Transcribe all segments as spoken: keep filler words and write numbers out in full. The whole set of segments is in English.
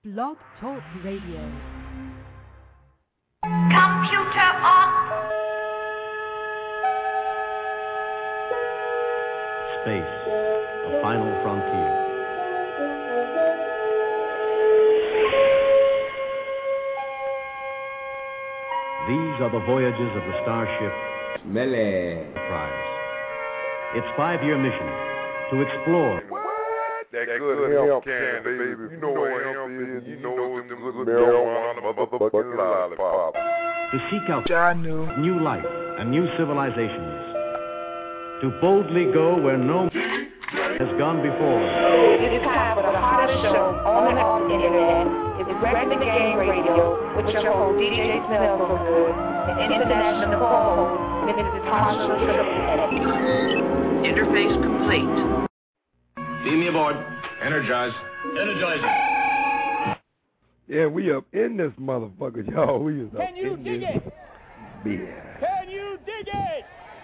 Blog Talk Radio. Computer on. Space, a final frontier. These are the voyages of the starship Mele Enterprise. Its five-year mission to explore. That, that good, good hemp candy, baby. baby. You know what hemp is. You know it's them good marijuana motherfucking lollipop. To seek out John knew. new life and new civilizations. To boldly go where no has gone before. It is time for the hottest show on the internet. It's Wrecking the Game Radio with your host, D J Smell So Good, and international co-host, Missus Tasha Triple. Interface complete. Beam me aboard. Energize. Energizing. Yeah, we up in this motherfucker, y'all. We is up Can you in dig this. it? Yeah. Can you dig it?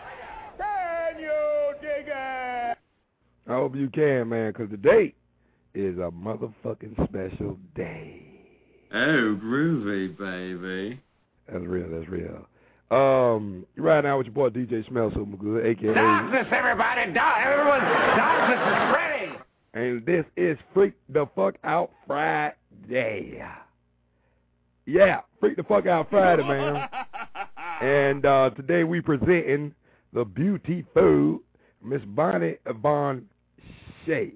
Can you dig it? I hope you can, man, because today is a motherfucking special day. Oh, groovy, baby. That's real, that's real. Um, right now with your boy D J Smells So Good, a k a. Darkness, everybody, dark, everyone, darkness is ready. And this is Freak the Fuck Out Friday. Yeah, Freak the Fuck Out Friday, man. And uh, today we presenting the beautiful Miss Bonnie Von Shea.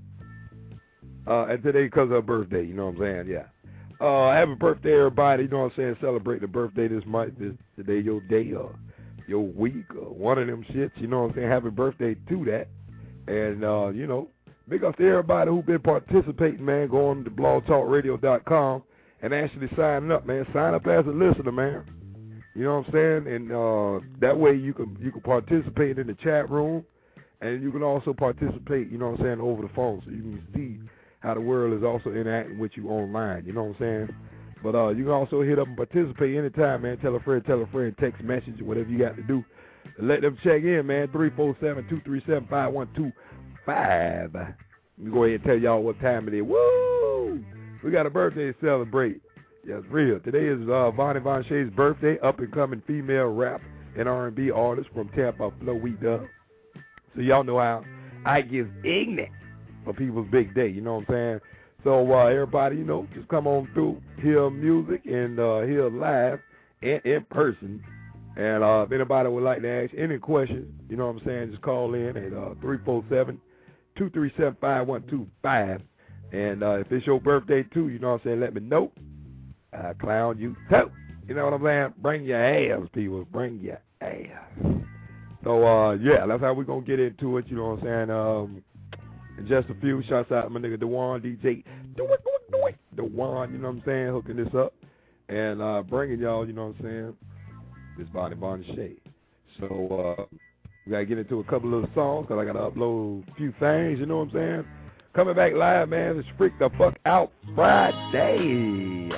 Uh, and today because of her birthday, you know what I'm saying? Yeah. Uh, happy birthday, everybody. You know what I'm saying? Celebrate the birthday this month. This today your day or your week or one of them shits. You know what I'm saying? Happy birthday to that. And, uh, you know, big up to everybody who been participating, man. Go on to blog talk radio dot com and actually sign up, man. Sign up as a listener, man. You know what I'm saying? And uh, that way you can you can participate in the chat room, and you can also participate, you know what I'm saying, over the phone, so you can see how the world is also interacting with you online. You know what I'm saying? But uh, you can also hit up and participate anytime, man. Tell a friend, tell a friend, text message, whatever you got to do. Let them check in, man. three four seven, two three seven, five one two five. Let me go ahead and tell y'all what time it is. Woo! We got a birthday to celebrate. Yeah, it's real. Today is uh, Bonnie Von Shea's birthday, up-and-coming female rap and R and B artist from Tampa, Florida. So y'all know how I get ignorant for people's big day, you know what I'm saying? So uh, everybody, you know, just come on through, hear music, and uh, hear live and in person. And uh, if anybody would like to ask any questions, you know what I'm saying, just call in at uh, three four seven, two three seven, five one two five. And uh, if it's your birthday, too, you know what I'm saying, let me know. I clown you, too. You know what I'm saying? Bring your ass, people. Bring your ass. So, uh, yeah, that's how we're going to get into it, you know what I'm saying? Um, in just a few, shouts out to my nigga Dewan, D J. Do it, do it, do it. Dewan, you know what I'm saying? Hooking this up. And uh, bringing y'all, you know what I'm saying? This Bonnie Von Shea. So, uh, we got to get into a couple of songs because I got to upload a few things, you know what I'm saying? Coming back live, man. It's Freak the Fuck Out Friday.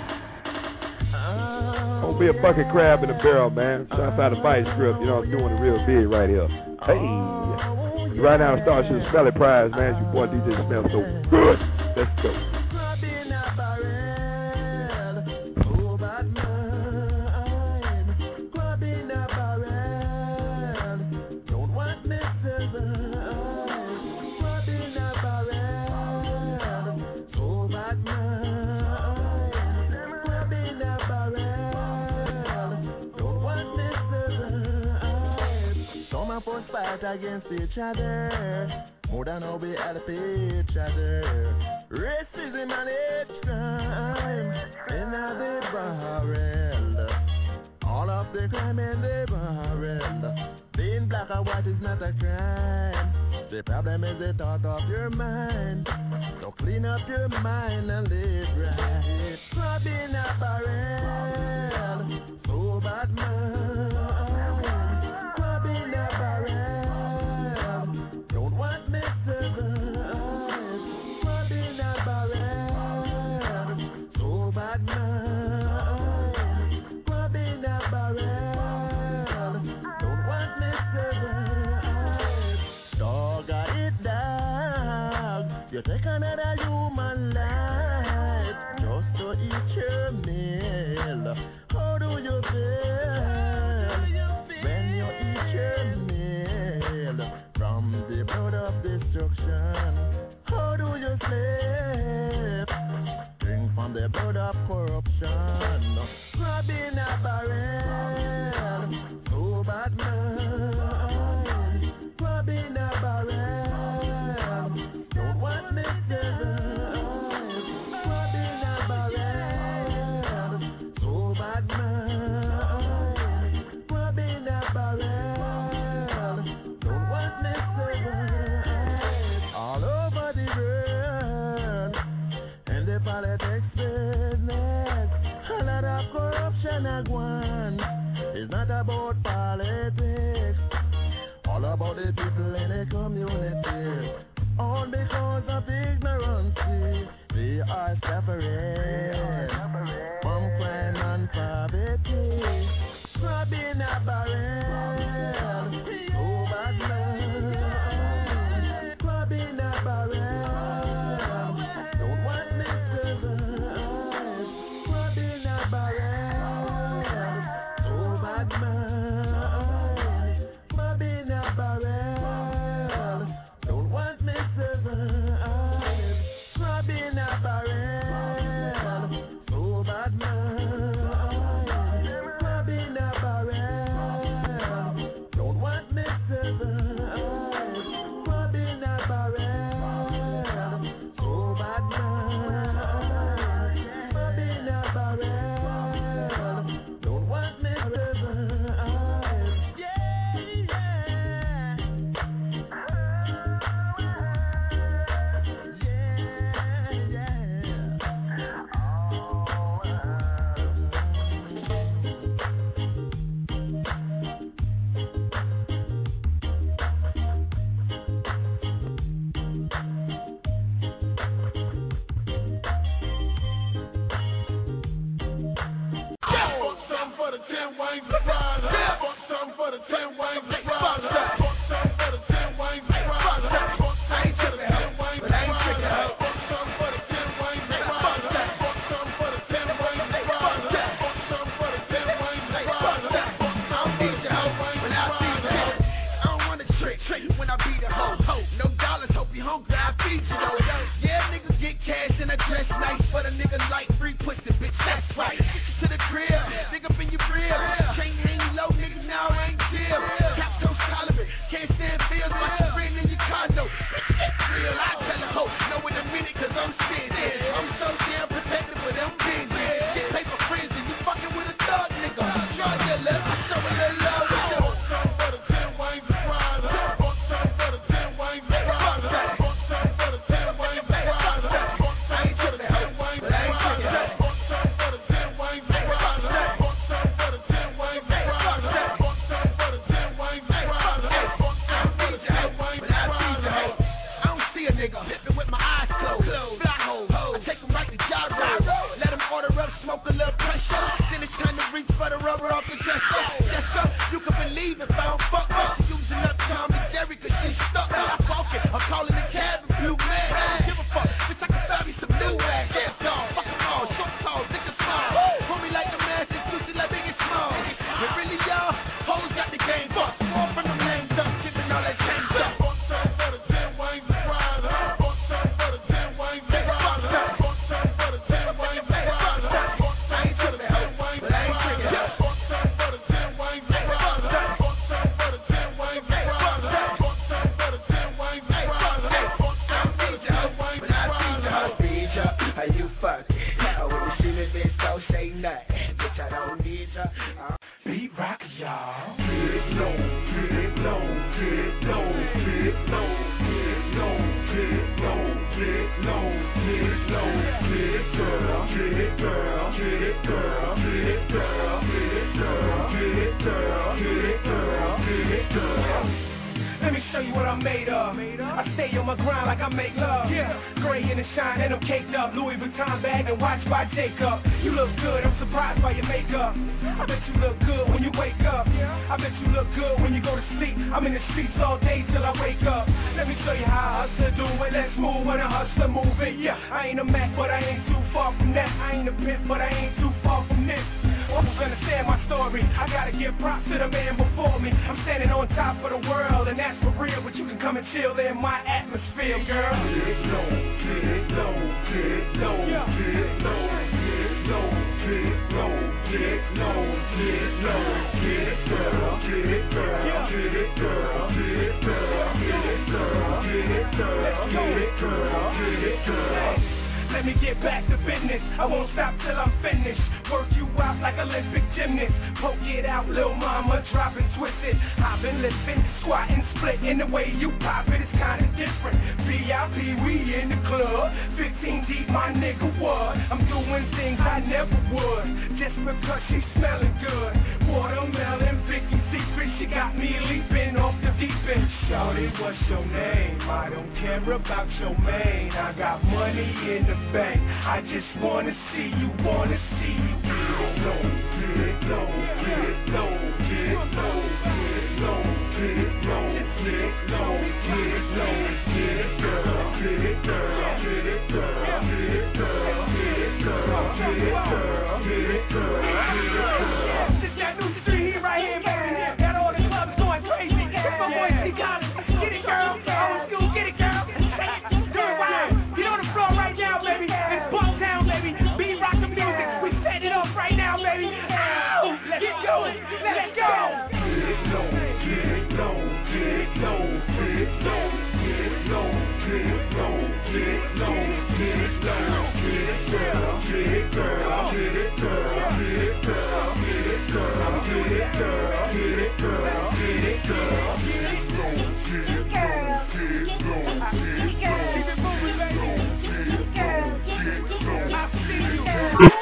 Don't be a bucket crab in a barrel, man. Shouts out to Vice Script. You know, I'm doing it real big right here. Hey. You right now to start the Smelly Prize, man. It's your boy D J Smell So Good. Let's go. Force fight against each other, more than how we help each other. Racism and its crime in the barrel. All of the crime in the barrel. Being black or white is not a crime. The problem is the thought of your mind. So clean up your mind and live right. Robbing a barrel, so bad man. You take another human life. the blood of corruption. Grabbing a barrel, so bad man. Grabbing a barrel, don't want me to survive. Grabbing a barrel, so bad man. Grabbing a barrel, don't want me to survive. All over the world, and the politics business, a lot of corruption and one. It's not about politics, all about the people in the community. All because of ignorance, they are separate from crime and poverty. Grabbing a barrel, oh bad man. Grabbing a barrel, don't want me to survive. Grabbing a barrel, oh bad man. Grabbing a barrel, don't want me to survive. Grabbing a barrel, oh bad man. Grabbing a barrel, don't want me to survive. Grabbing a barrel, oh bad man. Grabbing a barrel, don't want me to survive. Yeah, yeah. Yeah, yeah. Fuck some for the ten wings of fries. Fuck some for the ten wings of fries. Fuck some for the ten wings of fries. Fuck some for the ten wings of fries. Fuck some for the ten wings of fries. Fuck some for the ten wings of fries. Fuck some for the ten wings of fries. Fuck some for the ten wings of fries. I don't want to trick when I beat a hoe. No dollars, hope you hungry, I feed you though. Yeah, niggas get cash and I dress nice, but a nigga like free pussy, bitch, that's right. To the crib, nigga up in your crib. Chain hang low, niggas now I ain't chill. Cap toe Solomon, can't stand feels, watch your friend in your condo. Bitch, that's real, I tell a hoe, know in a minute cause I'm stingy. I'm so damn protected for them binges. Get paper friends and you fucking with a thug nigga. Drug dealer, show a little love. Fuck some for the ten wings of fries. Fuck some for the ten wings of fries. Fuck some for the ten wings of fries. Fuck some for the ten wings of fries. Fuck some for the ten wings of fries. Fuck some for the ten wings of fries. Fuck some for the ten wings of fries. Fuck some for the ten wings of fries. I don't see a nigga flipping with my eyes closed. Fly hole, I take him right to gyro. Let him order up, smoke a little pressure. Then it's time to reach for the rubber off the dresser. Yes, sir, you can believe if I don't fuck up. She using up Tom and Jerry cause she stuck. I'm walking, I'm calling the cab and blue man. I don't give a fuck, bitch, I can find me some new ass. Yeah, dog, fuck them all, short tall, niggas small. Pull me like a man, it's juicy like big and small. But really, y'all, hoes got the game fucked. More from them names up, giving all that change up. Fuck some for the ten wings of fries. Fuck some for the ten wings of fries. Fuck some for the ten wings of fries. Fuck some for the ten wings of fries. Fuck some for the ten wings of fries. Fuck some for the ten wings of fries. Fuck some for the ten wings of fries. Fuck some for the ten wings of fries. Feed ya, how you fuck it? Now when you see me, bitch, don't say nothing. Bitch, I don't need ya. Uh, Beat rock, y'all. Get it low, get it low, get it low, get it low, get it low, get it low, get it low, get it low, get it girl, get it girl, get it girl, get it girl, get it girl, get it girl, get it girl, get it girl. Let me show you what I'm made of. I stay on my grind like I make love. Yeah, gray in the shine and I'm caked up. Louis Vuitton bag and watch by Jacob. You look good, I'm surprised by your makeup. I bet you look good when you wake up. I bet you look good when you go to sleep. I'm in the streets all day till I wake up. Let me show you how I hustle do it. Let's move when a hustler move it. Yeah, I ain't a Mac, but I ain't too far from that. I ain't a pimp, but I ain't too far from this. Who's gonna share my story? I gotta give props to the man before me. I'm standing on top of the world, and that's for real. But you can come and chill in my atmosphere, girl. Get it low, get it low, get it low, get it low. let me get back to business. I won't stop till I'm finished. Work you out like Olympic gymnast. Poke it out, little mama, drop and twist it. I've been lifting, squatting, splitting. The way you pop it is kinda different. V I P, we in the club. fifteen deep, my nigga, what? I'm doing things I never would. Just because she's smelling good. Watermelon, Vicky Secret, she got me leaping off the deep end. Shawty, what's your name? I don't care about your mane. I got money in the bank. I just wanna see you, wanna see you get low, get low, get low, get low, get low, get low, get low, get low, get it girl, get it girl, get it girl, get it girl, get it girl, get it girl, get it girl, get it girl. This that new street heat right here, baby. Got all the clubs going crazy. It's my boy C. Collins. Get it, girl. Old school, get it, girl. Do it right. Get on the floor right now, baby. It's Bucktown, baby. Be rockin' music. We set it up right now, baby. Ow! Let's go. Let's go. Get it low, get it low, get it low, get it low, get it low, get it low, get it low, get it low, get it girl, get it girl, get it girl, get it girl, get it girl, get it girl, get it girl, get it girl, get it low, get it low, get it low, get it low, keep it moving, baby. Get it low, get it low, I see you.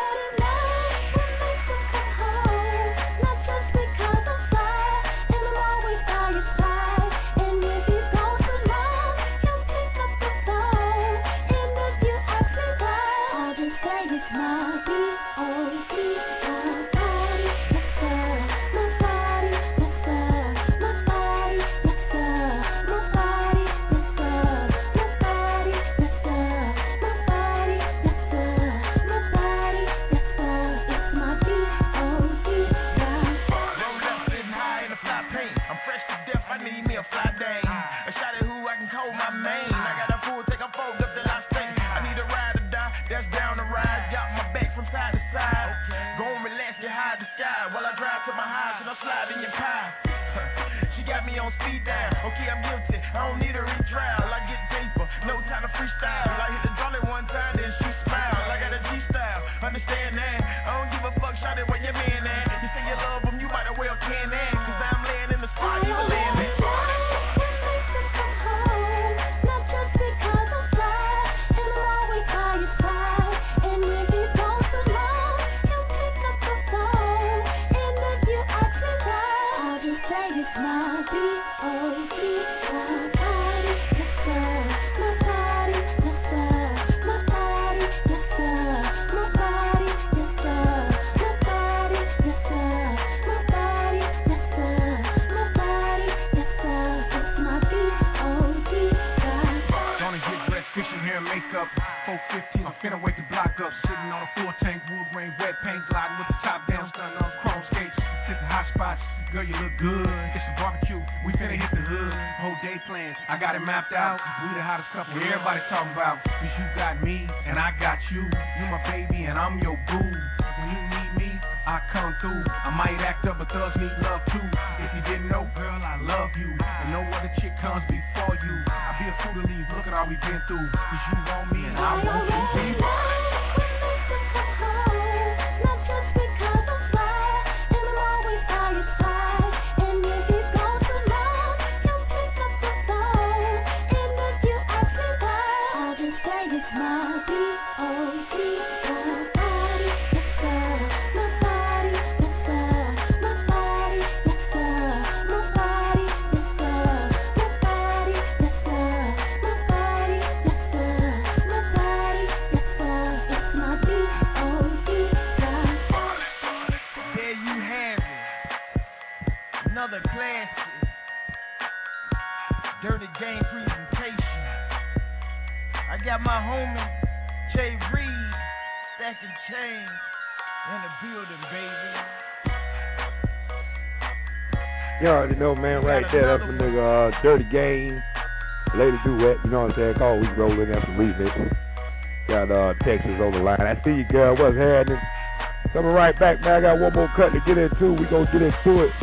You already know, man, right there. That's my nigga, uh, Dirty Game, Lady Duet, you know what I'm saying? Call We Rollin', that's some remix. Got uh, Texas on the line. I see you, girl. What's happening? Coming right back, man. I got one more cut to get into. We gonna get into it.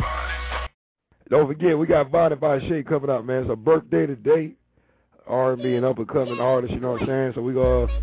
Don't forget, we got Vonnie by Shay coming up, man. It's a birthday today. R and B and up and coming artist, you know what I'm saying? So we gonna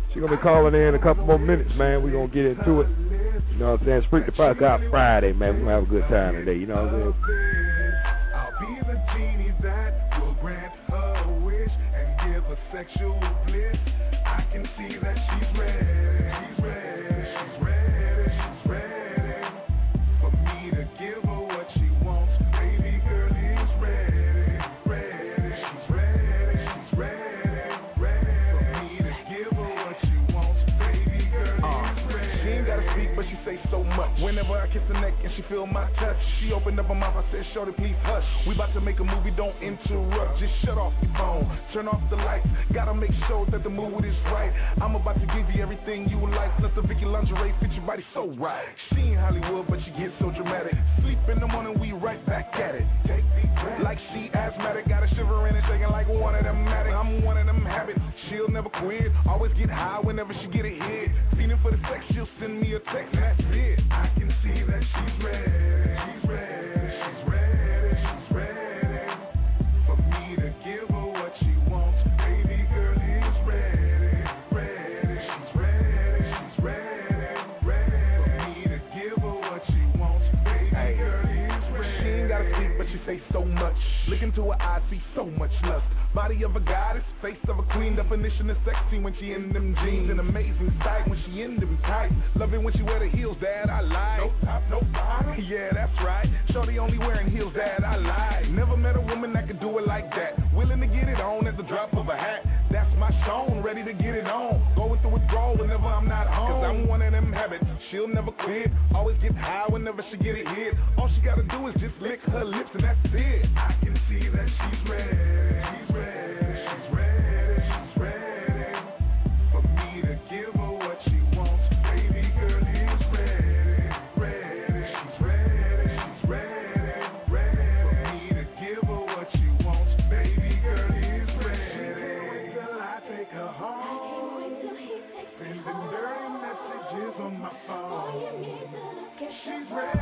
She's going to be calling in a couple more minutes, man. We're going to get into it. You know what I'm saying? Freak the Fuck Out Friday, man. We're going to have a good time today. You know what I'm saying? I'll be the genie that will grant her a wish and give her sexual bliss. I can see that she's ready. She's ready. She's ready. She's ready for me to give her what she wants. Baby girl is ready. Ready. She's ready. She's ready. Ready for me to give her what she wants. Baby girl is ready. She ain't gotta speak, but she say so much. Whenever I kiss her neck and she feel my touch, she opened up her mouth. I said, shorty, please hush. We about to make a movie, don't interrupt. Just shut off your phone, turn off the lights. Gotta make sure that the mood is right. I'm about to give you everything you like. Let the Vicky lingerie fit your body so right. She ain't Hollywood, but she gets so dramatic. Sleep in the morning, we right back at it. Take deep breath. Like she asthmatic, got a shivering and shaking like one of them Matic. I'm one of them habits. She'll never quit. Always get high whenever she get a hit. Feeling for the sex, she'll send me a text, and that's it. I can see that she's ready. She's ready. She's ready. She's ready for me to give her what she wants. Baby girl is ready. Ready. She's ready. She's ready. Ready for me to give her what she wants. Baby girl is ready. She ain't gotta speak, but she say so much. Look into her eyes, see so much lust. Body of a goddess, face of a queen. Definition of sexy when she in them jeans. An amazing sight when she in them tights. Love it when she wear the heels, dad, I lie. No top, no bottom. Yeah, that's right. Shorty only wearing heels, dad, I lie. Never met a woman that could do it like that. Willing to get it on at the drop of a hat. That's my stone, ready to get it on. Going through withdrawal whenever I'm not home. Cause I'm one of them habits, she'll never quit. Always get high whenever she get it hit. All she gotta do is just lick her lips and that's it. I can see that she's ready. She's ready. She's ready. She's ready for me to give her what she wants. Baby girl is ready. Ready. She's ready. She's ready. Ready for me to give her what she wants. Baby girl is ready. Wait till I take her home. Sending dirty messages on my phone. She's ready.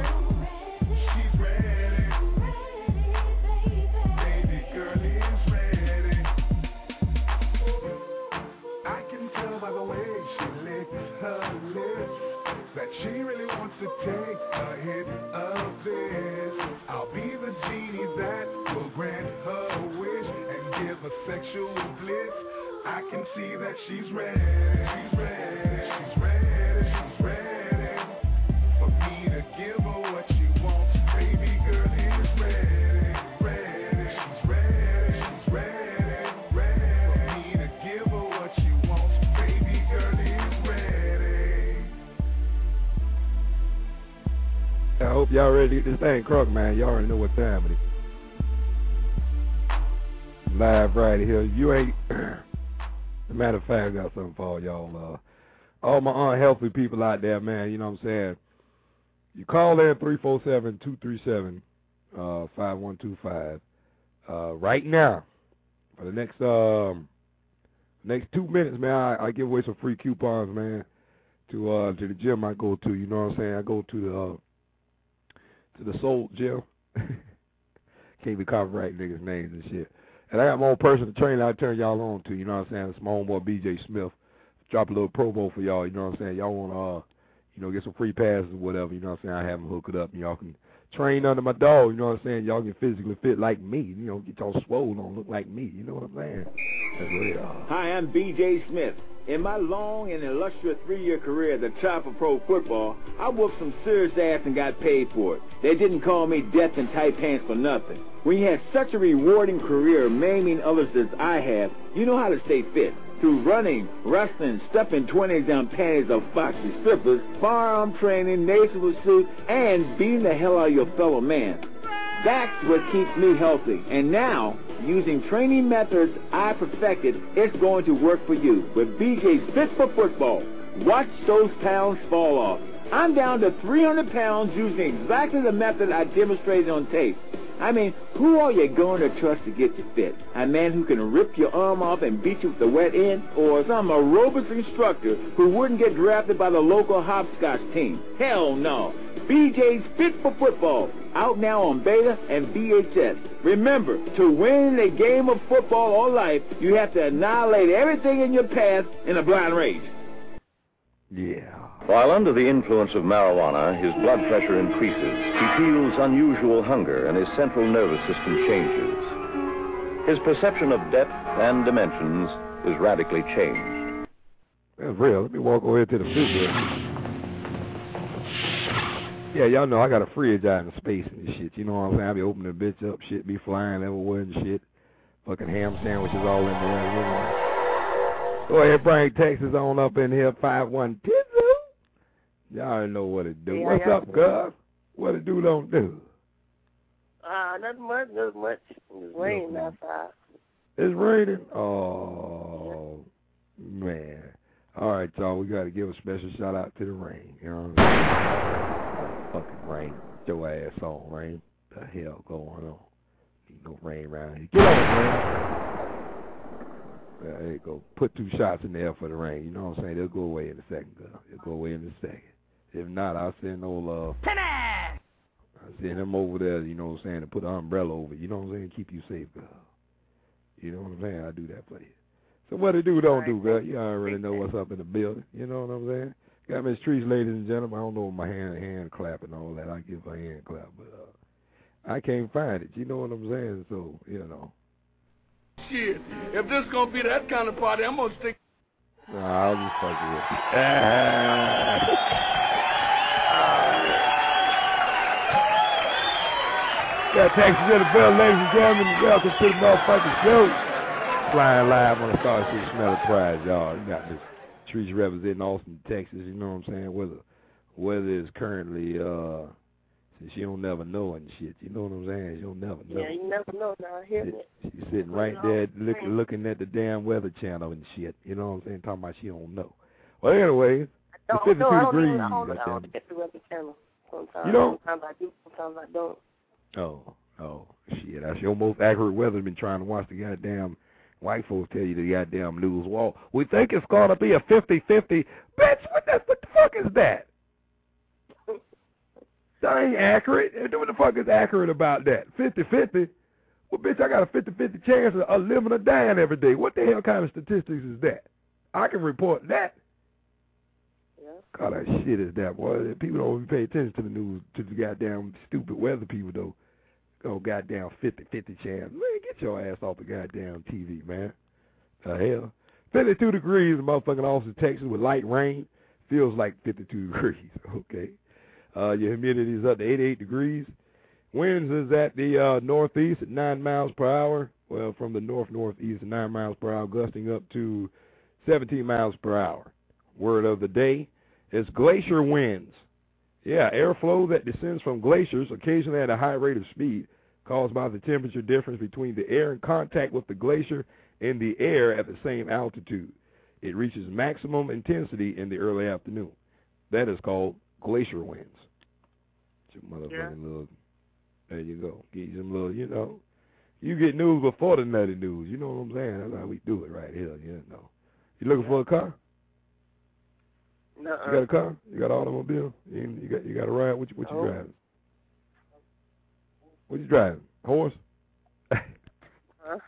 She's ready. Baby girl is ready. I can tell by the way she licks her lips that she really wants to take a hit of this. I'll be the genie that will grant her a wish and give her sexual bliss. I can see that she's ready. She's ready. She's ready. She's ready for me to give her what she wants. Baby girl is ready. Ready. She's ready. She's ready. Ready for me to give her what she wants. Baby girl is ready. I hope y'all ready to get this thing crunk, man. Y'all already know what time it is. Live right here. You ain't... As a matter of fact, I got something for all y'all. Uh, all my unhealthy people out there, man, you know what I'm saying? You call in three four seven, two three seven, five one two five uh, right now. For the next um, next two minutes, man, I, I give away some free coupons, man, to uh, to the gym I go to. You know what I'm saying? I go to the uh, to the Soul Gym. Can't be copyrighting niggas' names and shit. And I got my own personal trainer I turn y'all on to, you know what I'm saying? It's my homeboy B J Smith. Drop a little promo for y'all, you know what I'm saying? Y'all want to, uh, you know, get some free passes or whatever, you know what I'm saying? I have them hook it up and y'all can train under my dog, you know what I'm saying? Y'all can physically fit like me, you know, get y'all swole on, look like me, you know what I'm saying? That's what it is. Hi, I'm B J Smith. In my long and illustrious three-year career at the top of pro football, I whooped some serious ass and got paid for it. They didn't call me death in tight pants for nothing. When you have such a rewarding career maiming others as I have, you know how to stay fit. Through running, wrestling, stuffing twenties down panties of foxy strippers, firearm training, naval pursuit, and beating the hell out of your fellow man. That's what keeps me healthy. And now, using training methods I perfected, it's going to work for you. With B J's Fit for Football, watch those pounds fall off. I'm down to three hundred pounds using exactly the method I demonstrated on tape. I mean, who are you going to trust to get you fit? A man who can rip your arm off and beat you with the wet end? Or some aerobics instructor who wouldn't get drafted by the local hopscotch team? Hell no. B J's Fit for Football, out now on Beta and V H S. Remember, to win a game of football or life, you have to annihilate everything in your path in a blind race. Yeah. While under the influence of marijuana, his blood pressure increases. He feels unusual hunger and his central nervous system changes. His perception of depth and dimensions is radically changed. That's real. Let me walk over here to the refrigerator. Yeah, y'all know I got a fridge out in space and shit. You know what I'm saying? I be opening the bitch up, shit be flying everywhere and shit. Fucking ham sandwiches all in there, you know. Go ahead, bring Texas on up in here, five one Tizzle. Y'all already know what it do. Yeah, What's up, Gus? What it do, don't do? Uh, not much, not much. It's raining outside. It's raining? Oh, man. All right, y'all, we got to give a special shout-out to the rain. You know what I'm saying? Fucking rain. Get your ass on, rain. What the hell going on? Ain't no rain around here. Get on, man. There you go. Put two shots in there for the rain. You know what I'm saying? They'll go away in a second, girl. They'll go away in a second. If not, I'll send old, uh... Timmy! I'll send him over there, you know what I'm saying, to put an umbrella over you. You know what I'm saying? Keep you safe, girl. You know what I'm saying? I'll do that for you. So what it do, don't do, girl. You already know what's up in the building. You know what I'm saying? Got Miss Treese, ladies and gentlemen. I don't know my hand hand clap and all that. I give her a hand clap, but uh, I can't find it. You know what I'm saying? So, you know. Shit, if this gonna be that kind of party, I'm gonna stick. Nah, I'll just fuck with you. Ah. Got Texas in the bell, ladies and gentlemen. Welcome to the motherfucking show. Flying live on the Starship Smell of Pride, y'all. You got Miss Treese representing Austin, Texas. You know what I'm saying? Whether whether it's currently, uh, since she don't never know and shit. You know what I'm saying? She don't never know. Yeah, you never know now. I hear it. She's sitting right there look, looking at the damn weather channel and shit. You know what I'm saying? Talking about she don't know. Well, anyway, it's fifty-two no, I don't degrees. Even, I don't, I don't get the weather channel. Sometimes, you don't? Sometimes I do, sometimes I don't. Oh, oh, shit. That's your most accurate weather. Been trying to watch the goddamn white folks tell you the goddamn news. Well, we think it's going to be a fifty-fifty. Bitch, what the, what the fuck is that? That ain't accurate. What the fuck is accurate about that? fifty-fifty? Well, bitch, I got a fifty-fifty chance of, of living or dying every day. What the hell kind of statistics is that? I can report that. Yeah. God, that shit is that, boy. People don't even pay attention to the news, to the goddamn stupid weather people, though. Oh, goddamn fifty-fifty chance. Man, get your ass off the goddamn T V, man. The hell? fifty-two degrees in motherfucking Austin, Texas with light rain. Feels like fifty-two degrees, okay? Uh, your humidity is up to eighty-eight degrees. Winds is at the uh, northeast at nine miles per hour. Well, from the north-northeast at nine miles per hour, gusting up to seventeen miles per hour. Word of the day is glacier winds. Yeah, airflow that descends from glaciers, occasionally at a high rate of speed, caused by the temperature difference between the air in contact with the glacier and the air at the same altitude. It reaches maximum intensity in the early afternoon. That is called glacier winds. Motherfucking yeah. little, there you go. Get you some little, you know. You get news before the nutty news. You know what I'm saying? That's how we do it right here. You know. You looking yeah. for a car? No. You got a car? You got an automobile? You, you got you got a ride? What you what you oh. driving? What you driving? Horse? huh?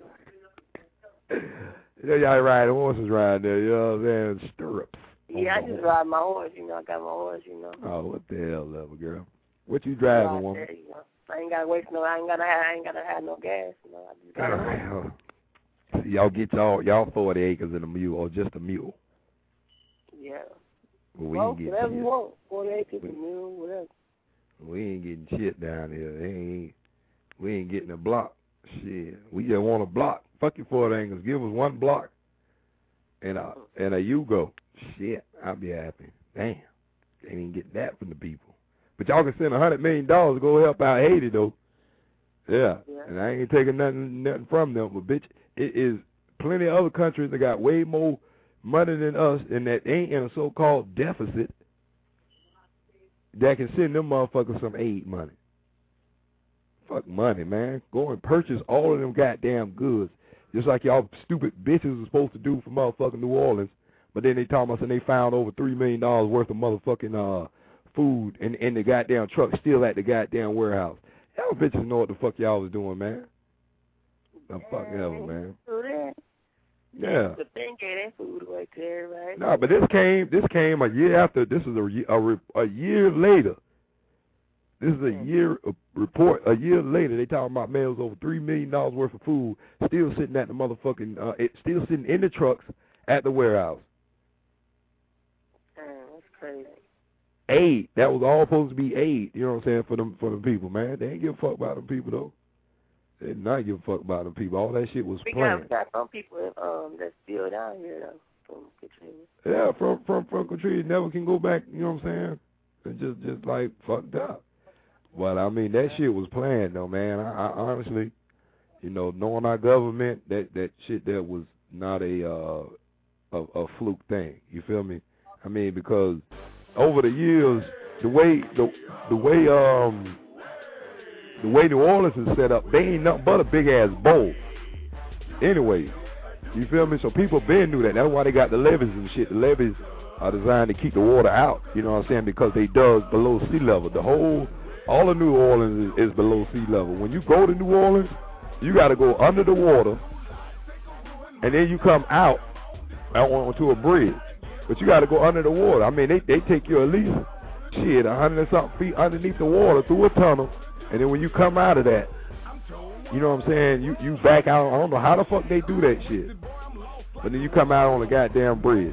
Yeah, y'all ride horses around there. You know what I'm saying? Stirrups. Yeah, I just ride my horse. You know, I got my horse. You know. Oh, what the hell, little girl? What you driving, right woman? there, you know. I ain't gotta waste no. I ain't gotta have. I ain't gotta have no gas. You know. I just gotta All right. Well, y'all get y'all y'all forty acres in a mule or just a mule? Yeah. Well, we well, ain't getting whatever shit. you want. Forty acres, a mule, whatever. We ain't getting shit down here. They ain't. We ain't getting a block. Shit. We just want a block. Fuck your forty acres. Give us one block. And a and a you go. Shit. I'll be happy. Damn. They ain't getting that from the people. But y'all can send a hundred million dollars to go help out Haiti, though. Yeah. yeah. And I ain't taking nothing nothing from them. But, bitch, it is plenty of other countries that got way more money than us and that ain't in a so-called deficit that can send them motherfuckers some aid money. Fuck money, man. Go and purchase all of them goddamn goods. Just like y'all stupid bitches are supposed to do for motherfucking New Orleans. But then they told us and they found over three million dollars worth of motherfucking uh food in, in the goddamn truck still at the goddamn warehouse. Y'all bitches know what the fuck y'all was doing, man. The fuck ever, man. Yeah. But they gave that food away to everybody. No, but this came this came a year after. This is a, a, a year later. This is a year a report. A year later, they talking about man, it was over three million dollars worth of food still sitting at the motherfucking. Uh, it still sitting in the trucks at the warehouse. Damn, that's crazy. Aid. That was all supposed to be aid. You know what I'm saying for them for them people, man. They ain't give a fuck about them people though. They did not give a fuck about them people. All that shit was we planned. We got some people um that's still down here though from Katrina. Yeah, from from from Katrina, never can go back. You know what I'm saying? It's just just like fucked up. But I mean that shit was planned though, man. I, I honestly, you know, knowing our government, that that shit that was not a uh a, a fluke thing. You feel me? I mean because over the years, the way the the way um. The way New Orleans is set up, they ain't nothing but a big-ass bowl. Anyway, you feel me? So people been knew that. That's why they got the levees and shit. The levees are designed to keep the water out, you know what I'm saying, because they dug below sea level. The whole, all of New Orleans is, is below sea level. When you go to New Orleans, you got to go under the water, and then you come out onto a bridge. But you got to go under the water. I mean, they, they take you at least, shit, a hundred and something feet underneath the water through a tunnel. And then when you come out of that, you know what I'm saying, you, you back out. I don't know how the fuck they do that shit. But then you come out on a goddamn bridge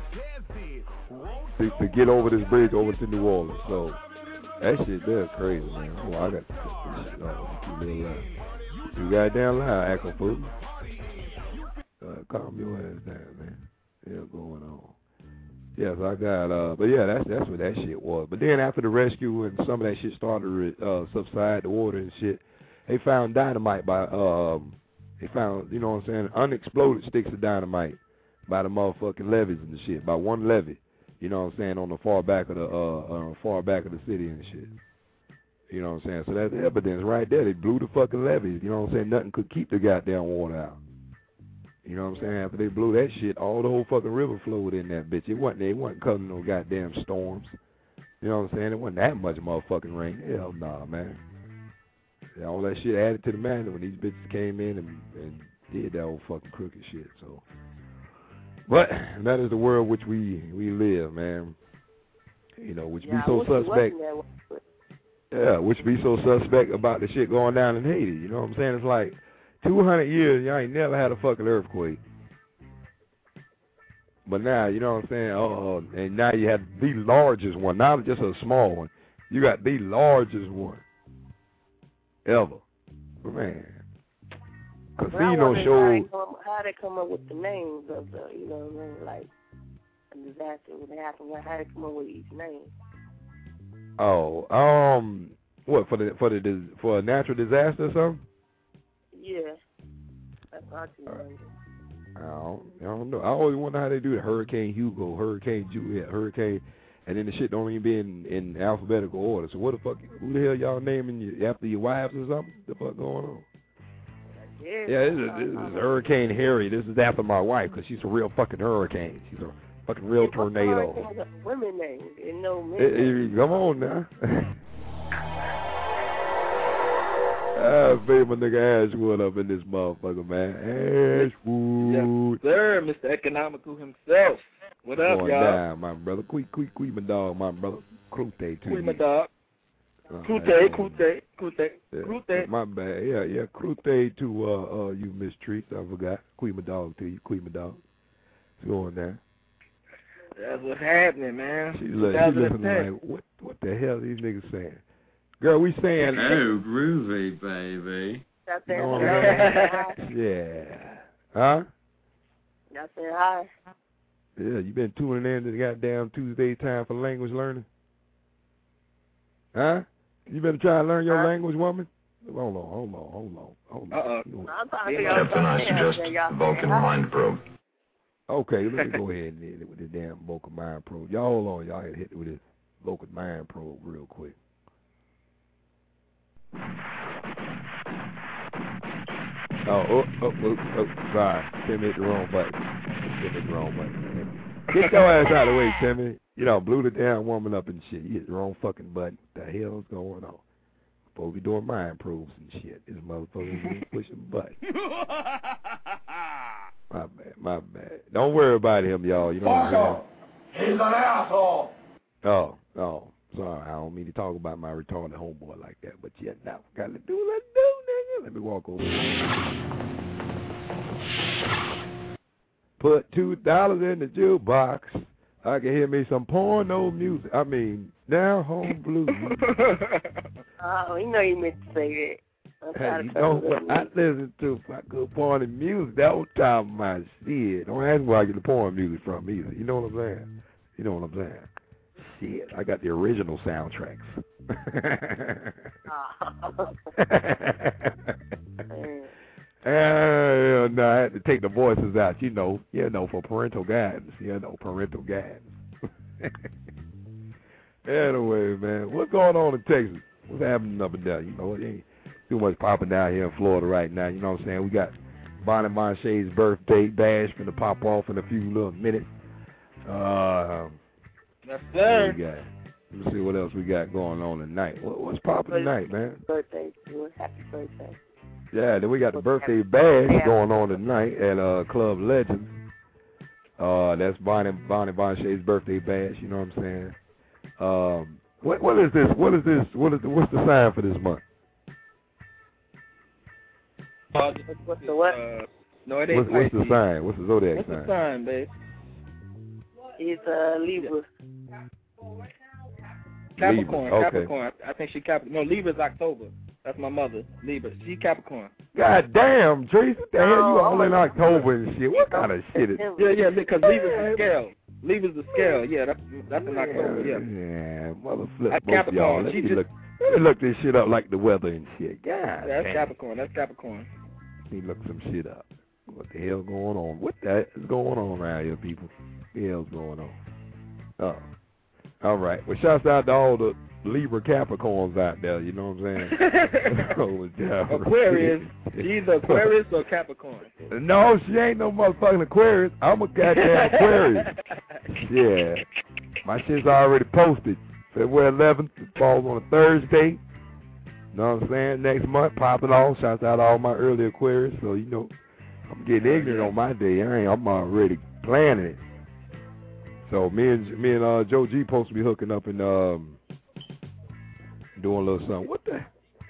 to, to get over this bridge over to New Orleans. So that shit there crazy, man. Oh, I got to You goddamn loud, acting fool. Uh, calm your ass down, man. What's going on? Yes, I got, uh, but yeah, that's that's what that shit was. But then after the rescue and some of that shit started to uh, subside, the water and shit, they found dynamite by, um, they found, you know what I'm saying, unexploded sticks of dynamite by the motherfucking levees and the shit, by one levee, you know what I'm saying, on the far back of the, uh, uh, far back of the city and shit. You know what I'm saying? So that's evidence right there. They blew the fucking levees, you know what I'm saying? Nothing could keep the goddamn water out. You know what I'm saying? After they blew that shit, all the whole fucking river flowed in that bitch. It wasn't, it wasn't coming no goddamn storms. You know what I'm saying? It wasn't that much motherfucking rain. Hell nah, man. Yeah, all that shit added to the man when these bitches came in and, and did that old fucking crooked shit. So, but that is the world which we we live, man. You know, which yeah, be so suspect. Yeah, which be so suspect about the shit going down in Haiti. You know what I'm saying? It's like two hundred years, y'all ain't never had a fucking earthquake. But now, you know what I'm saying? Oh, uh, and now you have the largest one, not just a small one. You got the largest one ever. But man, casino shows. How, how they come up with the names of the, you know what I mean? Like a disaster when it happened. How they come up with each name? Oh, um, what for the for the for a natural disaster or something? Yeah, that's what I wonder. I don't, I don't know. I always wonder how they do it. Hurricane Hugo, Hurricane Juliet, Hurricane, and then the shit don't even be in, in alphabetical order. So what the fuck? Who the hell y'all naming you after your wives or something? The fuck going on? Yeah, yeah this, is, this is Hurricane Harry. This is after my wife because she's a real fucking hurricane. She's a fucking real tornado. Women names, and no men. Hey, hey, come on now. Ah, baby, my nigga Ashwood up in this motherfucker, man. Ashwood. Yes, sir, Mister Economical himself. What up, Going y'all? down, my brother. Quick, quick, quick, my dog, my brother. Crute to Quick, you. my dog. Uh, Crute, Crute, Crute, yeah, Crute. My bad. Yeah, yeah. Crute to uh, uh, you, Miss Treats. I forgot. Quick, my dog to you. Quick, my dog. What's going down? That's what's happening, man. She's like, she listening like, what, what the hell are these niggas saying? Girl, we saying... Oh, groovy, baby. Y'all saying no, hello? Yeah. Huh? Y'all saying hi? Yeah, you been tuning in to the goddamn Tuesday time for language learning? Huh? You been trying to learn your huh? language, woman? Hold on, hold on, hold on, hold on. Uh-oh. Captain, I suggest Vulcan Mind Probe. Okay, let me go ahead and hit it with this damn Vulcan Mind Probe. Y'all hold on, y'all hit it with this Vulcan Mind Probe real quick. Oh, oh, oh, oh, oh, sorry. Timmy hit the wrong button. Timmy hit the wrong button. Get your ass out of the way, Timmy. You know, blew the damn woman up and shit. You hit the wrong fucking button. What the hell's going on? Supposed to be doing mind proofs and shit. This motherfucker is pushing buttons. My bad, my bad. Don't worry about him, y'all. You know what I'm saying? He's an asshole. Oh, oh. Sorry, I don't mean to talk about my retarded homeboy like that, but yeah, now gotta do, let's do, nigga. Let me walk over. Put two dollars in the jukebox. I can hear me some porno music. I mean, now home blues. Oh, you know you meant to say that. Hey, you know what I listen to my good porno music. That was time of my shit. Don't ask me where I get the porno music from either. You know what I'm saying? You know what I'm saying? Shit, I got the original soundtracks. Uh, no, I had to take the voices out, you know, you know, for parental guidance, you know, parental guidance. Anyway, man, what's going on in Texas? What's happening up and down? You know, it ain't too much popping down here in Florida right now. You know what I'm saying? We got Bonnie Monche's birthday bash finna pop off in a few little minutes. Uh, Yes, sir. what we got? Let me see what else we got going on tonight. What, what's popping tonight, man? Birthday to you. Happy birthday. Yeah, then we got the birthday bash going on tonight at uh, Club Legends. Uh, that's Bonnie Bonnie Bonche's birthday bash. You know what I'm saying? Um, what what is this? What is this? What is the, what's the sign for this month? Uh, What's the what? Uh, no, it ain't. What's, what's the sign? What's the zodiac What's sign? the sign, babe? It's uh, Libra. Capricorn. Libra, okay. Capricorn. I think she Capricorn. No, Libra's October. That's my mother. Libra. She Capricorn. God damn, Trace, what the hell you Oh, all in October and shit? What kind of shit is Yeah, yeah, because Libra's the scale. Libra's the scale. Yeah, that's that's in October. Yeah. Yeah, mother flip That's both of y'all. Capricorn. Let She me, just- look, let me look this shit up like the weather and shit. God Yeah, that's damn. Capricorn. That's Capricorn. Let me look some shit up. What the hell going on? What the heck is going on around here, people? What the hell's going on? Oh. All right. Well, shouts out to all the Libra Capricorns out there, you know what I'm saying? Oh, yeah. Aquarius. She's Aquarius or Capricorn? No, she ain't no motherfucking Aquarius. I'm a goddamn Aquarius. Yeah. My shit's already posted. February eleventh, it falls on a Thursday. Know what I'm saying? Next month, pop it off. Shouts out to all my early Aquarius. So, you know, I'm getting ignorant on my day. I ain't, I'm already planning it. So me and me and uh, Joe G supposed to be hooking up and um, doing a little something. What the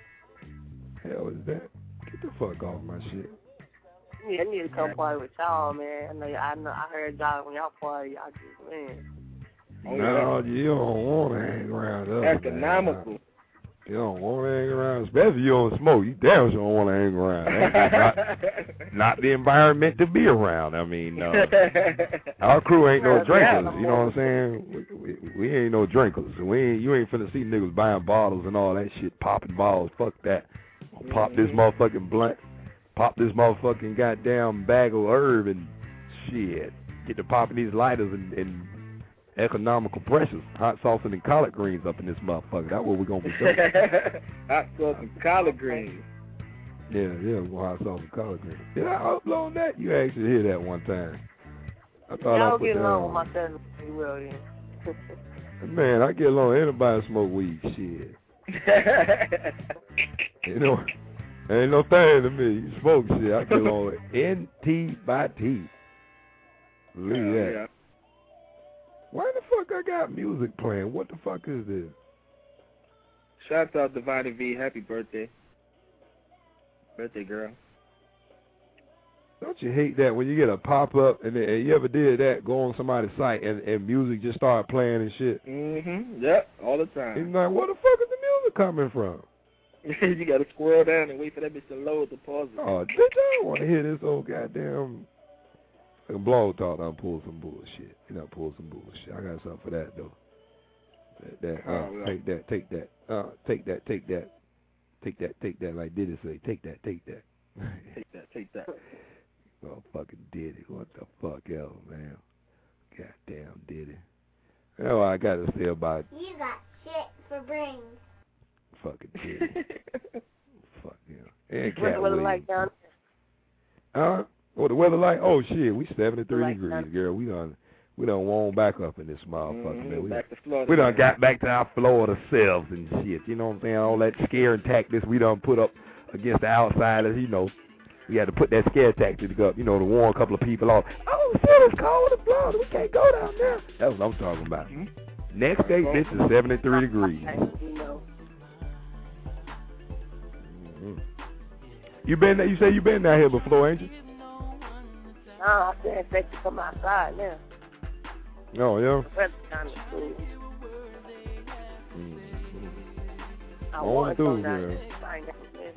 hell is that? Get the fuck off my shit. Yeah, I need to come party with y'all, man. I know, I know. I heard y'all when y'all party, y'all just man. Oh, No, you don't want to hang around us. Economical. Man. You don't want to hang around, especially you don't smoke. You damn sure don't want to hang around. That's not, not the environment to be around. I mean, uh, our crew ain't no drinkers. You know what I'm saying? We, we, we ain't no drinkers. We ain't, you ain't finna see niggas buying bottles and all that shit, popping bottles. Fuck that. Pop this motherfucking blunt. Pop this motherfucking goddamn bag of herb and shit. Get to popping these lighters and, and economical pressures, hot sauce and collard greens up in this motherfucker. That's what we're gonna be doing. Hot sauce and collard greens. Yeah, yeah, well, hot sauce and collard greens. Did I upload that? You actually hear that one time. I thought Y'all I put get that along on. with my cousin pretty well then. Man, I get along with anybody smoke weed. Shit. You know, ain't no thing to me. You smoke shit. I get along with N T by T. Believe Yeah, that. yeah. Why the fuck I got music playing? What the fuck is this? Shouts out to Vonnie V. Happy birthday. Birthday girl. Don't you hate that when you get a pop-up and, and you ever did that, go on somebody's site and, and music just start playing and shit? Mm-hmm. Yep, all the time. It's like, where the fuck is the music coming from? You gotta scroll down and wait for that bitch to load to pause it. Oh, bitch, I don't want to hear this old goddamn like a blog talk. I'll pull some bullshit. You know, pull some bullshit. I got something for that, though. That, that, uh, Oh, yeah. Take that, take that, uh, take that, take that, take that, take that, like Diddy say, take that, take that. Take that, take that. Oh, fucking Diddy. What the fuck else, man? Goddamn Diddy. You know what I got to say about You got shit for brains. fucking Diddy. Fuck him. And What Cat was it Williams. like down Huh? What the weather like? Oh shit, we seventy-three Like degrees, that. girl. We done we done warmed back up in this motherfucker, Mm, man. We, back to Florida. we done man. got back to our Florida selves and shit. You know what I'm saying? All that scare tactics we done put up against the outsiders, you know. We had to put that scare tactic up, you know, to warn a couple of people off. Oh shit, it's cold in Florida. We can't go down there. That's what I'm talking about. Mm-hmm. Next day, this is seventy-three degrees. You know. Mm-hmm. You been there? You say you been down here before, ain't you? No, I said expect to come outside now. Oh yeah. The weather kind of cool. Mm-hmm. I On want to through, go down girl. there. Find out, man.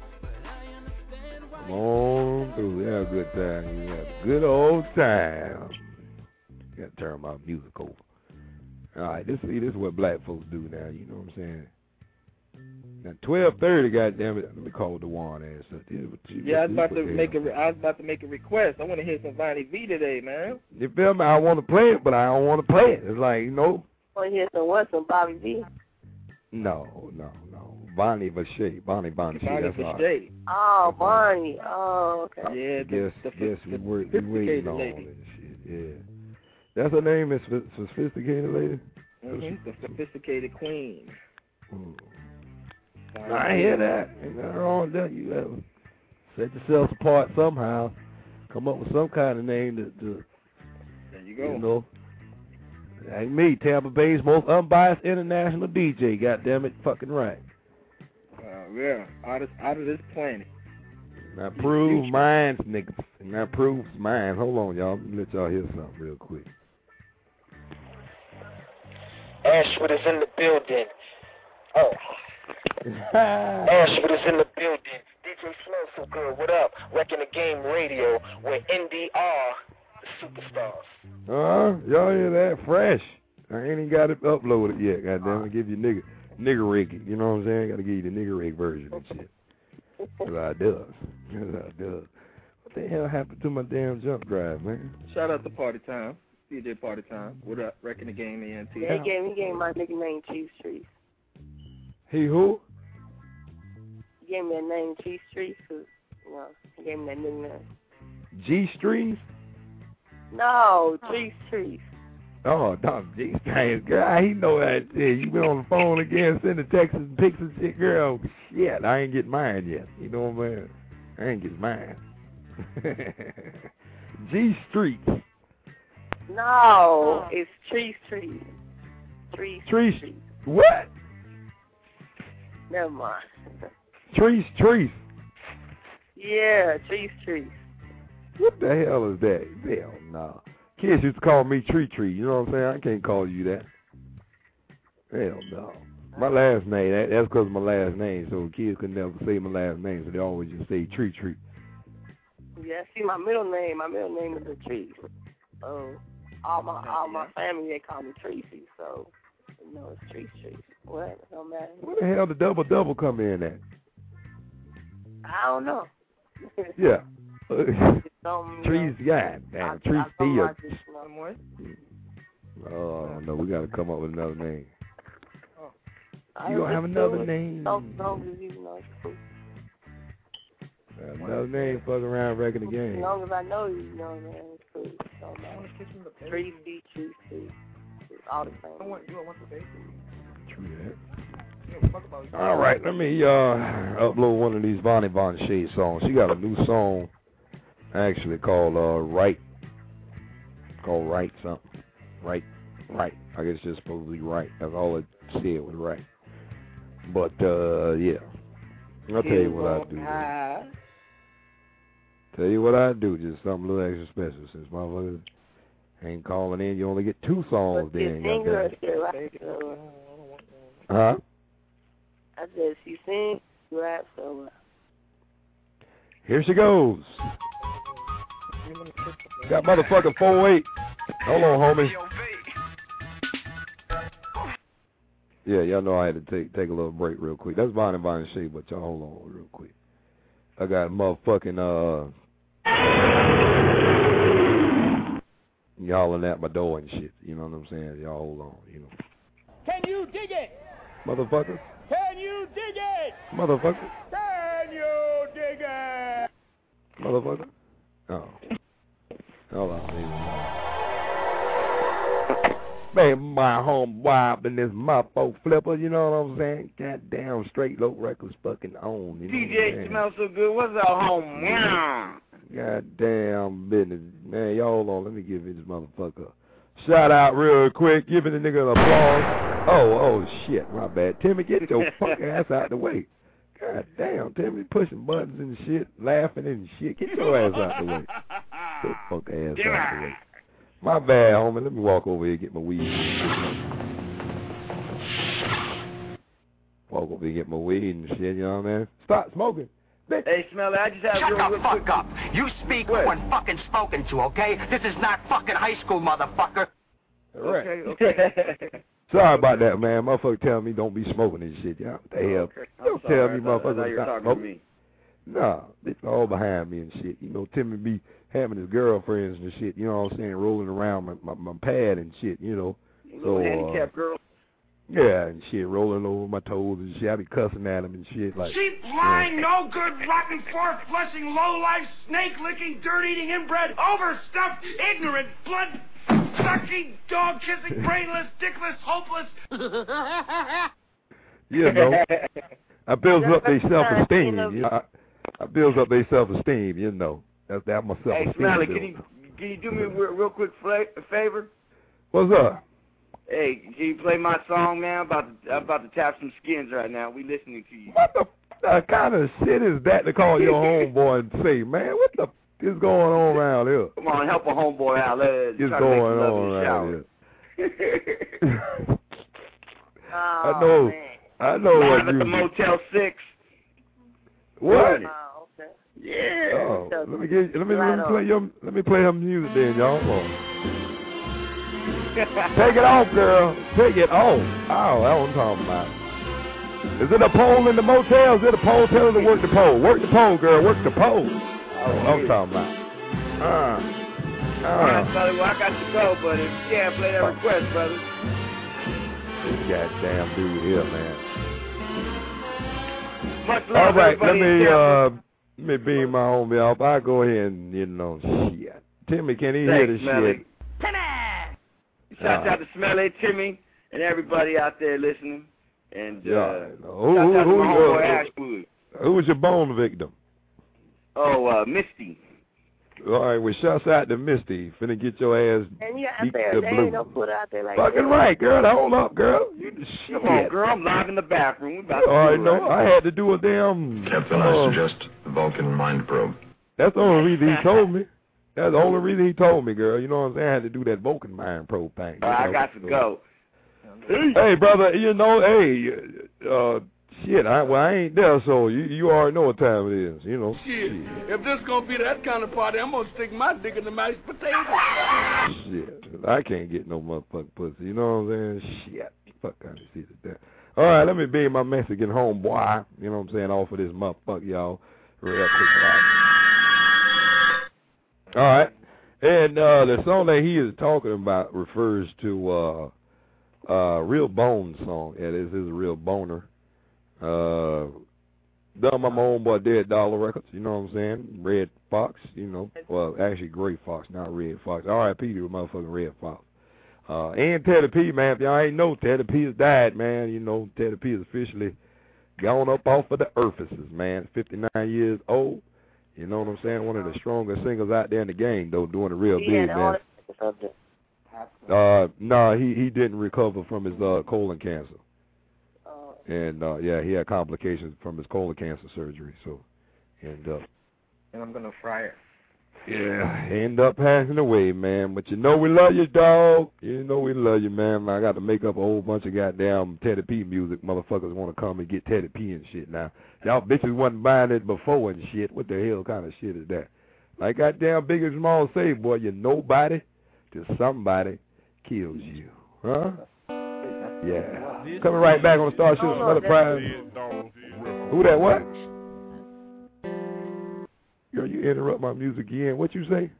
Come on through. We had a good time. We had a good old time. Got to turn my music over. All right, this see this is what black folks do now. You know what I'm saying? Now twelve thirty, goddamn it. Let me call DeJuan ass up. Yeah, I was about to make a. I was about to make a request. I want to hear some Vonnie V today, man. You feel me? I want to play it, but I don't want to play it. It's like, you know. Want to hear some what? Some Bobby V? No, no, no. Bonnie Vache. Bonnie Bonnie. Bonnie Vache. Oh, Bonnie. Oh, okay. Yeah, the, Yes, the, yes, the, we were we sophisticated waiting on lady. and shit. Yeah. That's her name, is Sophisticated Lady? Mm-hmm. The sophisticated queen. Mm. I hear that. Ain't nothing wrong with that. You have to set yourself apart somehow. Come up with some kind of name to, to there you go. You know. Ain't me, Tampa Bay's most unbiased international D J. Goddamn it, fucking right. Uh, yeah, out of out of this planet. Now prove minds, niggas. Now proves minds. Hold on, y'all. Let me let y'all hear something real quick. Ashwood is in the building. Oh. Ashwood is in the building. D J Smells So Good. What up? Wrecking the Game Radio with N D R, the superstars. Uh, y'all hear that? Fresh. I ain't even got it uploaded yet. Goddamn it, give you nigga, nigga rig. You know what I'm saying? Got to give you the nigga rig version and shit. That's how it does. That's how it does. What the hell happened to my damn jump drive, man? Shout out to Party Time. D J Party Time. What up? Wrecking the Game A N T. Yeah, he gave, he gave my nickname Chief Streets. He who? He gave me that name Chief Streets because, you know, he gave me that nickname. G Streets? No, Chief Streets. Oh, Dom G Streets. Girl, he know that shit. You been on the phone again, sending texts and pics and shit, girl. Shit, I ain't get mine yet. You know what I mean? I ain't get mine. G Streets. No, it's Tree Street. Tree Tree Street. What? Never mind. Trees, trees. Yeah, Tree Street. What the hell is that? Hell no. Kids used to call me Tree Tree. You know what I'm saying? I can't call you that. Hell no. My last name, that, that's because of my last name, so kids could never say my last name, so they always just say Tree Tree. Yeah, see, my middle name, my middle name is the Trees. So, all my all my family, they call me Tracy, so, you know, it's Tree Street. Whatever, don't matter. Where the hell did Double Double come in at? I don't know. Yeah. Some, Trees, yeah, damn, Trees Steel. Somewhere. Oh, no, we got to come up with another name. I You don't have another name. Don't, don't, you know, it's cool. Another name, fuck around, wrecking the game. As long as I know you, you know, man, it's cool. Don't matter. Tree Street, Tree Street. It's all the same. True that. All right, let me uh upload one of these Vonnie Vache songs. She got a new song, actually called uh Right. Called Right something. Right, right. I guess it's supposed to be right. That's all it said was right. But uh yeah, I'll tell you what I do. Man. Tell you what I do. Just something a little extra special. Since motherfuckers ain't calling in, you only get two songs. Then you got that. Huh? I said she sings, rap, so. Uh, Here she goes. Got motherfucking four eight. Hold on, homie. Yeah, y'all know I had to take take a little break real quick. That's Vonnie Vache, but y'all hold on real quick. I got motherfucking uh y'all at my door and shit. You know what I'm saying? Y'all hold on, you know. Can you dig it? Motherfucker. Can you dig it? Motherfucker. Can you dig it? Motherfucker. Oh. Hold on, man, my homeboy up in this motherfucker flipper, you know what I'm saying? Goddamn straight low records fucking on. You know D J smells so good. What's up, home? Goddamn business. Man, y'all hold on. Let me give this motherfucker a shout out real quick. Giving the nigga an applause. Oh, oh, shit. My bad. Timmy, get your fucking ass out the way. God damn, Timmy, pushing buttons and shit, laughing and shit. Get your ass out the way. Get your fucking ass out the way. My bad, homie. Let me walk over here and get my weed. Walk over here and get my weed and shit, you know what I mean? Stop smoking. Hey, Smelly, I just have Shut real, the real fuck quick. up. You speak What? when fucking spoken to, okay? This is not fucking high school, motherfucker. Right. Okay, okay. Sorry about that, man. Motherfucker telling me don't be smoking and shit. Y'all, what the hell? Okay. Don't I'm sorry. tell me, I thought- I motherfucker. thought you were stop talking to smoking. me. Nah, it's all behind me and shit. You know, Timmy be having his girlfriends and shit, you know what I'm saying, rolling around my, my, my pad and shit, you know. Little So, handicapped girl. Uh, yeah, and shit, rolling over my toes and shit. I be cussing at him and shit. Like, Cheap, lying, no good, rotten, fourth flushing, low life, snake licking, dirt eating, inbred, overstuffed, ignorant, blood sucking, dog kissing, brainless, dickless, hopeless. you know, I builds up their self-esteem. You know, I, I builds up their self-esteem, you know. That's that my self-esteem. Hey, Smelly, builds. can you, can you do me a real, real quick fla- favor? What's up? Hey, can you play my song, man? I'm about to, I'm about to tap some skins right now. We listening to you. What the uh, kind of shit is that to call your homeboy and say, man, what the f is going on around here? Come on, help a homeboy out. Let's What's try to make going some love on in the around shower. here? Oh, I know. man. I know Live what at you the Motel Six. What? Oh, okay. Yeah. Oh, let me get let me let me play your let me play her music then, y'all. Hold on. Take it off, girl. Take it off. Oh, that's what I'm talking about. Is it a pole in the motel? Is it a pole? Tell her to work the pole. Work the pole, girl. Work the pole. Oh, I'm talking about. Uh, All right, uh. brother. Well, I got to go, but if you can't play that request, brother. This goddamn dude here, man. Much love, All right, let everybody in me Tampa. uh, let me beam my homie off. I'll go ahead and you know shit. Timmy, can he hear the Thanks, Smelly. shit? All Shout out right. to Smelly, Timmy, and everybody out there listening. And uh, Yeah. Who, shout who, out to who, my who, homeboy who, Ashwood. who was your bone victim? Oh, uh, Misty. All right, well, shouts out to Misty. Finna get your ass And you out beat there, the they blue. ain't no put out there like Fucking that. right, girl. Hold up, girl. You the shit. Come on, girl. I'm live in the bathroom. We about to All right, do it no, right. I had to do a damn. Captain, uh, I suggest the Vulcan mind probe. That's the only reason he told me. That's the only reason he told me, girl. You know what I'm saying? I had to do that Vulcan mind probe thing. All right, you know? I got to go. Hey, brother, you know, hey, uh, shit, I, well, I ain't there, so you you already know what time it is, you know. Shit, if this gonna be that kind of party, I'm gonna stick my dick in the mashed potato. Shit, I can't get no motherfucking pussy, you know what I'm saying? Shit, fuck kind of shit is that. All right, let me be my Mexican homeboy, you know what I'm saying, off of this motherfucker, y'all. Real quick, all right. And uh, the song that he is talking about refers to uh, uh, Real Bone song. Yeah, this is a Real Boner. Uh, done by my own boy Dead Dollar Records, you know what I'm saying? Red Fox, you know. Well, actually Gray Fox, not Red Fox. R I P to motherfucking Red Fox. Uh, and Teddy P, man. If y'all ain't know, Teddy P has died, man. You know, Teddy P is officially gone up off of the earthices, man. fifty-nine years old. You know what I'm saying? One of the strongest singers out there in the game, though, doing it real He had big, all man. the subject. Uh, no, he he didn't recover from his uh, colon cancer, Oh. and uh, yeah, he had complications from his colon cancer surgery. So, and uh, And I'm gonna fry it. yeah, end up passing away, man. But you know we love you, dog. You know we love you, man. I got to make up a whole bunch of goddamn Teddy P music. Motherfuckers want to come and get Teddy P and shit now. Y'all bitches wasn't buying it before and shit. What the hell kind of shit is that? Like goddamn Big and Small say, boy, you're nobody till somebody kills you. Huh? Yeah. Coming right back on Starship Another Prize. Who that what? Girl, you interrupt my music again. What you say?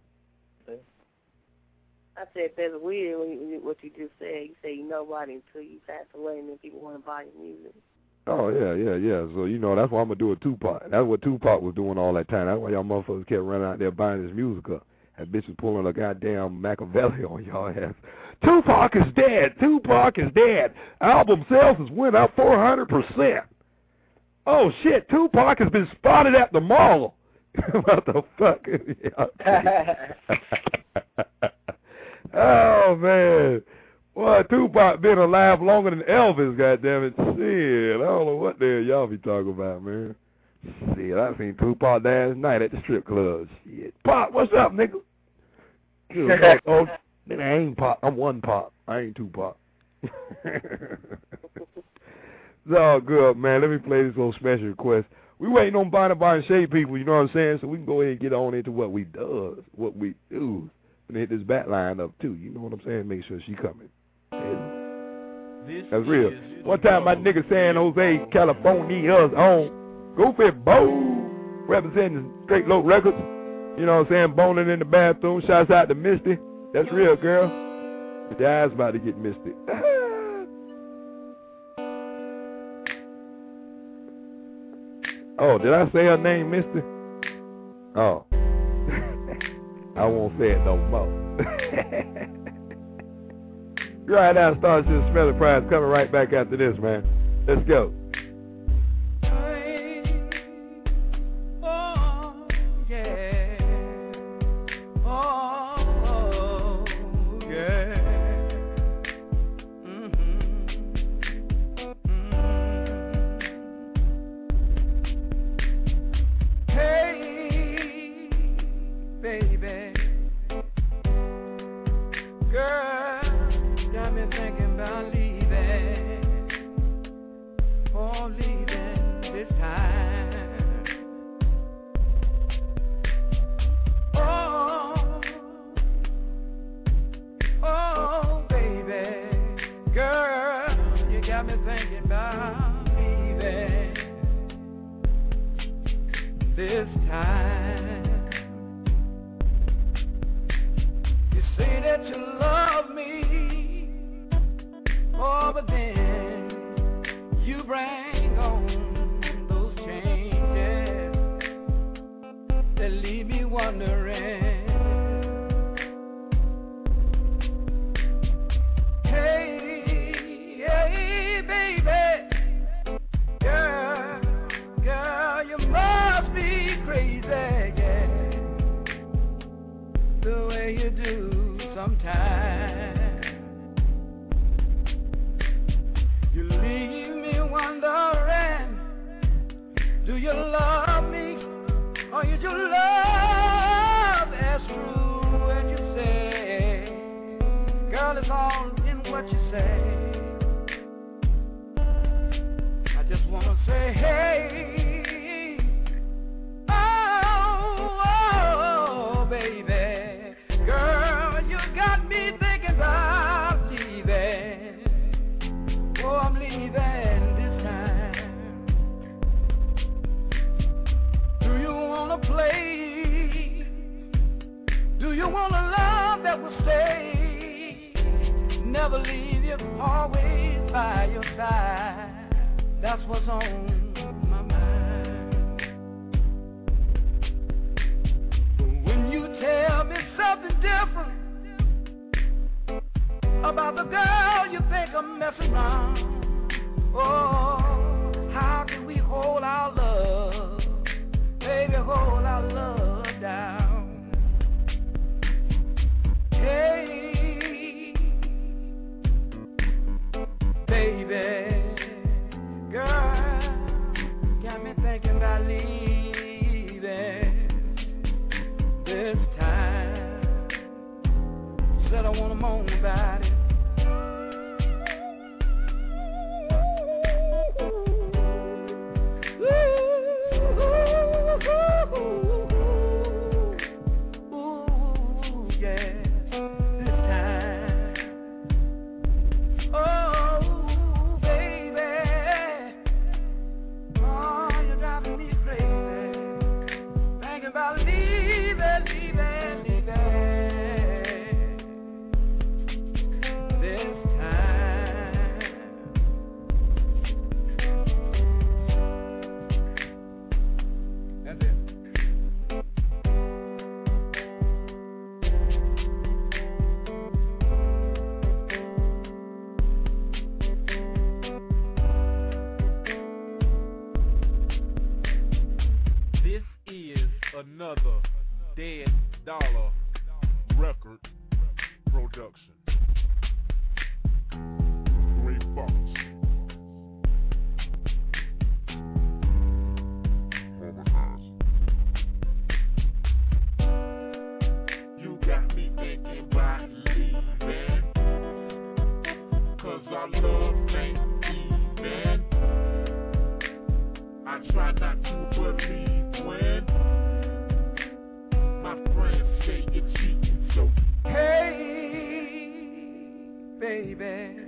I said that's weird when you, what you just said. You say you nobody until you pass away and then people want to buy your music. Oh, yeah, yeah, yeah. So, you know, that's why I'm going to do a Tupac. That's what Tupac was doing all that time. That's why y'all motherfuckers kept running out there buying his music up. That bitch was pulling a goddamn Machiavelli on y'all ass. Tupac is dead. Tupac is dead. Album sales has went up four hundred percent. Oh, shit. Tupac has been spotted at the mall. What the fuck? Oh, man. Boy, Tupac been alive longer than Elvis, goddammit. Shit, I don't know what the hell y'all be talking about, man. Shit, I seen Tupac last night at the strip club. Shit. Pop, what's up, nigga? Like, oh, nigga, I ain't Pop. I'm one Pop. I ain't Tupac. It's all good, man. Let me play this little special request. We waiting on Bonnie and Shay people, you know what I'm saying? So we can go ahead and get on into what we does, what we do. And hit this back line up, too. You know what I'm saying? Make sure she coming. That's real. One time my nigga San Jose, California's on Goofy Bo, representing Straight Low Records. You know what I'm saying? Boning in the bathroom. Shouts out to Misty. That's real, girl. Your eyes about to get misty. Oh, did I say her name, Misty? Oh. I won't say it no more. Right now, Starship Smelly Prize coming right back after this, man. Let's go. This time, you say that you love me, oh, but then you bring on those changes that leave me wondering. Hey, hey, baby, girl, girl, you must be crazy, yeah, the way you do sometimes. You leave me wondering, do you love me, or you just love as true as you say? Girl, it's all in what you say. I just want to say, hey, never leave you, always by your side. That's what's on my mind. When you tell me something different about the girl you think I'm messing around, oh, how can we hold our love, baby, hold our love down? Hey, baby, girl, got me thinking about leaving this time. Said I wanna moan about it. Ooh, yeah. Crazy. another Dead Dollar record production. Great Fox. You got me thinking about leaving, 'cause our love ain't even. I try not to believe when my friends say you're cheating, so hey, baby,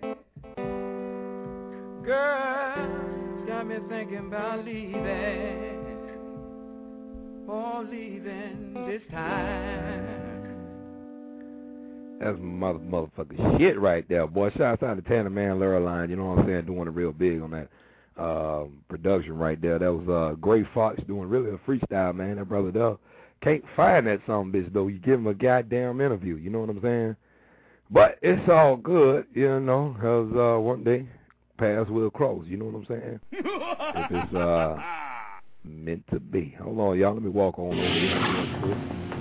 girl, got me thinking about leaving, or leaving this time. That's mother motherfucking shit right there, boy. Shout out to Tanner Man Lurline, you know what I'm saying, doing it real big on that uh, production right there. That was uh, Gray Fox doing really a freestyle, man. That brother there can't find that some bitch though. You give him a goddamn interview, you know what I'm saying? But it's all good, you know, because uh, one day paths will cross, you know what I'm saying? If it's uh, meant to be. Hold on, y'all. Let me walk on over here.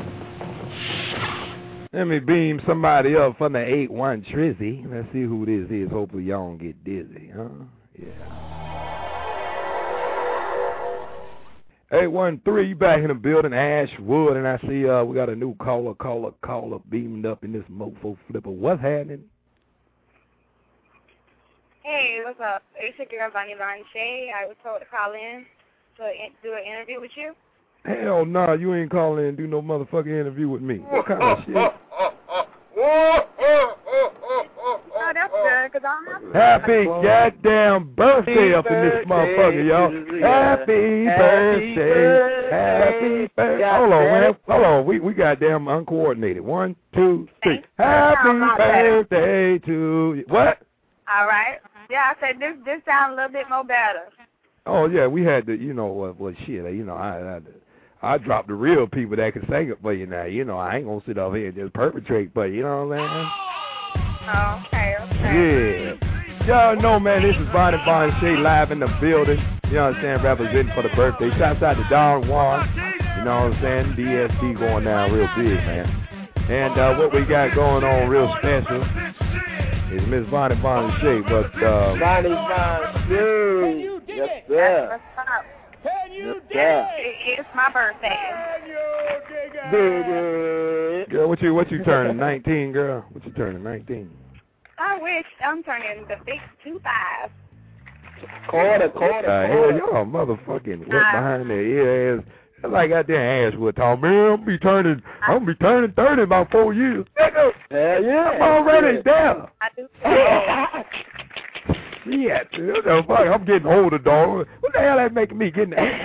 Let me beam somebody up from the eight one Trizzy. Let's see who this is. Hopefully y'all don't get dizzy, huh? Yeah. eight one three back in the building, Ashwood, and I see uh we got a new caller, caller, caller beamed up in this mofo flipper. What's happening? Hey, what's up? It's your girl, Bonnie Von Shay. I was told to call in to do an interview with you. Hell nah, you ain't calling in and do no motherfucking interview with me. What kind of shit? Oh, that's good, because I'm not... Happy goddamn birthday up in this motherfucker, y'all. Happy birthday. Happy birthday. Hold on, man. Hold on. We, we goddamn uncoordinated. One, two, three. Happy birthday to you. What? All right. Yeah, I said this this sounds a little bit more better. Oh, yeah, we had to, you know, what, well, shit, you know, I, I I dropped the real people that can sing it for you now. You know, I ain't going to sit up here and just perpetrate for you, you know what I'm saying? Oh, okay, okay. Yeah. Y'all know, man, this is Bonnie Bon Shay live in the building. You know what I'm saying? Representing for the birthday. Shouts out to Don Juan. You know what I'm saying? D S P going down real big, man. And uh, what we got going on real special is Miss Bonnie Bon Shay. But, uh, Bonnie Bon Shay. Yes, sir. What's up? Can you dig it? It is my birthday. Can you dig it? Girl, what you what you turning? nineteen, girl? What you turning? nineteen? I wish I'm turning the big two five. Quarter, quarter, uh, quarter. Hell, y'all motherfucking wet behind their ear ass. That's like out there Ashwood talking, man, I'm be turning I'm gonna be turning thirty in about four years. Nigga, hell yeah. I'm already there. I do. Yeah, dude, fuck, I'm getting older, dog. What the hell that making me getting Hey,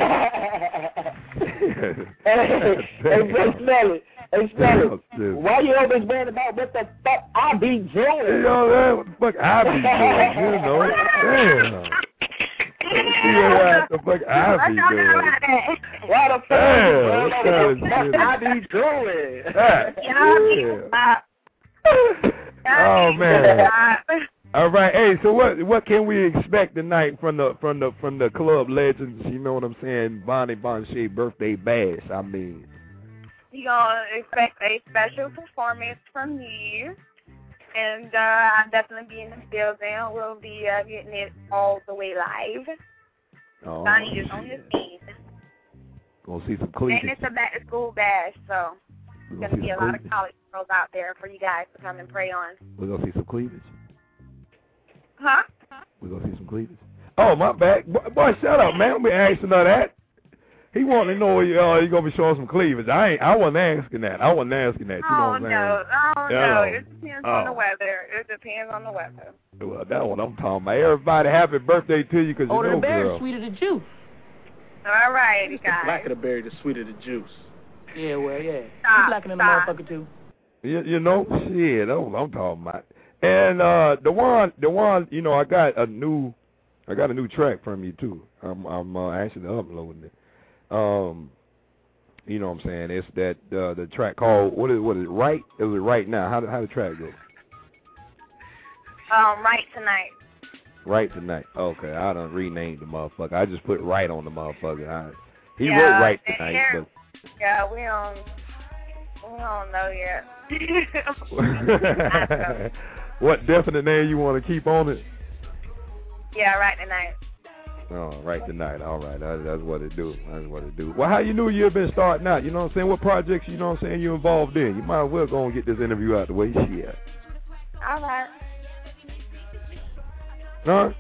hey, Smelly. Hey, Smelly. Why you always mad about what the fuck I be doing? You know, what the fuck I be doing, you know? Damn. Yeah, what the fuck I be doing? Why the fuck Damn, I be doing? Yeah. Oh, man. All right, hey, so what what can we expect tonight from the from the from the club legends? You know what I'm saying? Bonnie Bon Shay birthday bash. I mean, You're gonna expect a special performance from me, and uh, I'll definitely be in the building. We'll be uh, getting it all the way live. oh, Bonnie is on the scene, gonna see some cleavage. and it's a back to school bash, so We're there's gonna gonna be see a some lot of cleavage. college girls out there for you guys to come and pray on. We're gonna see some cleavage. Huh? We're gonna see some cleavage. Oh, my bad. Boy, boy, shut up, man. Don't be asking her that. He wanted to know uh, you gonna be showing some cleavage. I ain't. I wasn't asking that. I wasn't asking that. You know Oh what I'm saying? no, oh Yeah, no, no. it depends Oh. on the weather. It depends on the weather. Well, that's what I'm talking about. Everybody, happy birthday to you, 'cause you Older know, the berry, girl. sweeter the juice. All right, The guys. blacker the berry, the sweeter the juice. Yeah, well, yeah. Stop, You blacker than the stop. motherfucker, too. You, you know, shit, that's what I'm talking about. And uh, the one, the one, you know, I got a new, I got a new track from you too. I'm, I'm uh, actually uploading it. Um, you know what I'm saying? It's that uh, the track called what is what is it, right? It was right now. How how the track go? Um, right tonight. Right tonight. Okay, I done renamed the motherfucker. I just put right on the motherfucker. I, he Yeah, wrote right and tonight, here- but Yeah, we don't, we don't know yet. What definite name you want to keep on it? Yeah, right tonight. Oh, right tonight. All right, that's, that's what it do. That's what it do. Well, how you knew you've been starting out? You know what I'm saying? What projects, you know what I'm saying, you involved in? You might as well go and get this interview out the way. Shit. All right. Huh?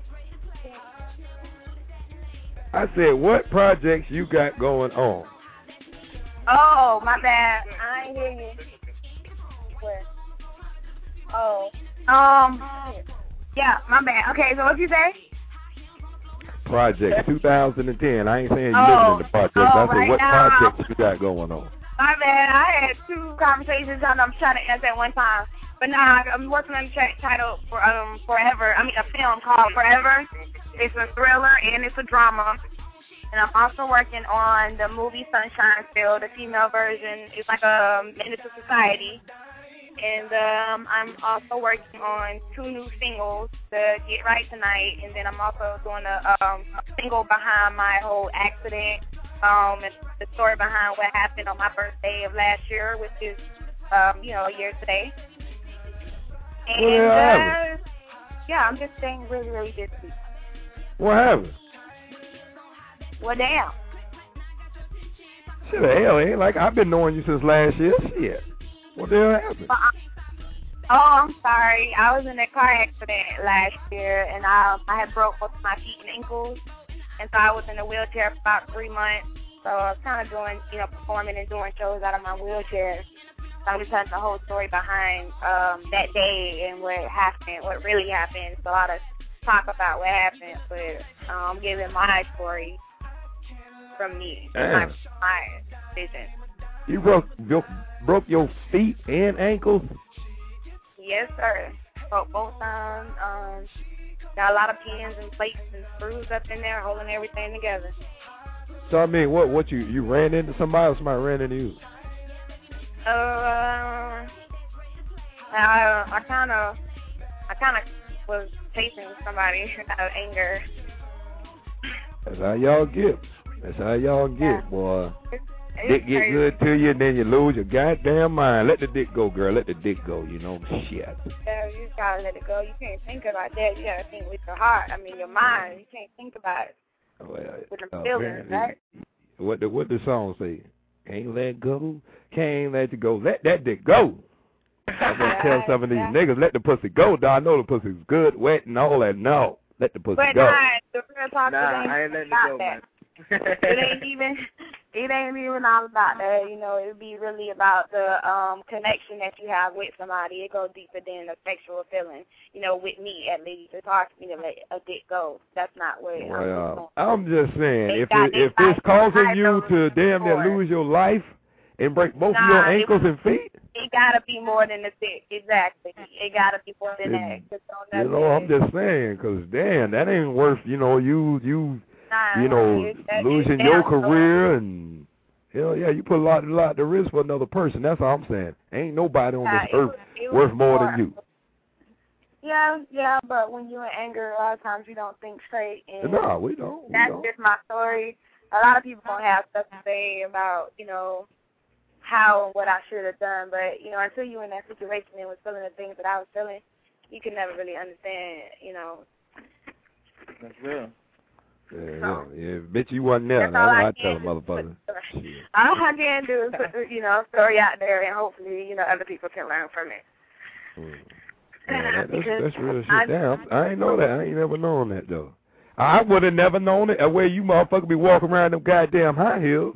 I said, what projects you got going on? Oh, my bad. I ain't hear you. Where? Oh. Um. Yeah, my bad. Okay, so what you say? Projects two thousand ten. I ain't saying you Oh. living in the projects. Oh, I said, right what now. projects you got going on? My bad. I had two conversations and I'm trying to answer at one time. But now I'm working on a track titled for um Forever. I mean a film called Forever. It's a thriller and it's a drama. And I'm also working on the movie Sunshine Still, the female version. It's like a Menace to Society. And um, I'm also working on two new singles, the Get Right Tonight, and then I'm also doing a um, single behind my whole accident, um, and the story behind what happened on my birthday of last year, which is, um, you know, a year today. And, What happened? uh, yeah, I'm just staying really, really busy. What happened? Well, damn. Shit, the hell, ain't like I've been knowing you since last year. Shit. What the hell happened? But I, oh, I'm sorry. I was in a car accident last year, and I I had broke both my feet and ankles, and so I was in a wheelchair for about three months. So I was kind of doing, you know, performing and doing shows out of my wheelchair. So I'm just telling the whole story behind um, that day and what happened, what really happened. So a lot of talk about what happened, but um, I'm giving my story from me, my, Damn. my vision. You broke, broke broke your feet and ankles? Yes, sir. Broke both times. Um, got a lot of pins and plates and screws up in there holding everything together. So I mean, what what you you ran into somebody or somebody ran into you? Uh, I I kind of I kind of was chasing somebody out of anger. That's how y'all get. That's how y'all get, Yeah. boy. It's, Dick it's get crazy. good to you, and then you lose your goddamn mind. Let the dick go, girl. Let the dick go. You know, shit. Yeah, you just gotta let it go. You can't think about that. You gotta think with your heart. I mean, your mind. You can't think about it Well, with the uh, feelings, apparently, right? What the what the song say? Can't let go. Can't let you go. Let that dick go. I'm gonna tell some of these yeah. niggas, let the pussy go. Dog, I know the pussy's good, wet, and all that. No, let the pussy But go. nah, the real talk Nah, it I ain't ain't letting it about go, that. man. It ain't even it ain't even all about that, you know, it'd be really about the um connection that you have with somebody. It goes deeper than the sexual feeling. You know, with me at least. It's hard for me to let a dick go. That's not what I'm Well, I'm just saying, They if got it, their if it's life causing behind you those to damn near doors. lose your life and break both of Nah, your it- ankles and feet, It gotta be more than the dick. Exactly. It gotta be more than Then, that. 'Cause don't you know, I'm just saying, 'cause damn, that ain't worth, you know, you you Nah, you know, it's- that- losing it's your down to- career and hell yeah, you put a lot a lot to risk for another person. That's all I'm saying. Ain't nobody on Nah, this it earth was- it worth was more more- than you. Yeah, yeah, but when you're in anger, a lot of times you don't think straight. And No, we don't. We that's don't. just my story. A lot of people don't have stuff to say about, you know, how and what I should have done. But, you know, until you were in that situation and was feeling the things that I was feeling, you can never really understand, you know. That's real. Yeah, yeah, yeah. Bet you wasn't there. That's That's all what I I tell a can do. motherfucker. Shit. All I can do is put the, you know, story out there and hopefully, you know, other people can learn from it. Mm. Yeah, that, that's, Because that's real shit. I- Damn, I ain't know that. I ain't never known that, though. I would have never known it. Where you motherfucker be walking around them goddamn high heels.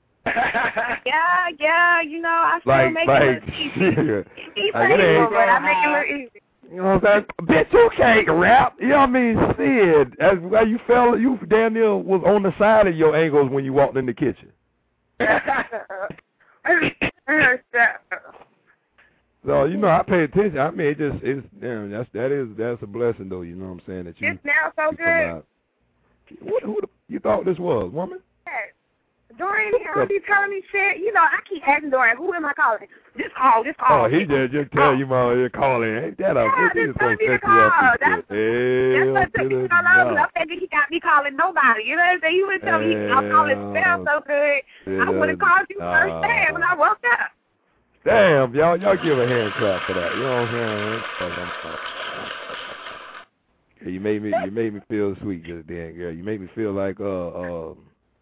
Yeah, yeah, you know, I still Like, make like, it look easy. shit. Keep Like, it saying ain't- but I make it look easy. You know what I'm saying? Bitch, you can't rap. You know what I mean? Shit. As well, you fell, you damn near was on the side of your ankles when you walked in the kitchen. So, you know, I pay attention. I mean, it just, it's, damn, that's, that is, that's a blessing, though, you know what I'm saying? That you, It's now so you come good. out. What, who the, you thought this was, woman? Dorian, he don't be telling me shit. You know, I keep asking Dorian, who am I calling? Just call, just call. Oh, he just, just tell you, man, you're calling. Ain't that a, Yeah, this just is going tell me to to set you up call. and That's- shit. That's Hell what to took me the so long. no. I figured he got me calling nobody. You know what I'm saying? You would tell me I'm calling spell so good. Yeah, I would have called you uh, first thing when I woke up. Damn, y'all, y'all give a hand clap for that. You know what I'm saying? You made me, you made me feel sweet just then, girl. You made me feel like, uh, uh.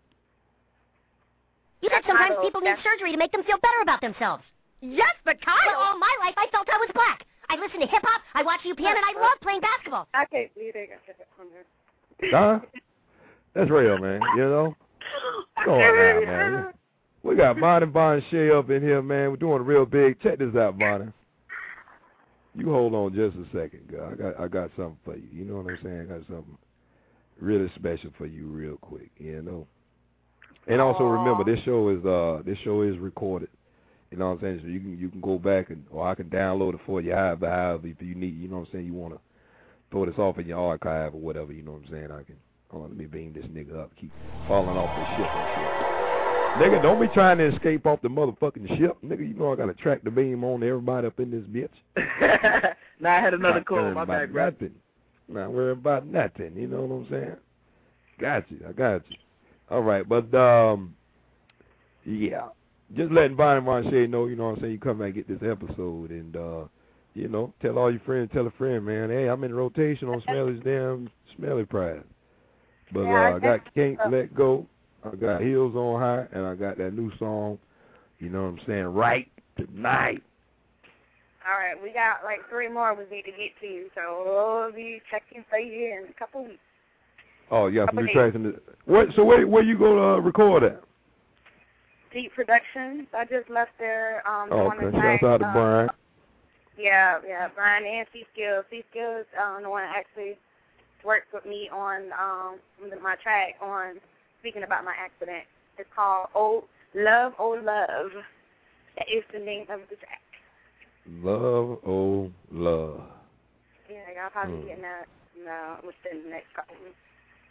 You said sometimes people need surgery to make them feel better about themselves. Yes, but Kyle. Well, all my life I felt I was black. I listened to hip hop, I watched U P N, and I love playing basketball. I can't believe they got that on there. Huh? That's real, man. You know? Come on now, man. We got Bonnie Bon Shay up in here, man. We're doing real big. Check this out, Bonnie. You hold on just a second, girl. I got I got something for you. You know what I'm saying? I got something really special for you real quick, you know? And also remember, this show is uh this show is recorded. You know what I'm saying? So you can you can go back and or I can download it for you, however, however if you need. You know what I'm saying? You want to throw this off in your archive or whatever. You know what I'm saying? I can. Hold on, let me beam this nigga up. Keep falling off the ship and shit. Nigga, don't be trying to escape off the motherfucking ship. Nigga, you know I got to track the beam on everybody up in this bitch. Now I had another Not call. My bad, bro. nothing. Not worry about nothing. You know what I'm saying? Got you. I got you. All right, but um, yeah, just letting Bonnie Monche know. You know what I'm saying? You come back and get this episode, and uh, you know, tell all your friends, tell a friend, man. Hey, I'm in rotation on Smelly's damn Smelly Prize. But uh, I got Can't Let Go. I got Heels on High, and I got that new song. You know what I'm saying? Right Tonight. All right, we got like three more we need to get to, so we'll be checking for you in a couple weeks. Oh, yeah, some new tracks in the. What? So where where you gonna uh, record at? Deep Productions. I just left there. Um, oh, okay. Shout out to uh, Brian. Yeah, yeah, Brian and C Skills. C Skills, um, the one that actually worked with me on um my track on speaking about my accident. It's called "Oh Love, Oh Love." That is the name of the track. Love, oh love. Yeah, y'all probably hmm. getting that no, within the next couple weeks.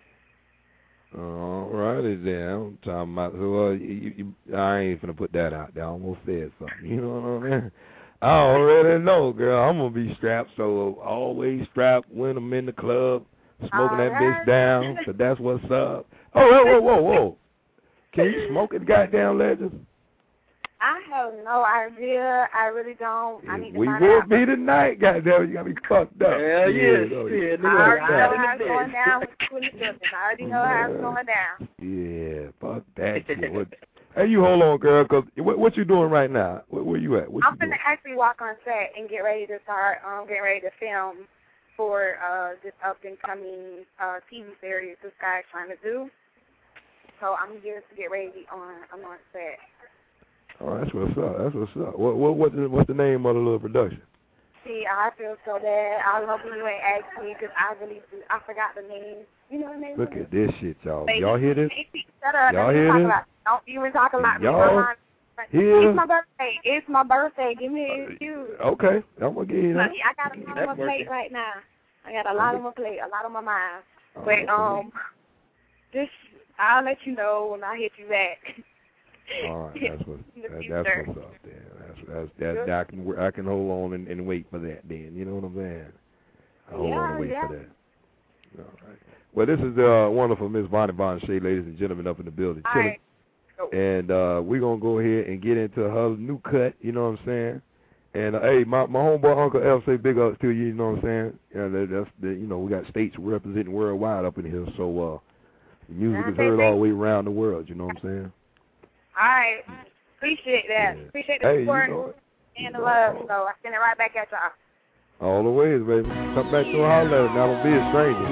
All righty then. I'm talking about, so, uh, you, you, I ain't finna put that out there. I almost said something. You know what I mean? I already know, girl. I'm gonna be strapped, so always strapped when I'm in the club, smoking that bitch down, so that's what's up. Oh, whoa, whoa, whoa, whoa. Can you smoke it, goddamn legend? I have no idea. I really don't. I need to we find will out. be tonight, goddamn. You got me fucked up. Hell yeah. yeah, yeah. I already know how it's going down with you in the building. I already know how it's going down. Yeah, fuck that shit. What, hey, you hold on, girl, because what, what you doing right now? Where, where you at? What I'm you going doing? to actually walk on set and get ready to start, um, getting ready to film for uh, this up-and-coming uh, T V series this guy's trying to do. So I'm here to get ready on, I'm on set. Oh, that's what's up. That's what's up. What what what's the, what's the name of the little production? See, I feel so bad. I hope you ain't asked me because I really I forgot the name. You know the name? Look at this shit, y'all. Baby. Y'all hear this? Shut up. Y'all Don't hear talk this? About, don't even talk about y'all me. hear? It's my birthday. It's my birthday. Give me a excuse. Okay, I'm gonna give you that. I got a lot on my plate right now. I got a lot on my plate, a lot on my mind. But um, just I'll let you know when I hit you back. All right, that's what that, that's what's up there. That's that's that, that I can I can hold on and, and wait for that. Then you know what I'm saying? I hold yeah, on and wait yeah. for that. All right. Well, this is the uh, wonderful Miss Bonnie Bon Shay, ladies and gentlemen, up in the building. All right. And uh, we're gonna go ahead and get into her new cut. You know what I'm saying? And uh, hey, my my homeboy Uncle F say big ups to you. You know what I'm saying? Yeah, that, that's the, you know we got states representing worldwide up in here, so uh, music is heard all the way around the world. You know what I'm saying? All right. Appreciate that. Yeah. Appreciate the hey, support you know and the love. So I send it right back at y'all. All the ways, baby. Come back to a holler. Now don't be a stranger.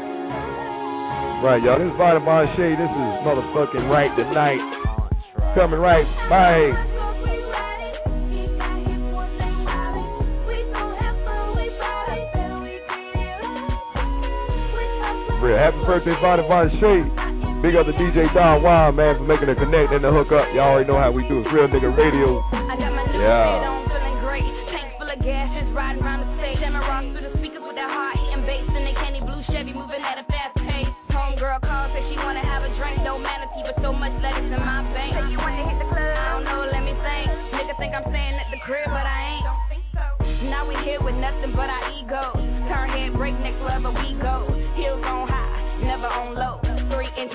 Right, y'all. This is Bonnie Bon Shay. This is motherfucking Right Tonight. Coming right. Bye. Happy birthday, Bonnie Bon Shay. Big up to D J Don Wild, man, for making a connect and the hook up. Y'all already know how we do. It's Real Nigga Radio. Yeah. Gas just riding around the stage, jamming rocks through the speakers with that hard hitting bass and the candy blue Chevy moving at a fast pace. Homegirl calls, say she wanna have a drink, no manatee, but so much lettuce in my bank. Say you wanna hit the club? I don't know, let me think. Nigga think I'm staying at the crib, but I ain't. Don't think so. Now we here with nothing but our egos. Turn head, break neck, wherever we go. Heels on high, never on low.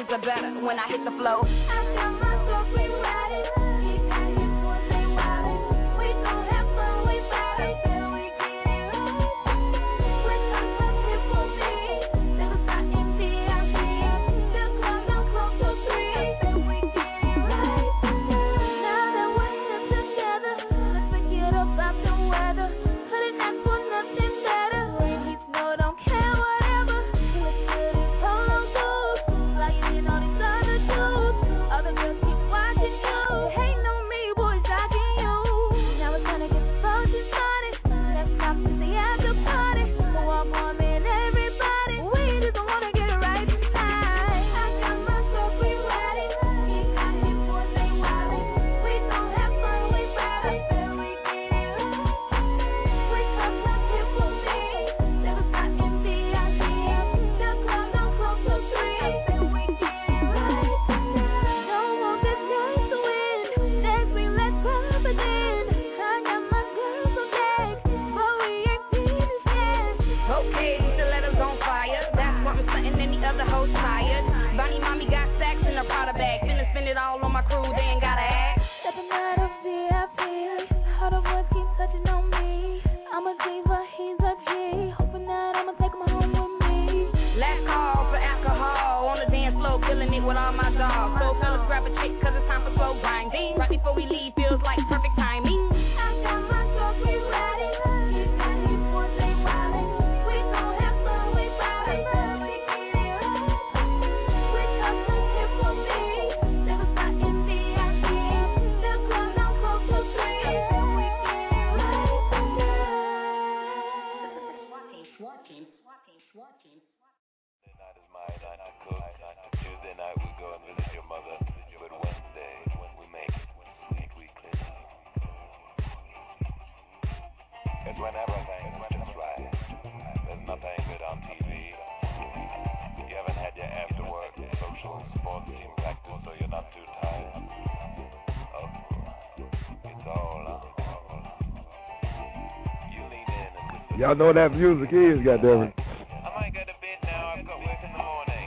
are better when I hit the flow. I got my soul free riding. He got his boys, they wildin'. We gon' have fun, we bout it till we get it right. When I come here for me, never stop in V I P. The club don't close till three till we get it right. Now that we're here together, let's forget about the weather. Couldn't ask for nothing better. We know don't care whatever. We're good in polo shoes, flying in all these other dudes. All the girls keep watching you. Hating on me, boys jocking you. Now it's time to get the function started. Let's stop at the after party. So walk on in everybody. We just don't wanna get it right tonight. I got my soul free riding. He got his boys, they wildin'. We gon' have fun, we bout it till we get it right. We come up here for me. Never stop in V I P. The club don't close till three till we get it right. Don't want this night to win. Next week, let's pop again. I got my girls on deck, but we ain't finished yet. Okay, stilettos on fire. That's what I'm stunting and the other hoes tired. Bonnie mommy got stacks in her Prada bag. Finna spend it all on my crew, they ain't gotta act. Stepping out of V I P. All the boys keep touching on me. I'm a diva, he's a G. Hoping that I'ma take him home with me. Last call for alcohol on the dance floor, killing it with all my dogs. So fellas grab a chick cause it's time for slow grinding. Right before we leave feels like perfect timing. I got my soul free riding. He got his boys, they wildin'. We gon' have fun, we bout it till we get it right. We come up here for me. Never stop in V I P. The club don't close till three till we get it right. Tuesday night we go and visit your mother, but Wednesday we make sweet weekly. It's when everything is just right. There's nothing good on T V. You haven't had your after work social sports team practice, so you're not too tired. Oh, it's all on. You lean in and listen. Y'all know what that music is, goddammit. I might go to bed now. I've got work in the morning.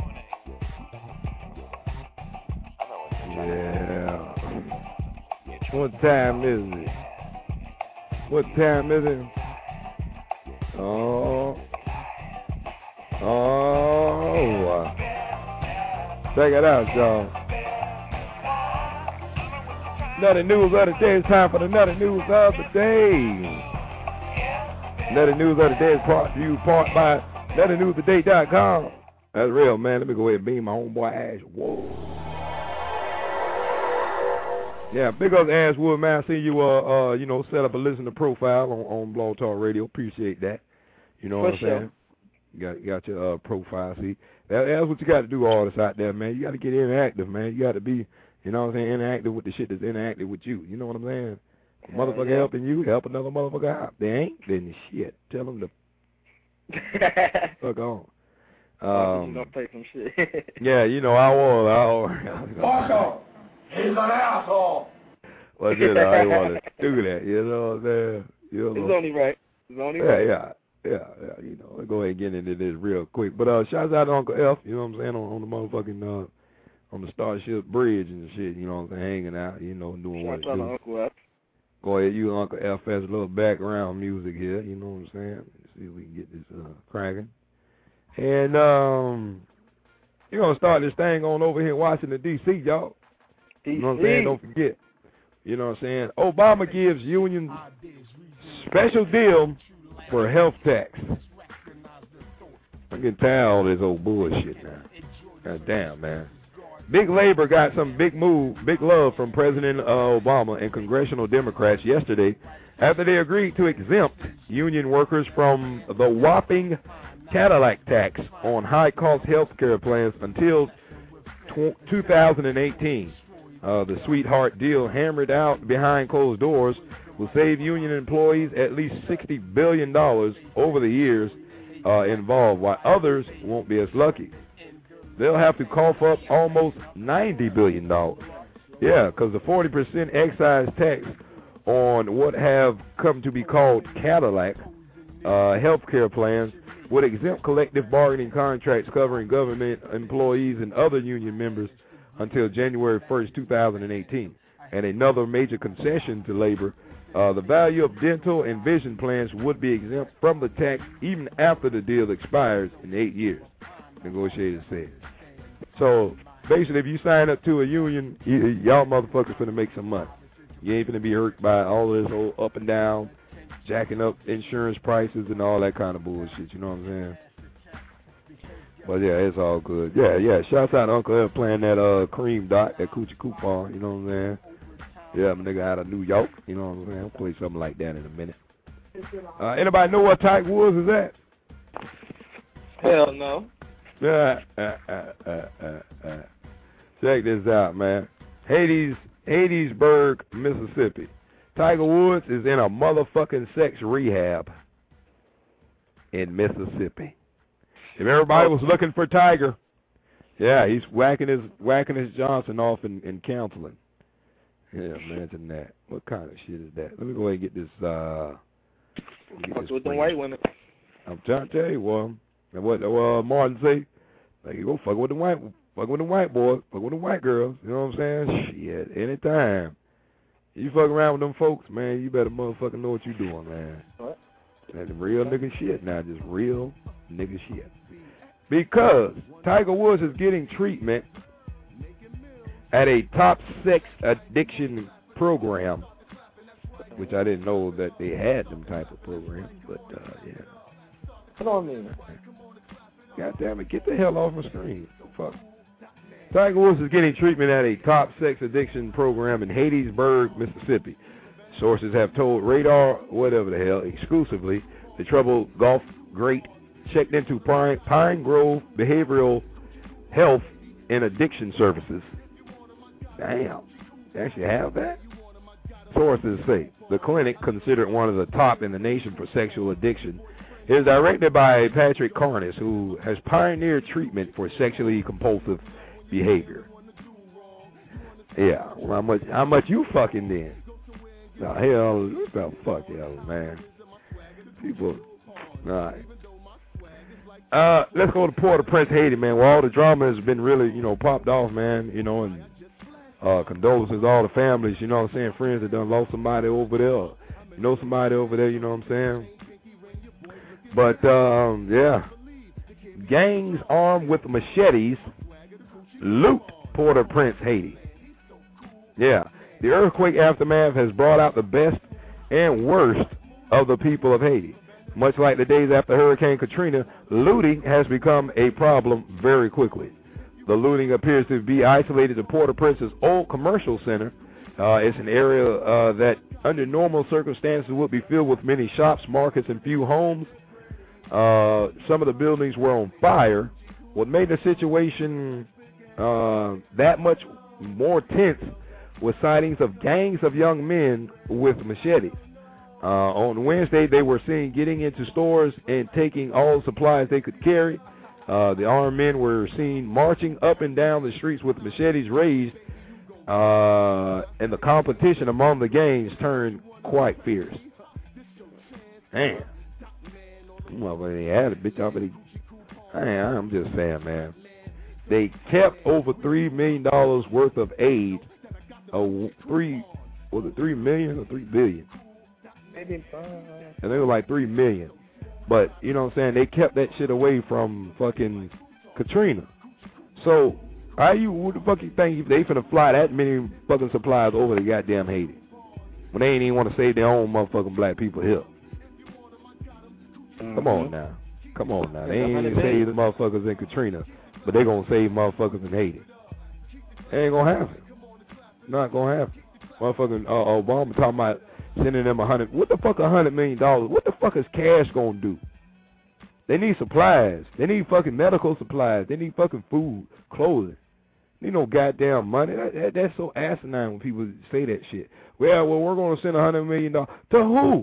Yeah. What time is it? What time is it? Oh. Oh. Check it out, y'all. Nutty news of the day. It's time for the nutty news of the day. Nutty news of the day is brought to you part by nutty news the day dot com. That's real, man. Let me go ahead and beam my homeboy Ash. Whoa. Yeah, big up Ashwood, man. I see you, uh, uh, you know, set up a listener profile on, on Blog Talk Radio. Appreciate that. You know For what I'm sure. saying? You got, got your uh, profile. See, that, that's what you got to do all this out there, man. You got to get interactive, man. You got to be, you know what I'm saying, interactive with the shit that's interactive with you. You know what I'm saying? A Hell motherfucker yeah. helping you, help another motherfucker out. They ain't, then shit. Tell them to fuck on. Um, Um, gonna play some shit. yeah, you know, I was, I was. Fuck off. He's an asshole. Well, you know, I didn't want to do that, you know what I'm saying? You know? It's only right. It's only Yeah, right. yeah, yeah, yeah, you know, let's go ahead and get into this real quick. But uh, shouts out to Uncle F, you know what I'm saying, on, on the motherfucking, uh, on the Starship Bridge and shit, you know what I'm saying, hanging out, you know, doing what it Shout out to do. Uncle F. Go ahead, you Uncle F has a little background music here, you know what I'm saying? Let's see if we can get this uh, cracking. And um, you're going to start this thing on over here in Washington, D C, y'all. D C. You know what I'm saying? Don't forget. You know what I'm saying? Obama gives unions special deal for health tax. I'm getting tired of all this old bullshit now. God damn, man. Big Labor got some big move, big love from President uh, Obama and congressional Democrats yesterday after they agreed to exempt union workers from the whopping Cadillac tax on high-cost health care plans until two thousand eighteen. Uh, the sweetheart deal hammered out behind closed doors will save union employees at least sixty billion dollars over the years uh, involved, while others won't be as lucky. They'll have to cough up almost ninety billion dollars. Yeah, because the forty percent excise tax on what have come to be called Cadillac uh, health care plans would exempt collective bargaining contracts covering government employees and other union members until January first, two thousand eighteen. And another major concession to labor, uh, the value of dental and vision plans would be exempt from the tax even after the deal expires in eight years, negotiators said. So basically, if you sign up to a union, y- y'all motherfuckers finna make some money. You ain't finna be hurt by all this whole up and down, jacking up insurance prices and all that kind of bullshit, you know what I'm saying? But yeah, it's all good. Yeah, yeah, shouts out to Uncle F playing that uh cream dot, that coochie coupon, you know what I'm saying? Yeah, my nigga out of New York, you know what I'm saying? I'll play something like that in a minute. Uh, anybody know what Tiger Woods is at? Hell no. Yeah, uh, uh, uh, uh, uh. Check this out, man. Hades, Hadesburg, Mississippi. Tiger Woods is in a motherfucking sex rehab in Mississippi. If everybody was looking for Tiger, yeah, he's whacking his whacking his Johnson off in, in counseling. Yeah, imagine that. What kind of shit is that? Let me go ahead and get this. Uh, get Fuck this with the print. white women. I'm trying to tell you, well, and what uh, Martin say? Like, you go fuck with the white, fuck with the white boys, fuck with the white girls. You know what I'm saying? Shit, anytime. You fuck around with them folks, man, you better motherfucking know what you doing, man. What? That's real nigga shit now, just real nigga shit. Because Tiger Woods is getting treatment at a top sex addiction program, which I didn't know that they had them type of programs, but uh, yeah. What on me? God damn it, get the hell off my screen. Fuck. Tiger Woods is getting treatment at a top sex addiction program in Hadesburg, Mississippi. Sources have told Radar, whatever the hell, exclusively, the troubled golf great checked into Pine, Pine Grove Behavioral Health and Addiction Services. Damn, they actually have that? Sources say the clinic, considered one of the top in the nation for sexual addiction, is directed by Patrick Carnes, who has pioneered treatment for sexually compulsive behavior. Yeah, well, how much how much you fucking then? The hell, what the fuck, hell, man? People, all right. Uh, let's go to Port-au-Prince, Haiti, man, where all the drama has been really, you know, popped off, man, you know, and uh, condolences to all the families, you know what I'm saying, friends that done lost somebody over there, you know somebody over there, you know what I'm saying? But, um, yeah, gangs armed with machetes loot Port-au-Prince, Haiti. Yeah, the earthquake aftermath has brought out the best and worst of the people of Haiti. Much like the days after Hurricane Katrina, looting has become a problem very quickly. The looting appears to be isolated to Port-au-Prince's old commercial center. Uh, it's an area uh, that, under normal circumstances, would be filled with many shops, markets, and few homes. Uh, some of the buildings were on fire. What made the situation uh, that much more tense was sightings of gangs of young men with machetes. Uh, on Wednesday, they were seen getting into stores and taking all supplies they could carry. Uh, the armed men were seen marching up and down the streets with machetes raised, uh, and the competition among the gangs turned quite fierce. Man, well, they had a bitch already. Man, I'm just saying, man. They kept over three million dollars worth of aid. Uh, three was it three million or three billion? Maybe five. And they were like three million. But, you know what I'm saying, they kept that shit away from fucking Katrina. So, how you, what the fuck you think they finna fly that many fucking supplies over to goddamn Haiti? When they ain't even want to save their own motherfucking black people here. Mm-hmm. Come on now. Come on now. They ain't even save the motherfuckers in Katrina, but they gonna save motherfuckers in Haiti. They ain't gonna have it. Not gonna have it. Motherfucking uh, Obama talking about sending them a hundred. What the fuck a hundred million dollars? What the fuck is cash gonna do? They need supplies. They need fucking medical supplies. They need fucking food, clothing. They need no goddamn money. That, that, that's so asinine when people say that shit. Well, well, we're gonna send a hundred million dollars to who?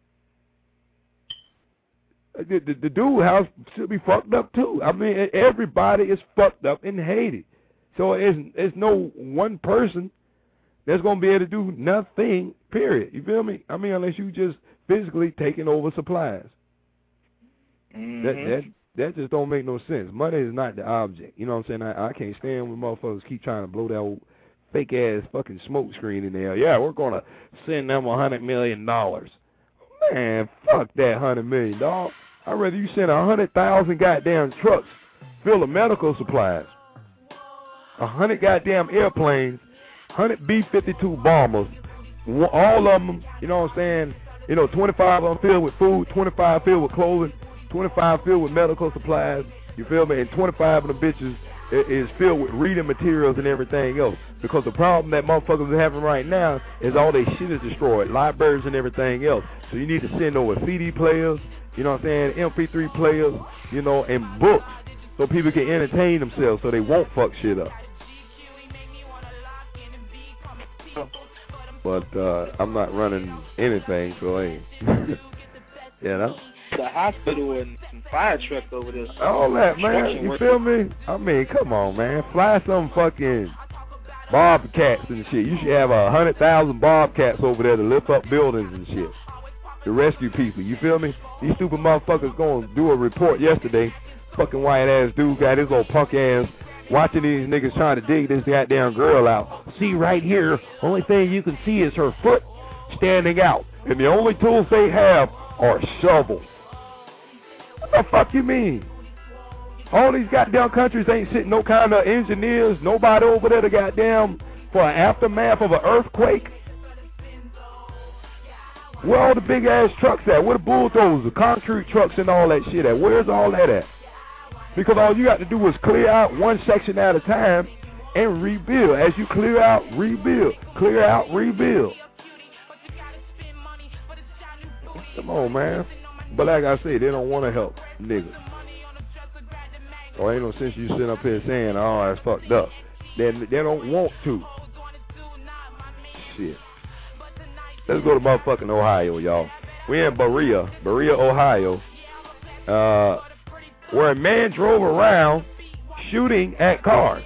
The, the, the dude house should be fucked up too. I mean, everybody is fucked up in Haiti. So it's it's no one person that's gonna be able to do nothing. Period. You feel me? I mean, unless you just physically taking over supplies. Mm-hmm. That that that just don't make no sense. Money is not the object. You know what I'm saying? I, I can't stand when motherfuckers keep trying to blow that old fake ass fucking smoke screen in there. Yeah, we're gonna send them a hundred million dollars. Man, fuck that hundred million, dog. I'd rather you send a hundred thousand goddamn trucks full of medical supplies, a hundred goddamn airplanes, hundred B fifty-two bombers, all of them. You know what I'm saying? You know, twenty-five of them filled with food, twenty-five filled with clothing, twenty-five filled with medical supplies. You feel me? And twenty-five of them bitches is filled with reading materials and everything else. Because the problem that motherfuckers are having right now is all their shit is destroyed, libraries and everything else. So you need to send over C D players, you know what I'm saying, M P three players, you know, and books so people can entertain themselves so they won't fuck shit up. But uh, I'm not running anything, so hey, you know. The hospital and some fire trucks over there. All that, man. You feel me? I mean, come on, man. Fly some fucking bobcats and shit. You should have a hundred thousand bobcats over there to lift up buildings and shit, to rescue people. You feel me? These stupid motherfuckers going to do a report yesterday. Fucking white ass dude got his old punk ass watching these niggas trying to dig this goddamn girl out. See right here, only thing you can see is her foot standing out, and the only tools they have are shovels. What the fuck you mean? All these goddamn countries ain't sitting no kind of engineers, nobody over there to goddamn for an aftermath of an earthquake. Where all the big ass trucks at? Where the bulldozers, the concrete trucks and all that shit at? Where's all that at? Because all you got to do is clear out one section at a time and rebuild. As you clear out, rebuild. Clear out, rebuild. Come on, man. But like I say, they don't want to help niggas. Or ain't no sense you sitting up here saying, oh, that's fucked up. They, they don't want to. Shit. Let's go to motherfucking Ohio, y'all. We're in Berea, Berea, Ohio, uh, where a man drove around shooting at cars.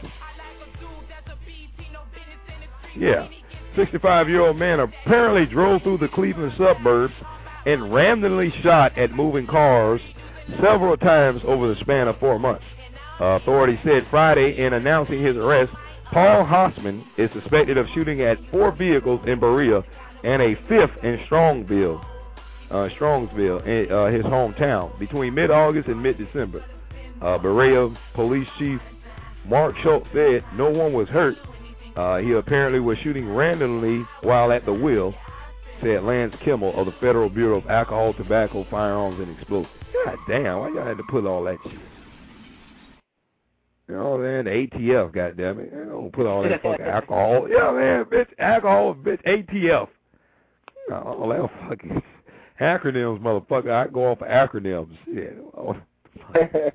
Yeah. sixty-five-year-old man apparently drove through the Cleveland suburbs and randomly shot at moving cars several times over the span of four months. Uh, authorities said Friday in announcing his arrest, Paul Hossman is suspected of shooting at four vehicles in Berea and a fifth in Strongsville, uh, Strongsville, in, uh, his hometown, between mid-August and mid-December. Uh, Berea Police Chief Mark Schultz said no one was hurt. Uh, he apparently was shooting randomly while at the wheel, said Lance Kimmel of the Federal Bureau of Alcohol, Tobacco, Firearms, and Explosives. God damn, why y'all had to put all that shit? You know, man, the A T F, goddamn it. You don't put all that fucking alcohol. Yeah, man, bitch, alcohol, bitch, A T F. All that fucking acronyms, motherfucker. I go off of acronyms. Shit. Oh, that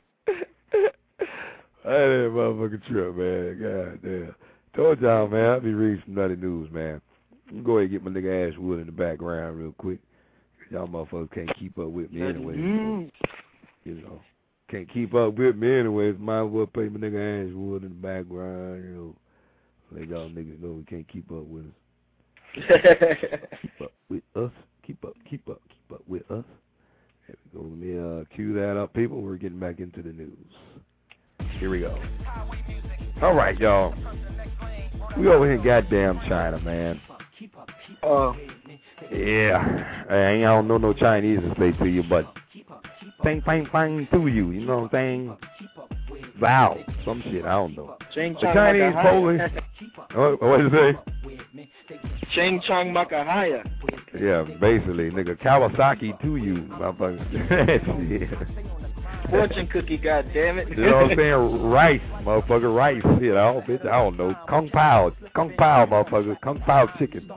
ain't motherfucking trip, man. God damn. Told y'all, man, I'll be reading some nutty news, man. Go ahead and get my nigga Ashwood in the background real quick. Y'all motherfuckers can't keep up with me anyway. Mm. You know, can't keep up with me anyways. Might as well play my nigga Ashwood in the background, you know. Let y'all niggas know we can't keep up with us. Keep up with us. Keep up, keep up, keep up with us. There we go. Let me uh, cue that up, people. We're getting back into the news. Here we go. All right, y'all. We over here in goddamn China, man. Uh, yeah. I don't know no Chinese to say to you, but bang, bang, bang to you. You know what I'm saying? Wow. Some shit. I don't know. Ching the Chinese police. What, what did you say? Ching Chong Makahaya. Yeah, basically, nigga. Kawasaki to you, motherfucker. Fortune cookie, goddammit. You know what I'm saying? Rice, motherfucker, rice. You know, bitch, I don't know. Kung Pao. Kung Pao, motherfucker. Kung Pao chicken.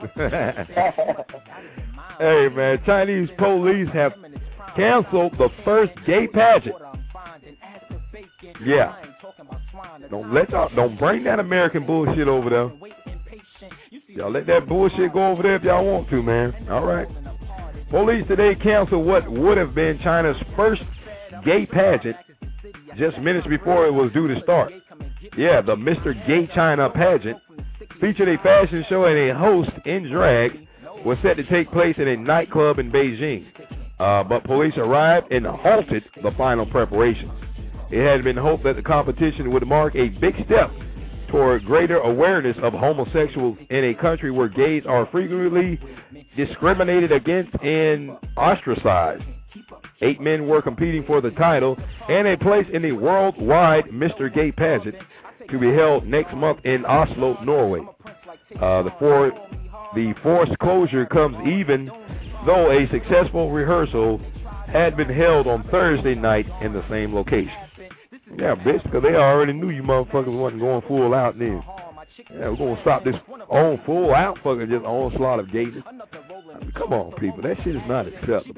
Hey, man, Chinese police have canceled the first gay pageant. Yeah. Don't let y'all, don't bring that American bullshit over there. Y'all let that bullshit go over there if y'all want to, man. All right. Police today canceled what would have been China's first gay pageant just minutes before it was due to start. Yeah, the Mister Gay China pageant featured a fashion show and a host in drag was set to take place in a nightclub in Beijing. uh, but police arrived and halted the final preparations. It had been hoped that the competition would mark a big step toward greater awareness of homosexuals in a country where gays are frequently discriminated against and ostracized. Eight men were competing for the title and a place in the worldwide Mister Gay pageant to be held next month in Oslo, Norway. Uh, the, for, the forced closure comes even though a successful rehearsal had been held on Thursday night in the same location. Yeah, bitch, because they already knew you motherfuckers wasn't going full out then. Yeah, we're going to stop this on full out fucking just onslaught of gays. I mean, come on, people. That shit is not acceptable.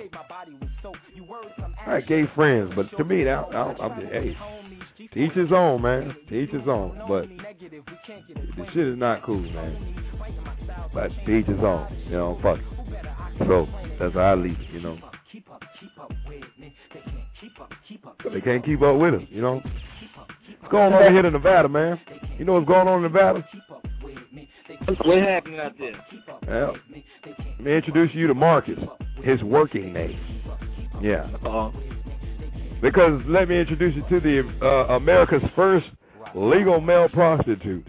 I got gay friends, but to me, that, I, I, I, hey, to each his own, man. To each his own. But this shit is not cool, man. But to each his own. You know, fuck it. So, that's how I leave it, you know. They can't keep up with us, you know. What's going on here in Nevada, man? You know what's going on in Nevada? What happened out there? Well, let me introduce you to Marcus, his working name. Yeah. Uh-huh. Because let me introduce you to the uh, America's first legal male prostitute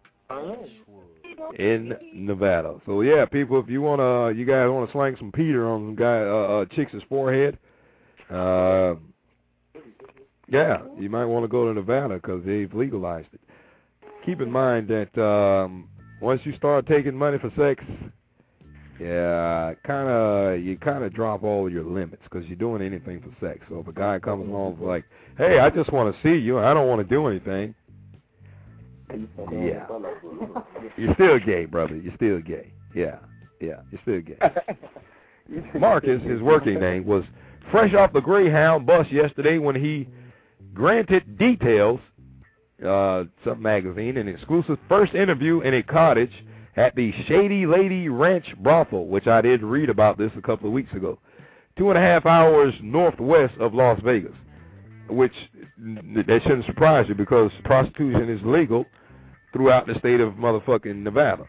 in Nevada. So yeah, people, if you wanna, you guys wanna slang some Peter on some guy, uh, uh, chicks' forehead, uh, yeah, you might want to go to Nevada because they've legalized it. Keep in mind that um, once you start taking money for sex, yeah, kind of you kind of drop all of your limits because you're doing anything for sex. So if a guy comes along like, hey, I just want to see you, I don't want to do anything. Yeah, you're still gay, brother. You're still gay. Yeah, yeah, you're still gay. Marcus, his working name, was fresh off the Greyhound bus yesterday when he granted details, uh, some magazine, an exclusive first interview in a cottage at the Shady Lady Ranch brothel, which I did read about this a couple of weeks ago, two and a half hours northwest of Las Vegas, which that shouldn't surprise you because prostitution is legal throughout the state of motherfucking Nevada.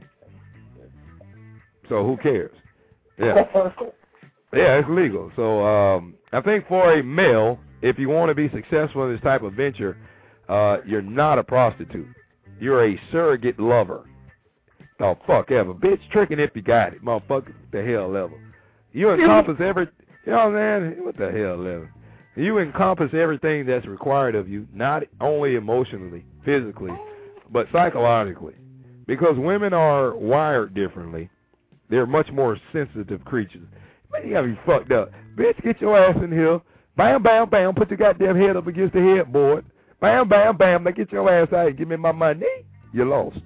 So who cares? Yeah. Yeah, it's legal. So um, I think for a male, if you want to be successful in this type of venture, uh, you're not a prostitute. You're a surrogate lover. Oh, fuck ever. Bitch, tricking if you got it. Motherfucker, the hell level. You encompass every, you know what I'm saying? What the hell level? You encompass everything that's required of you, not only emotionally, physically, but psychologically. Because women are wired differently. They're much more sensitive creatures. Man, you gotta be fucked up. Bitch, get your ass in here. Bam, bam, bam. Put your goddamn head up against the headboard. Bam, bam, bam. Now get your ass out and give me my money. You lost.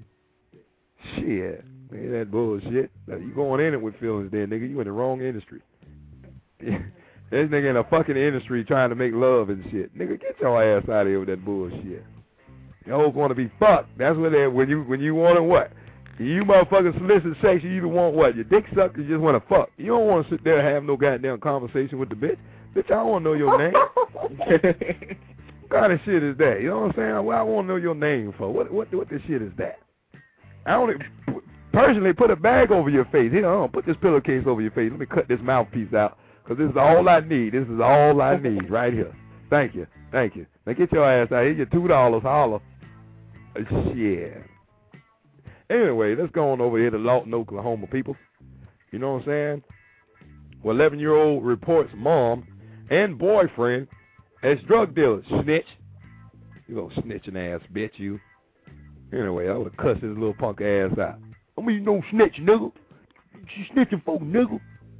Shit. Man, that bullshit. Now, you going in it with feelings then, nigga. You in the wrong industry. This nigga in a fucking industry trying to make love and shit. Nigga, get your ass out of here with that bullshit. You always want to be fucked. That's what they, when you when you want to what? You motherfuckers solicit sex, you either want what? Your dick sucked or you just want to fuck. You don't want to sit there and have no goddamn conversation with the bitch. Bitch, I don't want to know your name. What kind of shit is that? You know what I'm saying? Well, I want to know your name for. What what what this shit is that? I don't personally put a bag over your face. Here, don't put this pillowcase over your face. Let me cut this mouthpiece out because this is all I need. This is all I need right here. Thank you. Thank you. Now get your ass out. Here's your two dollars. Holler. Shit. Anyway, let's go on over here to Lawton, Oklahoma, people. You know what I'm saying? Well, eleven-year-old reports mom and boyfriend as drug dealers. Snitch. You little snitching ass bitch, you. Anyway, I would have cussed his little punk ass out. I mean, you no snitch, nigga. You snitching for nigga.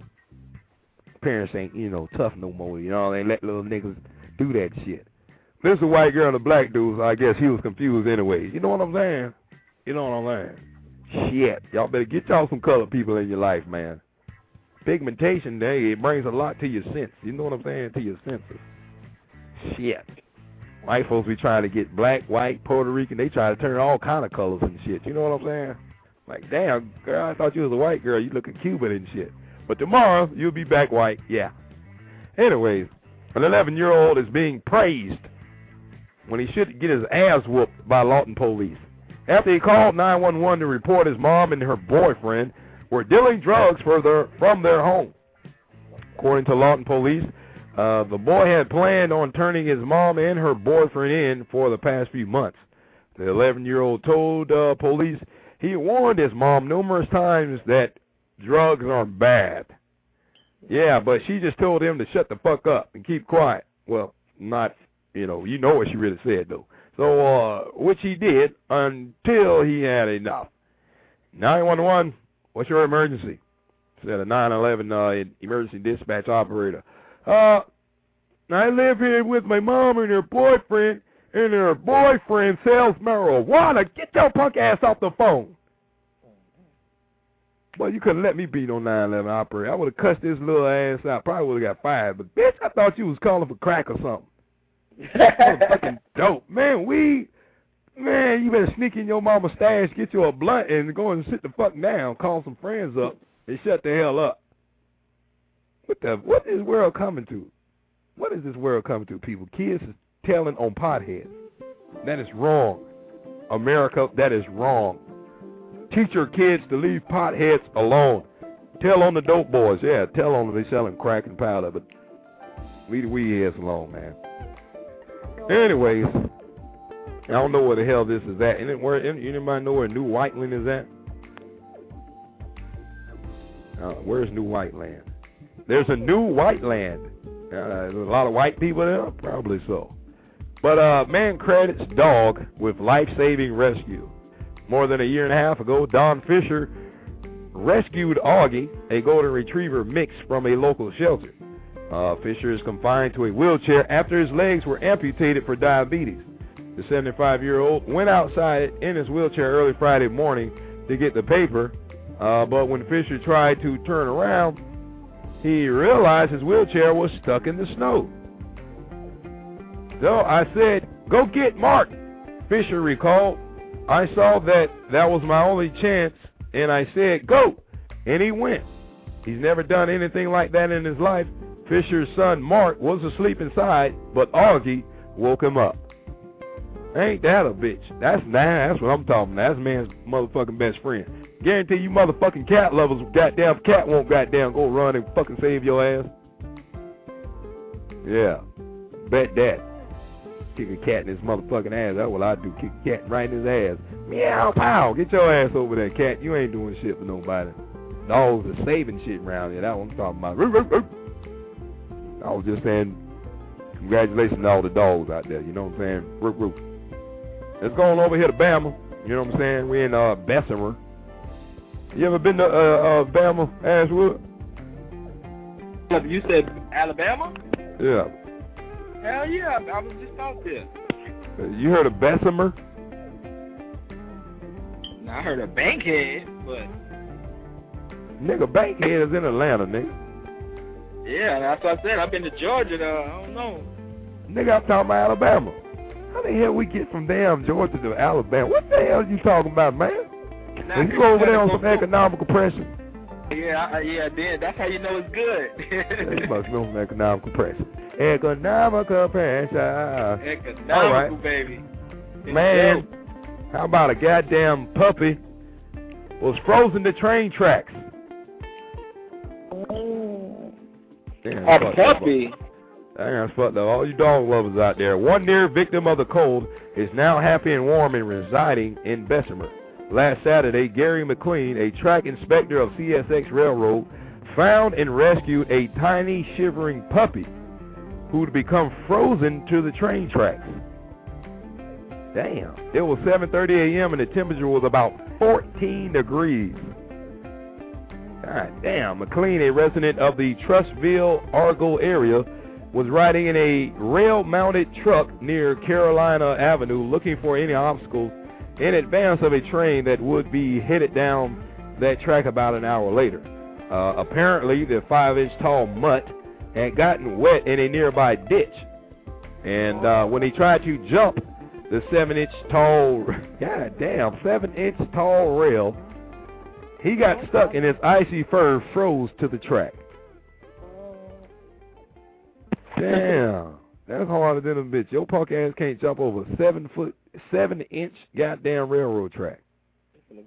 Parents ain't, you know, tough no more. You know, they let little niggas do that shit. This is a white girl and a black dude, so I guess he was confused anyway. You know what I'm saying? You know what I'm saying? Shit. Y'all better get y'all some colored people in your life, man. Pigmentation, hey, it brings a lot to your sense. You know what I'm saying? To your senses. Shit. White folks be trying to get black, white, Puerto Rican. They try to turn all kind of colors and shit. You know what I'm saying? Like, damn, girl, I thought you was a white girl. You looking Cuban and shit. But tomorrow, you'll be back white. Yeah. Anyways, an eleven-year-old is being praised when he should get his ass whooped by Lawton police. After he called nine one one to report his mom and her boyfriend were dealing drugs for their, from their home. According to Lawton police, uh, the boy had planned on turning his mom and her boyfriend in for the past few months. The eleven-year-old told uh, police he warned his mom numerous times that drugs are bad. Yeah, but she just told him to shut the fuck up and keep quiet. Well, not, you know, you know what she really said, though. So, uh, which he did until he had enough. nine one one, what's your emergency? Said a nine one one uh, emergency dispatch operator. Uh, I live here with my mom and her boyfriend, and her boyfriend sells marijuana. Get your punk ass off the phone. Well, you couldn't let me beat on nine one one operator. I would have cussed this little ass out. Probably would have got fired. But, bitch, I thought you was calling for crack or something. Fucking dope. Man, we, man, you better sneak in your mama's stash, get you a blunt, and go and sit the fuck down, call some friends up, and shut the hell up. What the, what is this world coming to? What is this world coming to, people? Kids is telling on potheads. That is wrong. America, that is wrong. Teach your kids to leave potheads alone. Tell on the dope boys. Yeah, tell on them they selling crack and powder, but leave the weed heads alone, man. Anyways, I don't know where the hell this is at. Anywhere, anybody know where New Whiteland is at? Uh, where's New Whiteland? There's a New Whiteland. Uh, there's a lot of white people there? Probably so. But uh, man credits dog with life-saving rescue. More than a year and a half ago, Don Fisher rescued Augie, a golden retriever mix, from a local shelter. Uh, Fisher is confined to a wheelchair after his legs were amputated for diabetes. The seventy-five-year-old went outside in his wheelchair early Friday morning to get the paper, uh, but when Fisher tried to turn around, he realized his wheelchair was stuck in the snow. So I said, "Go get Mark," Fisher recalled. "I saw that that was my only chance, and I said, go," and he went. He's never done anything like that in his life. Fisher's son, Mark, was asleep inside, but Augie woke him up. Ain't that a bitch? That's nah, that's what I'm talking about. That's man's motherfucking best friend. Guarantee you motherfucking cat lovers, goddamn cat won't goddamn go run and fucking save your ass. Yeah, bet that. Kick a cat in his motherfucking ass. That's what I do. Kick a cat right in his ass. Meow, pow. Get your ass over there, cat. You ain't doing shit for nobody. Dogs are saving shit around here. That's what I'm talking about. I was just saying, congratulations to all the dogs out there. You know what I'm saying? Roof, roof. Let's go on over here to Bama. You know what I'm saying? We're in uh, Bessemer. You ever been to uh, uh, Bama, Ashwood? You said Alabama? Yeah. Hell yeah, I was just out there. You heard of Bessemer? Now, I heard of Bankhead, but... Nigga, Bankhead is in Atlanta, nigga. Yeah, that's what I said. I've been to Georgia, though. I don't know. Nigga, I'm talking about Alabama. How the hell we get from damn Georgia to Alabama? What the hell are you talking about, man? Now, you go over there on some economical pressure. Yeah, I, yeah, then that's how you know it's good. Yeah, you must know some economical pressure. Economical pressure. Economical, all right. baby. Man, how about a goddamn puppy was frozen to train tracks? Damn, a puppy? That's fucked up. All you dog lovers out there. One near victim of the cold is now happy and warm and residing in Bessemer. Last Saturday, Gary McLean, a track inspector of C S X Railroad, found and rescued a tiny shivering puppy who had become frozen to the train tracks. Damn. It was seven thirty a m and the temperature was about fourteen degrees. God damn. McLean, a resident of the Trussville, Argyle area, was riding in a rail-mounted truck near Carolina Avenue looking for any obstacles in advance of a train that would be headed down that track about an hour later. Uh, apparently, the five-inch tall mutt had gotten wet in a nearby ditch. And uh, when he tried to jump the seven-inch tall, god damn, seven-inch tall rail, he got stuck and his icy fur froze to the track. Damn. That's harder than a bitch. Your punk ass can't jump over a seven foot, seven inch goddamn railroad track.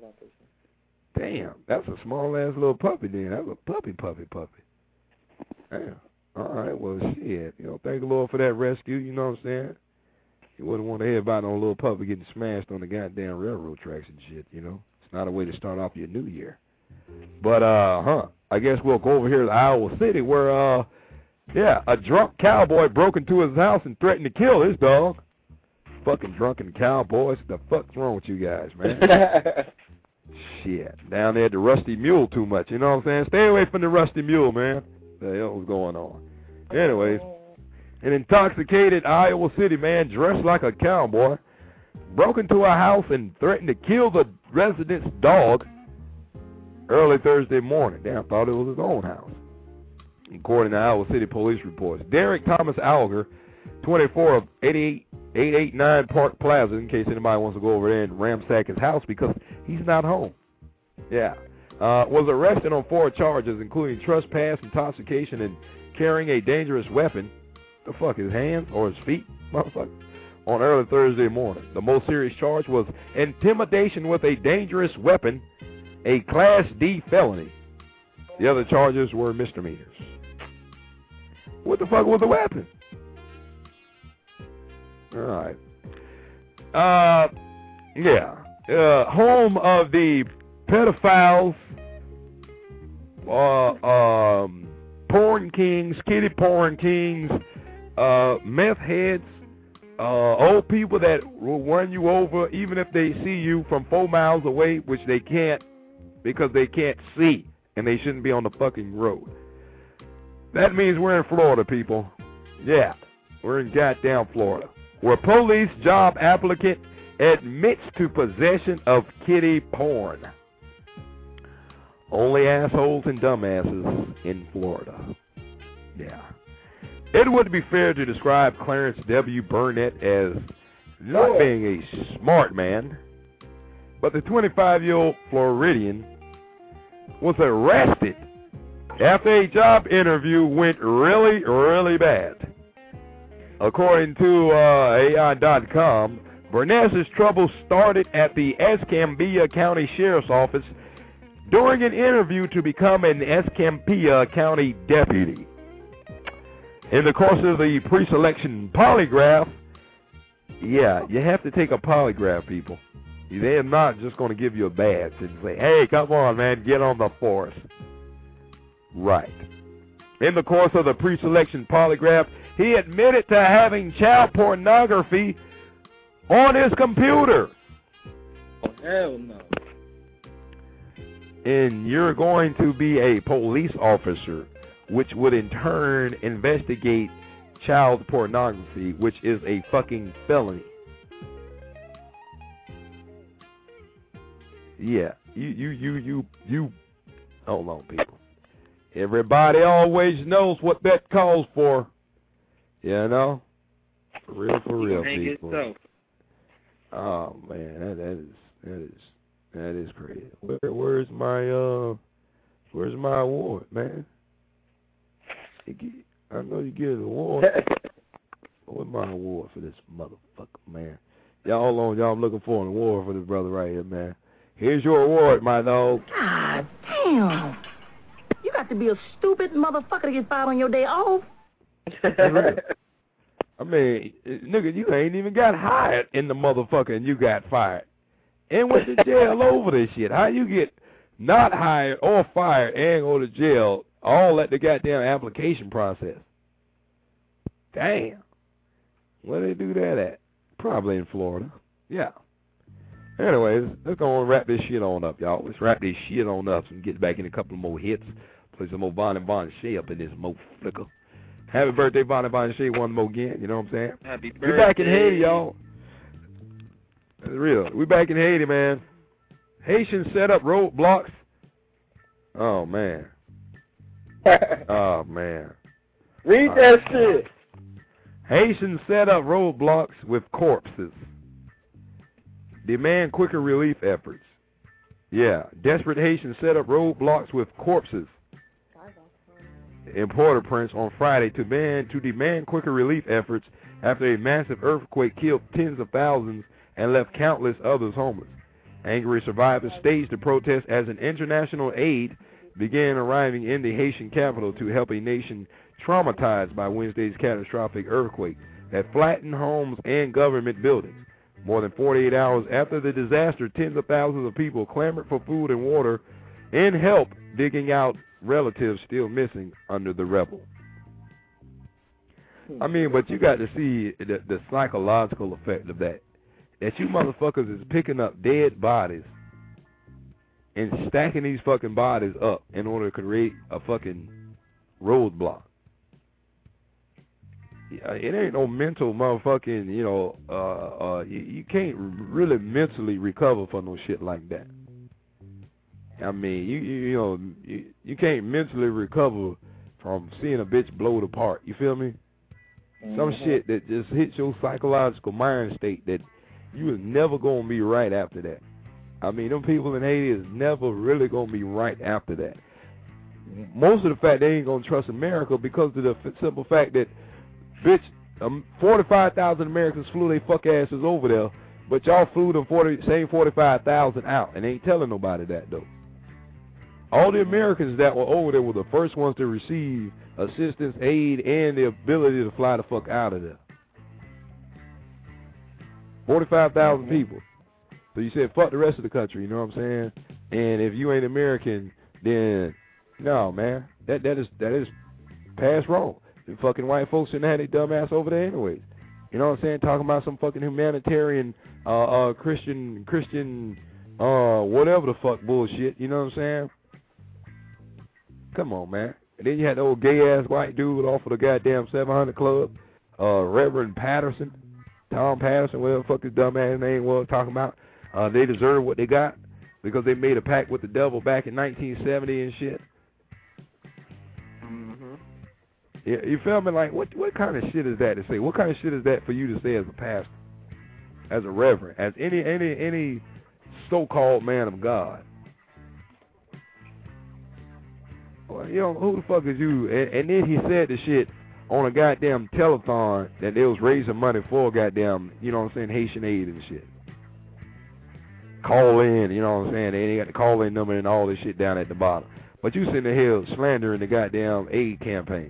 Damn, that's a small ass little puppy then. That's a puppy, puppy, puppy. Damn. All right, well, shit. You know, thank the Lord for that rescue, you know what I'm saying? You wouldn't want to hear about no little puppy getting smashed on the goddamn railroad tracks and shit, you know? It's not a way to start off your new year. But, uh, huh, I guess we'll go over here to Iowa City where, uh, yeah, a drunk cowboy broke into his house and threatened to kill his dog. Fucking drunken cowboys. What the fuck's wrong with you guys, man? Shit. Down there at the Rusty Mule too much, you know what I'm saying? Stay away from the Rusty Mule, man. What the hell was going on? Anyways, an intoxicated Iowa City man dressed like a cowboy broke into a house and threatened to kill the resident's dog early Thursday morning. Damn, thought it was his own house. According to Iowa City police reports, Derek Thomas Alger, twenty-four, of eighty-eight eighty-nine Park Plaza, in case anybody wants to go over there and ransack his house because he's not home. Yeah. Uh, was arrested on four charges, including trespass, intoxication, and carrying a dangerous weapon. The fuck, his hands or his feet? Motherfucker. On early Thursday morning. The most serious charge was intimidation with a dangerous weapon, a Class D felony. The other charges were misdemeanors. What the fuck was the weapon? All right. Uh, yeah. Uh, home of the pedophiles, uh, um, porn kings, kitty porn kings, uh, meth heads, uh, old people that will run you over even if they see you from four miles away, which they can't because they can't see and they shouldn't be on the fucking road. That means we're in Florida, people. Yeah, we're in goddamn Florida, where police job applicant admits to possession of kitty porn. Only assholes and dumbasses in Florida. Yeah. It would be fair to describe Clarence W. Burnett as not being a smart man, but the twenty-five-year-old Floridian was arrested after a job interview went really, really bad. According to uh, A I dot com, Burnett's trouble started at the Escambia County Sheriff's Office during an interview to become an Escambia County deputy. In the course of the pre-selection polygraph, yeah, you have to take a polygraph, people. They're not just going to give you a badge and say, hey, come on, man, get on the force. Right. In the course of the pre-selection polygraph, he admitted to having child pornography on his computer. Oh, hell no. And you're going to be a police officer, which would in turn investigate child pornography, which is a fucking felony. Yeah, you, you, you, you, you, hold on, people. Everybody always knows what that calls for. You know? For real, for real, people. Oh, man, that, that is, that is, that is crazy. Where, where's my, uh, where's my award, man? I know you get an award. What's my award for this motherfucker, man? Y'all hold on, y'all. I'm looking for an award for this brother right here, man. Here's your award, my dog. God damn. You got to be a stupid motherfucker to get fired on your day off. I mean, nigga, you ain't even got hired in the motherfucker and you got fired. And went to jail over this shit. How you get not hired or fired and go to jail all at the goddamn application process? Damn. Where they do that at? Probably in Florida. Yeah. Anyways, let's go and wrap this shit on up, y'all. Let's wrap this shit on up and get back in a couple more hits. Play some more Bonnie Bonnie Shay up in this mo flicker. Happy birthday, Bonnie Bonnie Shay, one more again. You know what I'm saying? Happy birthday. We back in Haiti, y'all. That's real. We back in Haiti, man. Haitians set up roadblocks. Oh, man. Oh, man. Read uh, that shit. Haitians set up roadblocks with corpses. Demand quicker relief efforts. Yeah, desperate Haitians set up roadblocks with corpses in Port-au-Prince on Friday to demand, to demand quicker relief efforts after a massive earthquake killed tens of thousands and left countless others homeless. Angry survivors staged a protest as an international aid began arriving in the Haitian capital to help a nation traumatized by Wednesday's catastrophic earthquake that flattened homes and government buildings. More than forty-eight hours after the disaster, tens of thousands of people clamored for food and water and help digging out relatives still missing under the rubble. I mean, but you got to see the, the psychological effect of that. That you motherfuckers is picking up dead bodies and stacking these fucking bodies up in order to create a fucking roadblock. It ain't no mental motherfucking, you know, uh, uh, you, you can't really mentally recover from no shit like that. I mean, you you, you know, you, you can't mentally recover from seeing a bitch blowed apart. You feel me? Mm-hmm. Some shit that just hits your psychological mind state that you is never gonna be right after that. I mean, them people in Haiti is never really gonna be right after that. Most of the fact they ain't gonna trust America because of the f- simple fact that, bitch, um, forty-five thousand Americans flew their fuck asses over there, but y'all flew them forty, same forty-five thousand out, and ain't telling nobody that though. All the Americans that were over there were the first ones to receive assistance, aid, and the ability to fly the fuck out of there. forty-five thousand mm-hmm. people. So you said fuck the rest of the country, you know what I'm saying? And if you ain't American, then no, man, that that is that is past wrong. The fucking white folks shouldn't have their dumb ass over there anyways. You know what I'm saying? Talking about some fucking humanitarian, uh, uh, Christian, Christian, uh, whatever the fuck bullshit. You know what I'm saying? Come on, man. And then you had the old gay ass white dude off of the goddamn seven hundred Club, uh, Reverend Patterson, Tom Patterson, whatever the fuck his dumb ass name was, talking about. Uh, they deserve what they got because they made a pact with the devil back in nineteen seventy and shit. Mm-hmm. Yeah, you feel me? Like, what what kind of shit is that to say? What kind of shit is that for you to say as a pastor, as a reverend, as any any any so-called man of God? Well, you know, who the fuck is you? And, and then he said the shit on a goddamn telethon that they was raising money for goddamn, you know what I'm saying, Haitian aid and shit. Call in, you know what I'm saying? They ain't got the call in number and all this shit down at the bottom. But you sitting there slandering the goddamn aid campaign.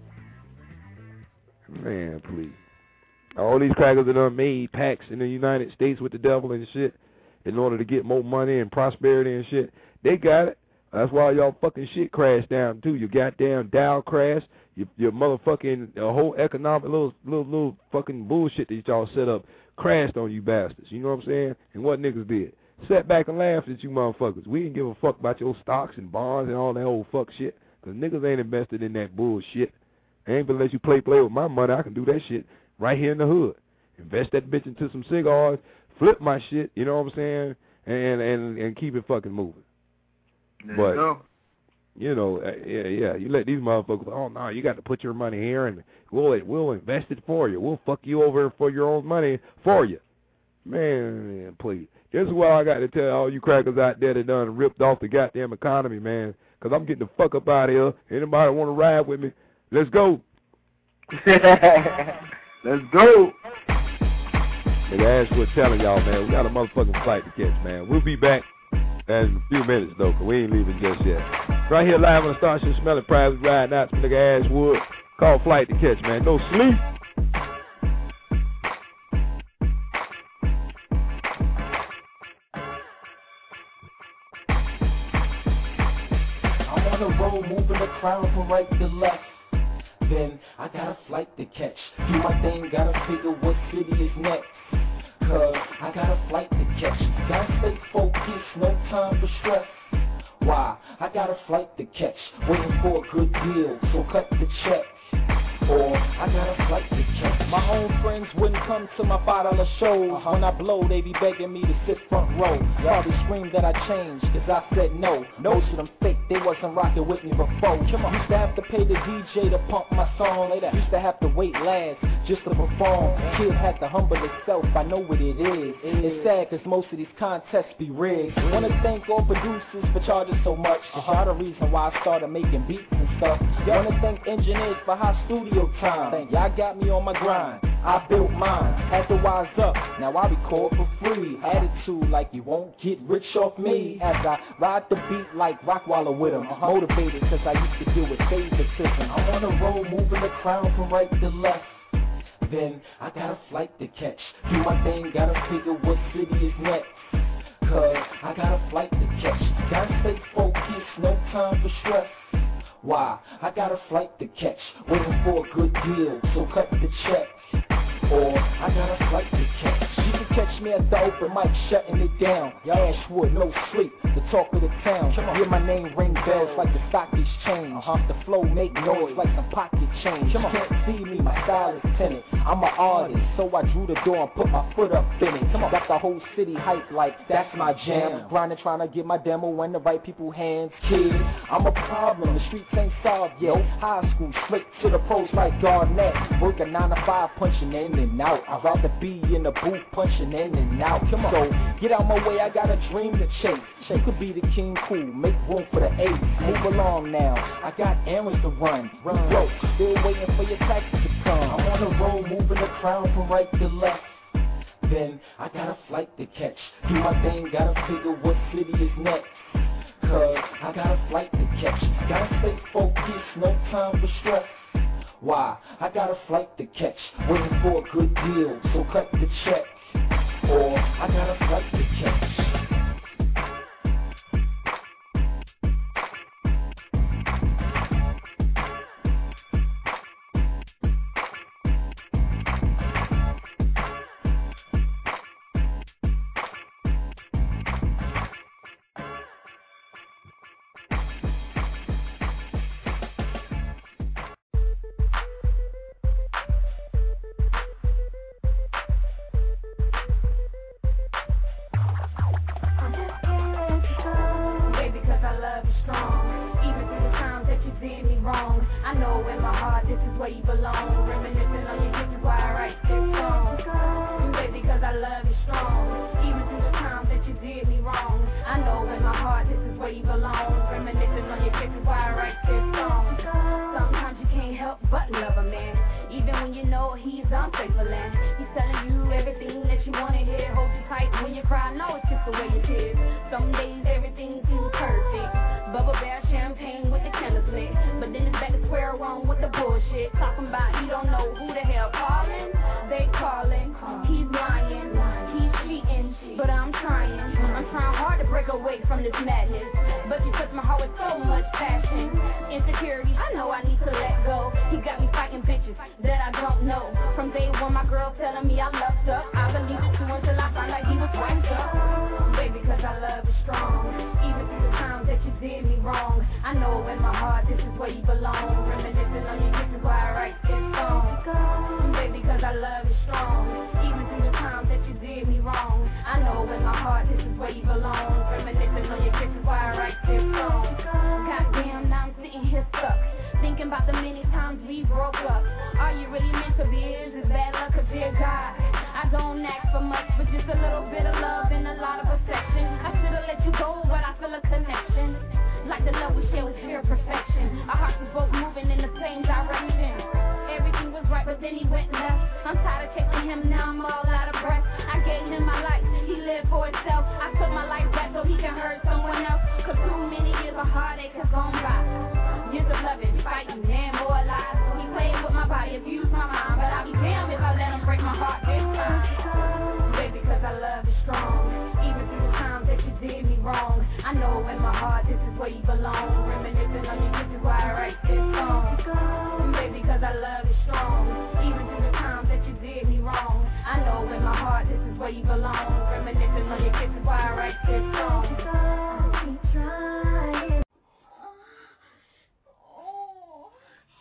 Man, please. All these crackers that done made pacts in the United States with the devil and shit in order to get more money and prosperity and shit. They got it. That's why y'all fucking shit crashed down too. Your goddamn Dow crashed. Your, your motherfucking uh, whole economic little little little fucking bullshit that y'all set up crashed on you bastards. You know what I'm saying? And what niggas did? Sat back and laughed at you motherfuckers. We didn't give a fuck about your stocks and bonds and all that old fuck shit. Because niggas ain't invested in that bullshit. I ain't gonna let you play play with my money. I can do that shit right here in the hood. Invest that bitch into some cigars, flip my shit, you know what I'm saying, and and, and keep it fucking moving. There but, you go. You know, yeah, yeah, you let these motherfuckers, oh, no, you got to put your money here, and we'll, we'll invest it for you. We'll fuck you over for your own money for you. Man, man, please. This is what I got to tell all you crackers out there that done ripped off the goddamn economy, man, because I'm getting the fuck up out of here. Anybody want to ride with me? Let's go. Let's go. And as we're telling y'all, man, we got a motherfucking flight to catch, man. We'll be back in a few minutes, though, because we ain't leaving just yet. Right here live on the Starship Smelling Private, riding out some nigga Ashwood. Call Flight to Catch, man. No sleep. I'm on the road, moving the crowd from right to left. Then I got a flight to catch. Do my thing, gotta figure what city is next. Cause I got a flight to catch. Gotta stay focused, no time for stress. Why? I got a flight to catch. Waiting for a good deal, so cut the check. Or I got a flight to catch. My own friends wouldn't come to my five dollar shows. Uh-huh. When I blow, they be begging me to sit front row. Probably scream that I changed, cause I said no. Most of them fake, they wasn't rocking with me before. Come on. Used to have to pay the D J to pump my song. Used to have to wait last just to perform. Kid had to humble himself, I know what it is. It's sad cause most of these contests be rigged. Wanna thank all producers for charging so much. Uh-huh. Y'all the reason why I started making beats and stuff. Wanna thank engineers for hot studios your time. Y'all got me on my grind. I built mine, had to wise up, now I record for free. Attitude like you won't get rich off me. As I ride the beat like Rockwaller with him. Motivated cause I used to deal with favoritism. I'm on the road moving the crown from right to left. Then I got a flight to catch. Do my thing, gotta figure what city is next. Cause I got a flight to catch. Gotta stay focused, no time for stress. Why? I got a flight to catch. Waiting for a good deal, so cut the check. Or I got a flight to catch. You can catch me at the open mic shutting it down. Ashwood, no sleep, the talk of the town. Hear my name ring bells like the stock exchange. Uh-huh. The flow make noise like some pocket change. You can't see me, my style is tinted. I'm an artist, so I drew the door and put my foot up in it. Got the whole city hype like that's my jam. Grinding trying to get my demo in the right people's hands. Kid, I'm a problem, the streets ain't solved yet. High school, straight to the pros like Garnett. Working nine to five, punching in and out. I'd rather be in the booth punching in and out. Come on, so get out my way, I got a dream to chase. You could be the king cool, make room for the eight. Move along now, I got errands to run. Run, bro, still waiting for your taxi to come. I'm on the road, moving the crown from right to left. Then I got a flight to catch. Do my thing, gotta figure what city is next. Cause I got a flight to catch. Gotta stay focused, no time for stress. Why? I got a flight to catch. Waiting for a good deal, so cut the check. Or I got a flight to catch.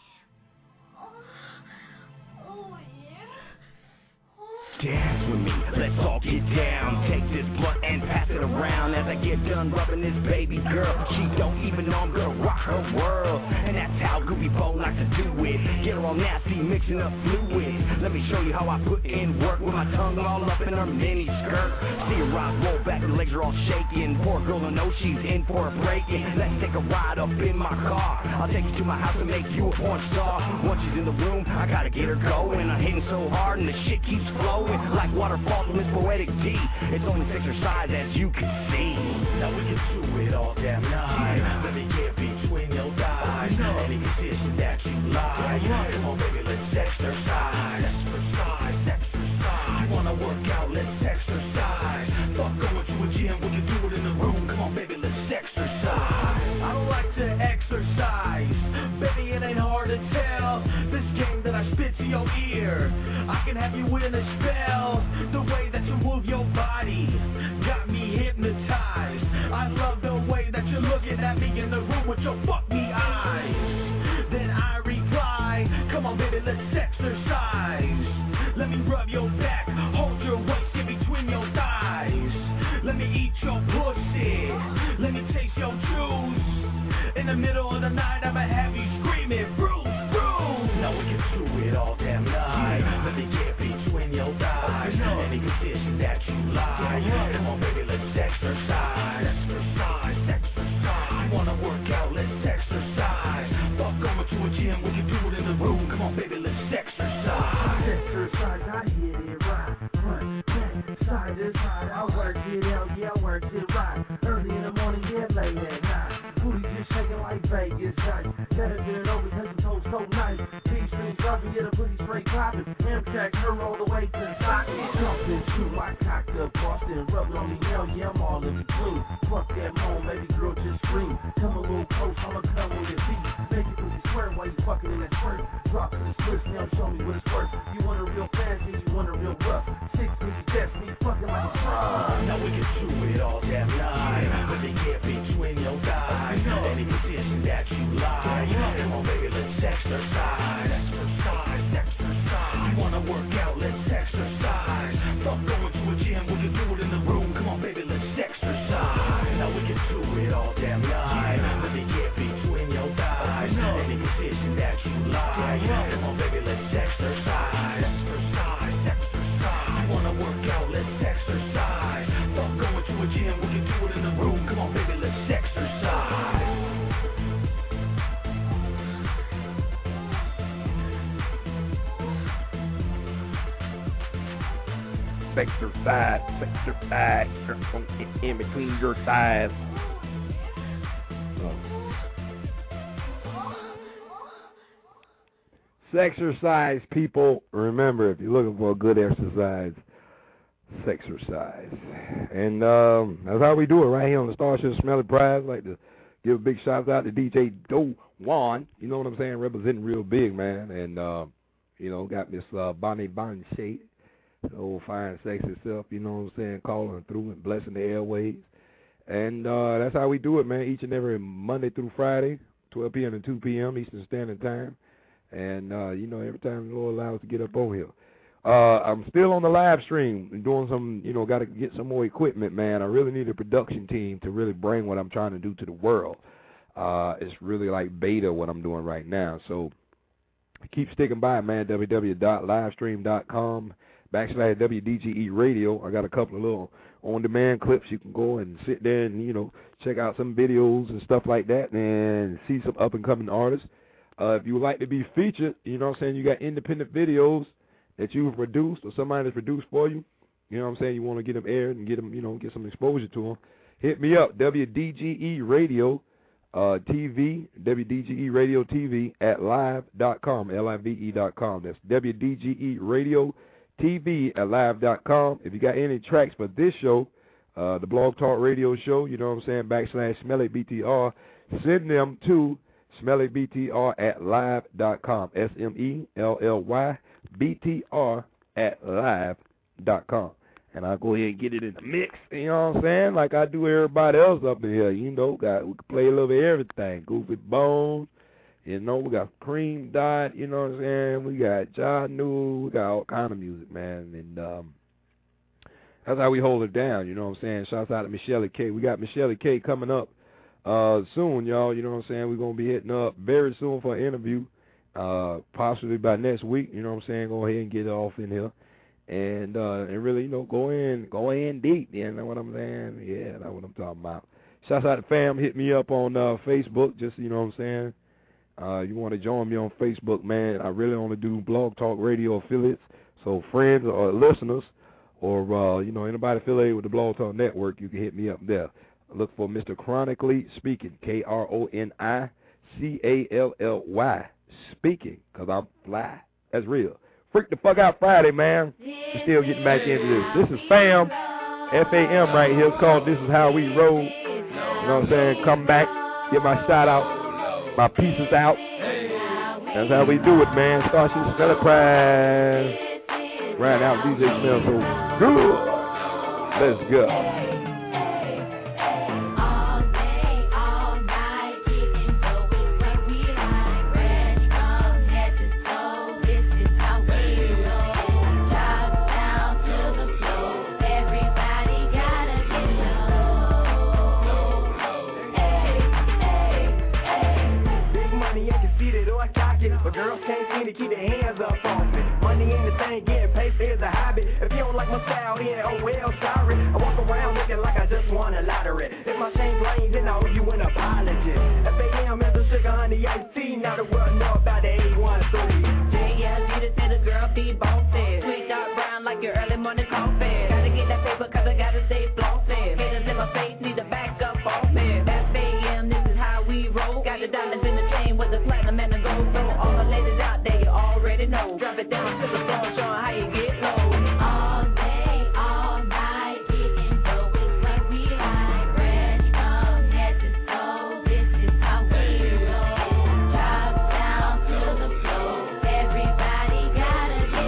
Dance with me. Let's all get down. Take this blunt and pass it around. As I get done rubbing this baby girl, she don't even know I'm gonna rock her world. And that's how Goofy Bo likes to do it. Get her all nasty, mixing up fluids. Let me show you how I put in work with my tongue all up in her mini skirt. See her rise, roll back, her legs are all shaking. Poor girl, I know she's in for a breaking. Let's take a ride up in my car. I'll take you to my house and make you a porn star. Once she's in the room, I gotta get her going. I'm hitting so hard and the shit keeps flowing like waterfalls from Miss Poetic D. It's only exercise as you can see. Now we can do it all damn night. Let me get between your thighs. Any position that you like. Come on, baby, let's exercise. Exercise, exercise. You wanna work out? Let's exercise. Fuck going to a gym, we can do it in the room. Come on, baby, let's exercise. I don't like to exercise, baby, it ain't hard to tell. This game that I spit to your ear, I can have you in a spell. The way that you move your body got me hypnotized. I love the way that you're looking at me in the room with your fuck me eyes. Then I reply, come on baby, let's exercise. Let me rub your back, hold your waist in between your thighs. Let me eat your pussy, let me taste your juice. In the middle of the night, I'ma have you screaming, Bruce, Bruce. Now we can do it all damn night. Let me get between your thighs. Any position that you like. Come on, baby, let's exercise. Exercise, exercise. You wanna work out? Let's exercise. Fuck going to a gym, we can do it in the room. Come on, baby, let's exercise. Exercise, I hit it right. Front, back, side to side. I work it out, yeah, I work it right. Early in the morning, yeah, late at night. Booty just shaking like Vegas nights. Let her get it over cause the toes so nice. P-string dropping, yeah, the booty straight popping. Amtrak, her all the way to the socket. Something true, I cocked up Boston. Rubbing on me, hell yeah, I'm all in between. Fuck that moan, baby girl, just scream. Come a little close, I'ma come on your feet. Make it pussy squirt while you fucking in that squirt. Drop to the splits, now show me what it's worth. You want a real fancy, you want a real rough. Six niggas, that's me fucking like a frog. Now we can do it all damn night. Let me get between your thighs. Any position that you like. Come on, baby, let's exercise. Exercise, exercise. You wanna work out? Let's exercise. Fuck going to a gym, we can do it in the room. Come on, baby, let's exercise. Now we can do it all damn night. Let me get between your thighs. Any position that you like. Come on, baby, let's exercise. Exercise, exercise. You wanna work out? Let's exercise. Fuck going to a gym, we can do it in the room. Come on, baby, let's exercise. Exercise, exercise, in between your thighs. Sexercise, people. Remember, if you're looking for a good exercise, sexercise. And um, that's how we do it right here on the Starship Smelly Prize. I'd like to give a big shout out to D J Do Juan. You know what I'm saying? Representing real big, man. And, uh, you know, got Miss uh, Bonnie Bonshade, the old fine, sexy self, you know what I'm saying, calling through and blessing the airways. And uh, that's how we do it, man, each and every Monday through Friday, twelve p.m. to two p.m. Eastern Standard Time. And, uh, you know, every time the Lord allows us to get up on here. Uh, I'm still on the live stream doing some, you know, got to get some more equipment, man. I really need a production team to really bring what I'm trying to do to the world. Uh, it's really like beta what I'm doing right now. So keep sticking by, man, w w w dot livestream dot com backslash W D G E radio. I got a couple of little on-demand clips. You can go and sit there and, you know, check out some videos and stuff like that and see some up-and-coming artists. Uh, if you would like to be featured, you know what I'm saying, you got independent videos that you've produced or somebody that's produced for you, you know what I'm saying, you want to get them aired and get them, you know, get some exposure to them, hit me up, W D G E Radio uh, T V, W D G E Radio T V at live dot com, L I V E dot com. That's W D G E Radio T V at live dot com. If you got any tracks for this show, uh, the Blog Talk Radio Show, you know what I'm saying, backslash Smelly B T R, send them to Smelly B T R at live dot com, S M E L L Y B T R at live dot com. And I'll go ahead and get it in the mix, you know what I'm saying, like I do everybody else up in here, you know, got, we can play a little bit of everything, Goofy Bone, you know, we got Cream Dot, you know what I'm saying, we got Ja New, we got all kind of music, man, and um, that's how we hold it down, you know what I'm saying? Shouts out to Michelle K. We got Michelle K coming up uh, soon, y'all, you know what I'm saying? We're going to be hitting up very soon for an interview, uh, possibly by next week, you know what I'm saying? Go ahead and get it off in here. And uh, and really, you know, go in, go in deep, you know what I'm saying? Yeah, that's what I'm talking about. Shouts out to fam, hit me up on uh, Facebook, just, you know what I'm saying? Uh, you want to join me on Facebook, man, I really only do Blog Talk Radio affiliates, so friends or listeners or, uh, you know, anybody affiliated with the Blog Talk Network, you can hit me up there. Look for Mister Chronically Speaking, K R O N I C A L L Y, speaking, because I'm fly. That's real. Freak the fuck out Friday, man. We're still getting back into this. This is Fam, F A M right here. It's called This Is How We Roll. You know what I'm saying? Come back, get my shout out, my pieces out. That's how we do it, man. Starship Enterprise. Right out, D J smells so good. Let's go. But girls can't seem to keep their hands up on me. Money ain't the thing, getting paid for is a hobby. If you don't like my style, then oh well, sorry. I walk around looking like I just won a lottery. If my chain plain, then I owe you an apology. F A M is the sugar honey iced tea. Now the world know about the eight one three. J L G to see the girl feed bosses. Sweet dark brown like your early morning coffee. Gotta get that paper cause I gotta stay flossing. Haters in my face need to back up off me. F A M, this is how we roll. Got the diamonds in the chain with the platinum and the gold. So all the ladies out there, you already know. Drop it down to the floor, showing how you get low. All day, all night, getting dough is what we like. Fresh from head to toe, this is how we roll. Drop down to the floor, everybody gotta get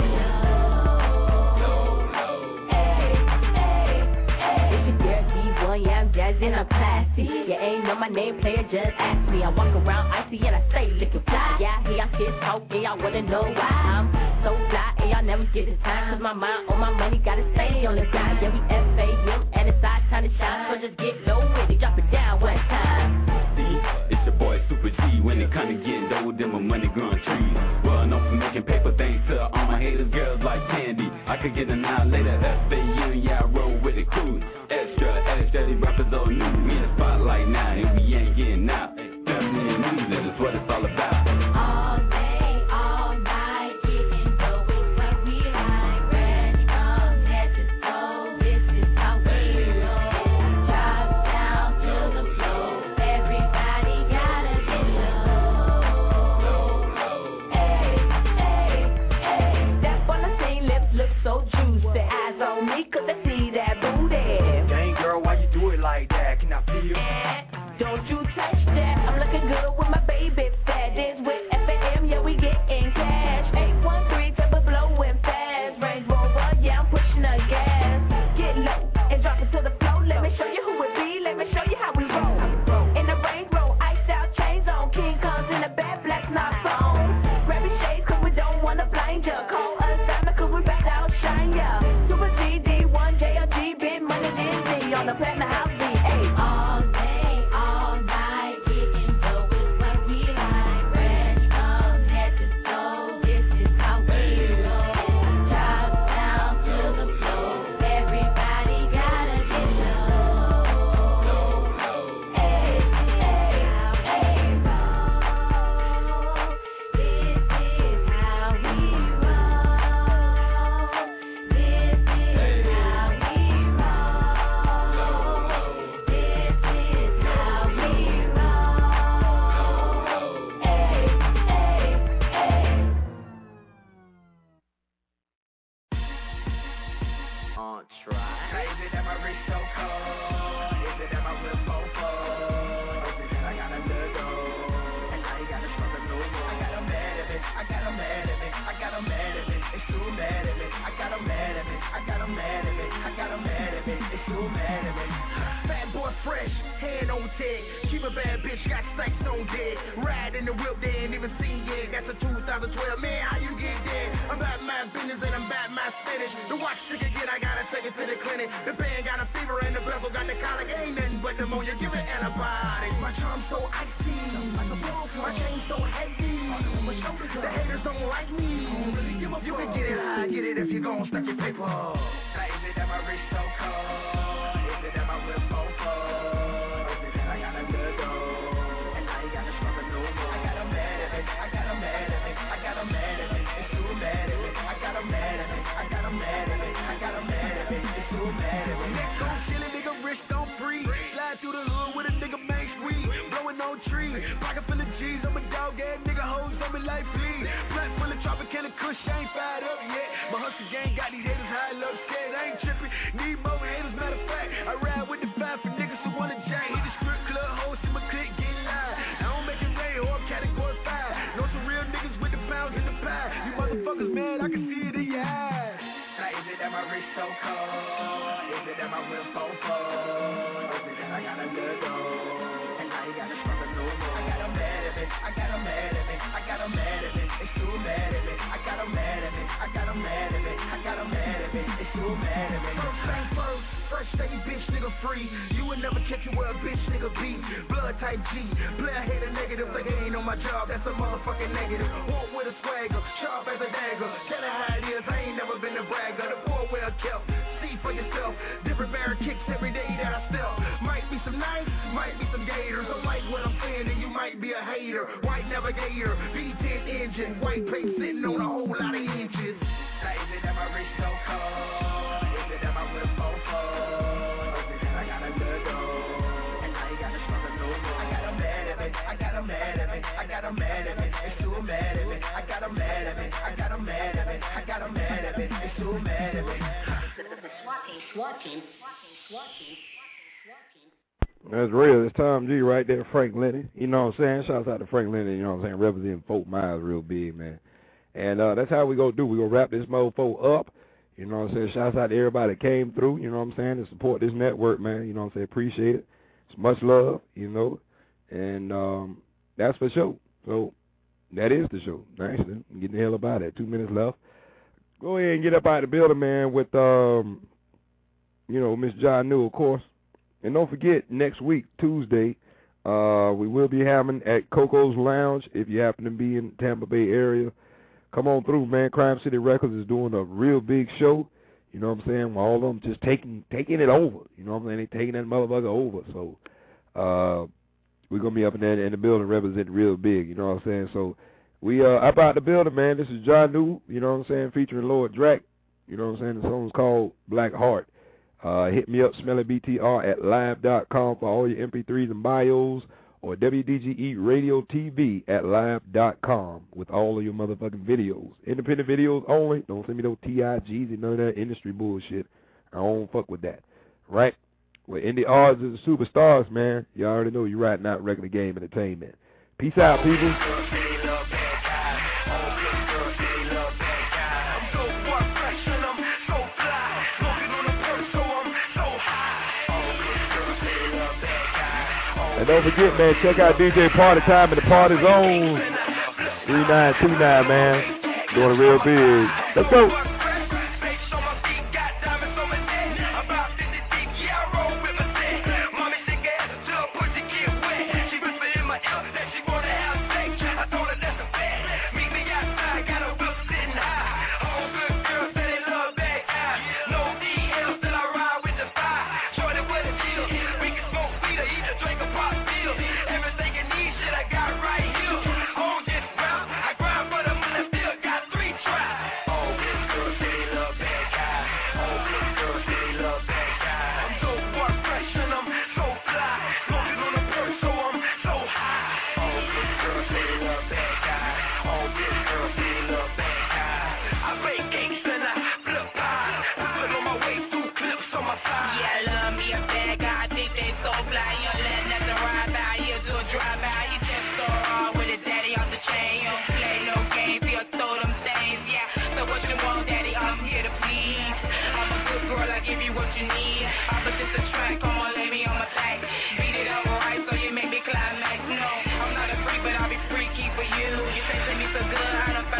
low. Hey, hey, hey. It's your girl D one, yeah, I'm jazzing, I'm classy. You ain't know my name, player, just ask me. I walk around icy and I stay looking fly. Yeah, I hear y'all shit talk, and y'all wanna know why. I'm so fly, and y'all never get the time. Cause my mind on my money, gotta stay on the grind. Yeah, we F A M, and it's our time to shine. So just get low with it, drop it down one time. See, it's your boy Super G. When it come to getting dough, then my money growing trees. Well, known for making paper, thanks to all my haters, girls like candy. I could get an hour later, F A M, yeah, I roll with it cool. Extra, extra, these rappers all new. We in the spotlight now, and we ain't getting out. Definitely news, and it's what it's all about. All day, all night, getting dough is what we like. Fresh from head to toe, this is how we roll. Drop down to the floor, everybody gotta get low. Hey, hey, hey. That on the same lips look so juicy. Eyes on me, cause I see that booty. Dang, girl, why you do it like that? Can I feel? Don't you touch that. I'm looking good with my baby fat. This with F A M, yeah, we getting cash. eight one three, double blowing fast. Range Rover, yeah, I'm pushing the gas. Get low and drop it to the floor. Let me show you who it be. Let me show you how we roll. In the Range Rover, iced out chains on. King comes in the bad black knocks on. Grab your shades cause we don't wanna blind ya. Call us diamond cause we back to outshine ya. Super G, D one, J L G, big money, Disney on the platinum house V eight. All day, all night, getting dough is what we like. Fresh from head to toe, this is how we roll. Drop down to the floor, everybody gotta get low. Hey, hey, hey, roll. This is how we roll. This is how we roll. This is how we roll. Hey, hey, hey. On try. Is it that my wrist so cold? Is it that my whip so full? Is it that I got a little dough? And I ain't got a struggle no more. I got 'em mad at me. I got 'em mad at me. I got 'em mad at me. It's too mad at me. I got 'em mad at me. I got 'em mad at me. I got 'em mad at me. It's too mad at me. Bad boy fresh, hand on tag. Keep a bad bitch, got stacks on dead. Ride in the whip, they ain't even seen yet. That's a two thousand twelve, man, how you get dead? I'm about my business and I'm about my spinach. The watch trick again, I gotta take it to the clinic. winning. The band got a fever and the bezel got the colic. Ain't nothing but pneumonia, give it antibiotics. My charm so icy, my chain so heavy. The haters don't like me. You can get it high, get it if you gon' stack your paper. Now is it that my wrist so cold? Is it that my whip so full? Is it that I got a good dough? And I ain't got to struggle no more. I got a mad at me, I got a mad at me, I got a mad at me, it's too mad at me. I got a mad at me, I got a mad at me, I got a mad at me, it's too mad at me. Next on chillin', nigga rich don't free. Slide through the hood with a nigga main street. Blowing on trees, pocket full of G's. I'm a dog ass nigga, hoes on me like please. Plant full of Tropicana Kush, I ain't fired up yet. My hustle gang got these haters high, love scared. I ain't trippin', need more haters, matter of fact. I ride with the five for niggas who wanna jack. Hit the strip club, hoes in my clique, get live. I don't make it rain, or I'm category five. Know some real niggas with the pounds in the pie. You motherfuckers mad, I can see it in your eyes. Now is it that my wrist so cold? Is it that my whip so full? Is it that I got a good dough? And I ain't got to struggle no more. I got a mad at me, I got a mad at me, I got a mad at me, it's too mad at me. I got a mad at me, I got a mad at me, I got a mad at me, it's too mad at me. First thing first, first day bitch nigga free. You would never catch you where a bitch nigga be. Blood type G, player hater negative, like they ain't on my job, that's a motherfucking negative. Walk with a swagger, sharp as a dagger. Tell her how it is, I ain't never been a bragger. The poor well kept, see for yourself. Different barrel kicks every day that I sell. Might be some nice, might be some gators. Don't like what I'm saying, and you might be a hater. White navigator, V ten engine, white plate sitting on a whole lot of inches. Now is it that my wrist so cold? Is it that my whip so full? Is it that I got a good dough? And I ain't got to struggle no more. I got a mad at me, I got a mad at me, I got a mad at me, it's too mad at me. I got a mad at me, I got a mad at me, I got a mad at me, it's too mad at me. SWAT team, SWAT team, SWAT team. That's real. It's Tom G right there, Frank Lennon. You know what I'm saying? Shouts out to Frank Lennon, you know what I'm saying? Representing Fort Myers real big, man. And uh, that's how we go do. We going to wrap this mofo up. You know what I'm saying? Shouts out to everybody that came through, you know what I'm saying, to support this network, man. You know what I'm saying? Appreciate it. It's much love, you know. And um, that's for sure. So that is the show. Actually, I'm getting the hell up out of there. Two minutes left. Go ahead and get up out of the building, man, with, um, you know, Miss John New, of course. And don't forget, next week, Tuesday, uh, we will be having at Coco's Lounge. If you happen to be in the Tampa Bay area, come on through, man. Crime City Records is doing a real big show. You know what I'm saying? All of them just taking taking it over. You know what I'm saying? They taking that motherfucker over. So uh, we're going to be up in there in the building representing real big. You know what I'm saying? So we uh, up out the building, man. This is John New, you know what I'm saying, featuring Lord Drac. You know what I'm saying? The song's called Black Heart. Uh, hit me up, Smelly B T R at live dot com for all your M P threes and bios, or W D G E Radio T V at live dot com with all of your motherfucking videos. Independent videos only. Don't send me no T I Gs and none of that industry bullshit. I don't fuck with that. Right? Well, in the odds of the superstars, man, you already know you're riding out regular game entertainment. Peace out, people. And don't forget, man, check out D J Party Time in the Party Zone. three nine two nine, man. Doing it real big. Let's go.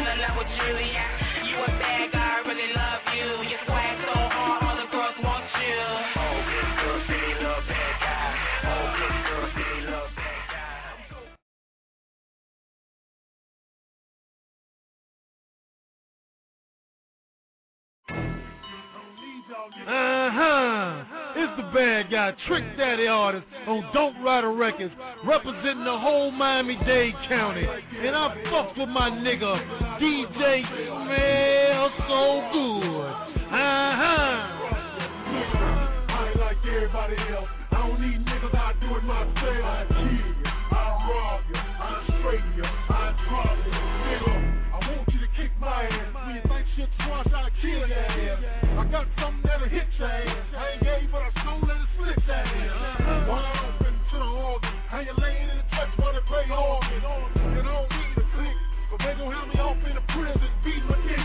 You a bad guy, I really love you. Your swag so hard, all the girls want you. Uh-huh. It's the bad guy, Trick Daddy Artist on Don't Rider Records, representing the whole Miami-Dade County. And I fuck with my nigga, D J Smells So Good. Uh-huh. I ain't like everybody else. I don't need niggas, I do it myself. I kill you, I rob you, I straighten you, I drop you. Nigga, I want you to kick my ass. When you think shit's squash, I kill your ass. I got something that'll hit your ass. I ain't gay, but I sure let it split that ass. Wide open to the organ. How you laying in the touch while they play organ. And I don't need a click, but they gon' have me off in the prison, beat my dick.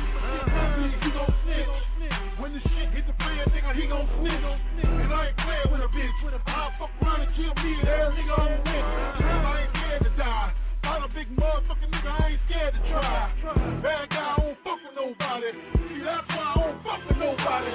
You gon' snitch. When the shit hit the fan, nigga, he gon' snitch. And I ain't playing with a bitch. I'll fuck around and kill me, and every nigga on the win. I ain't scared to die. Fight a big motherfucking nigga, I ain't scared to try. Bad guy, I don't fuck with nobody. See, that's why I don't fuck with nobody.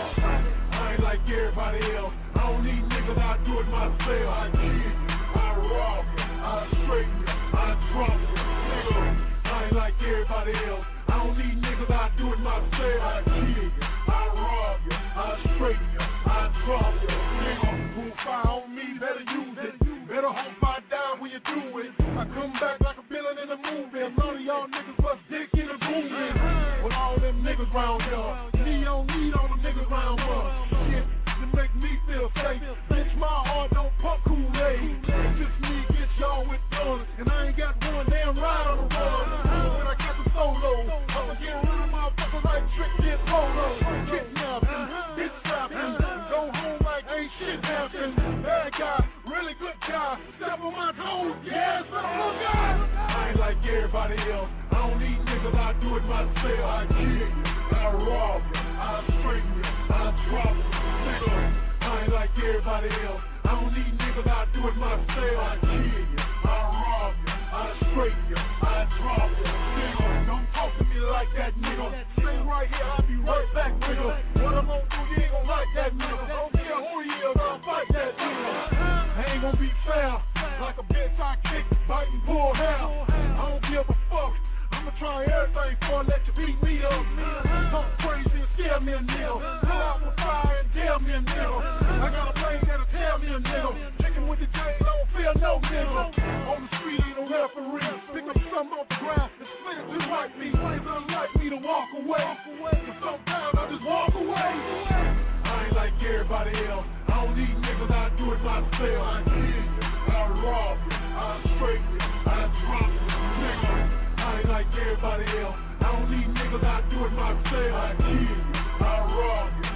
I ain't like everybody else. I don't need niggas, I do it myself. I kill you, I rob you, I straighten you, I drop you. Nigga, I ain't like everybody else. I don't need niggas, I do it myself. I kill you, I rob you, I straighten you, I drop you. Nigga, who fire on me, better use it. Better hope I die when you do it. I come back like a villain in a movie. A lot of y'all niggas bust dick in a movie. With all them niggas round here. Me don't need all them niggas round here. Shit to make me feel safe. Bitch, my heart don't pump Kool-Aid. It's just me against y'all with guns. And I ain't got one damn ride on the run. When I catch a solo, I'ma get rid of motherfuckers like Trick Did Polo. Kidnapping, bitch slapping. Go home like ain't shit happened. Bad guy, really good guy. Step on my toes, yes, I'm a guy. I ain't like everybody else. I don't need niggas, I do it myself. I kill you, I rob you, I straighten you, I drop you. Nigga, I ain't like everybody else. I don't need niggas, I do it myself. I kill you, I rob you, I straighten you, I drop you. Nigga, don't talk to me like that, nigga. Stay right here, I'll be right back, nigga. What I'm gonna do, you ain't gonna like that, nigga. Don't care who he is, I'll fight that nigga. I ain't gonna be fair. Like a bitch I kick, bite and pull hair. I don't give a fuck. I'ma try everything before I let you beat me up. Talk crazy and scare me a nigga. Pull out with fire and dare me a nigga. I got a blade that'll tear me a nigga. Chicken with the J, don't fear no nigga. On the street ain't no referee. Pick up something off the ground and split it just like me. It's unlike me to walk away. But sometimes I just walk away. I ain't like everybody else. I don't need niggas, I do it myself. I kill you, I rob you, I straighten you, I drop you. Nigga, I ain't like everybody else. I don't need niggas, I do it myself. I kill you, I rob you,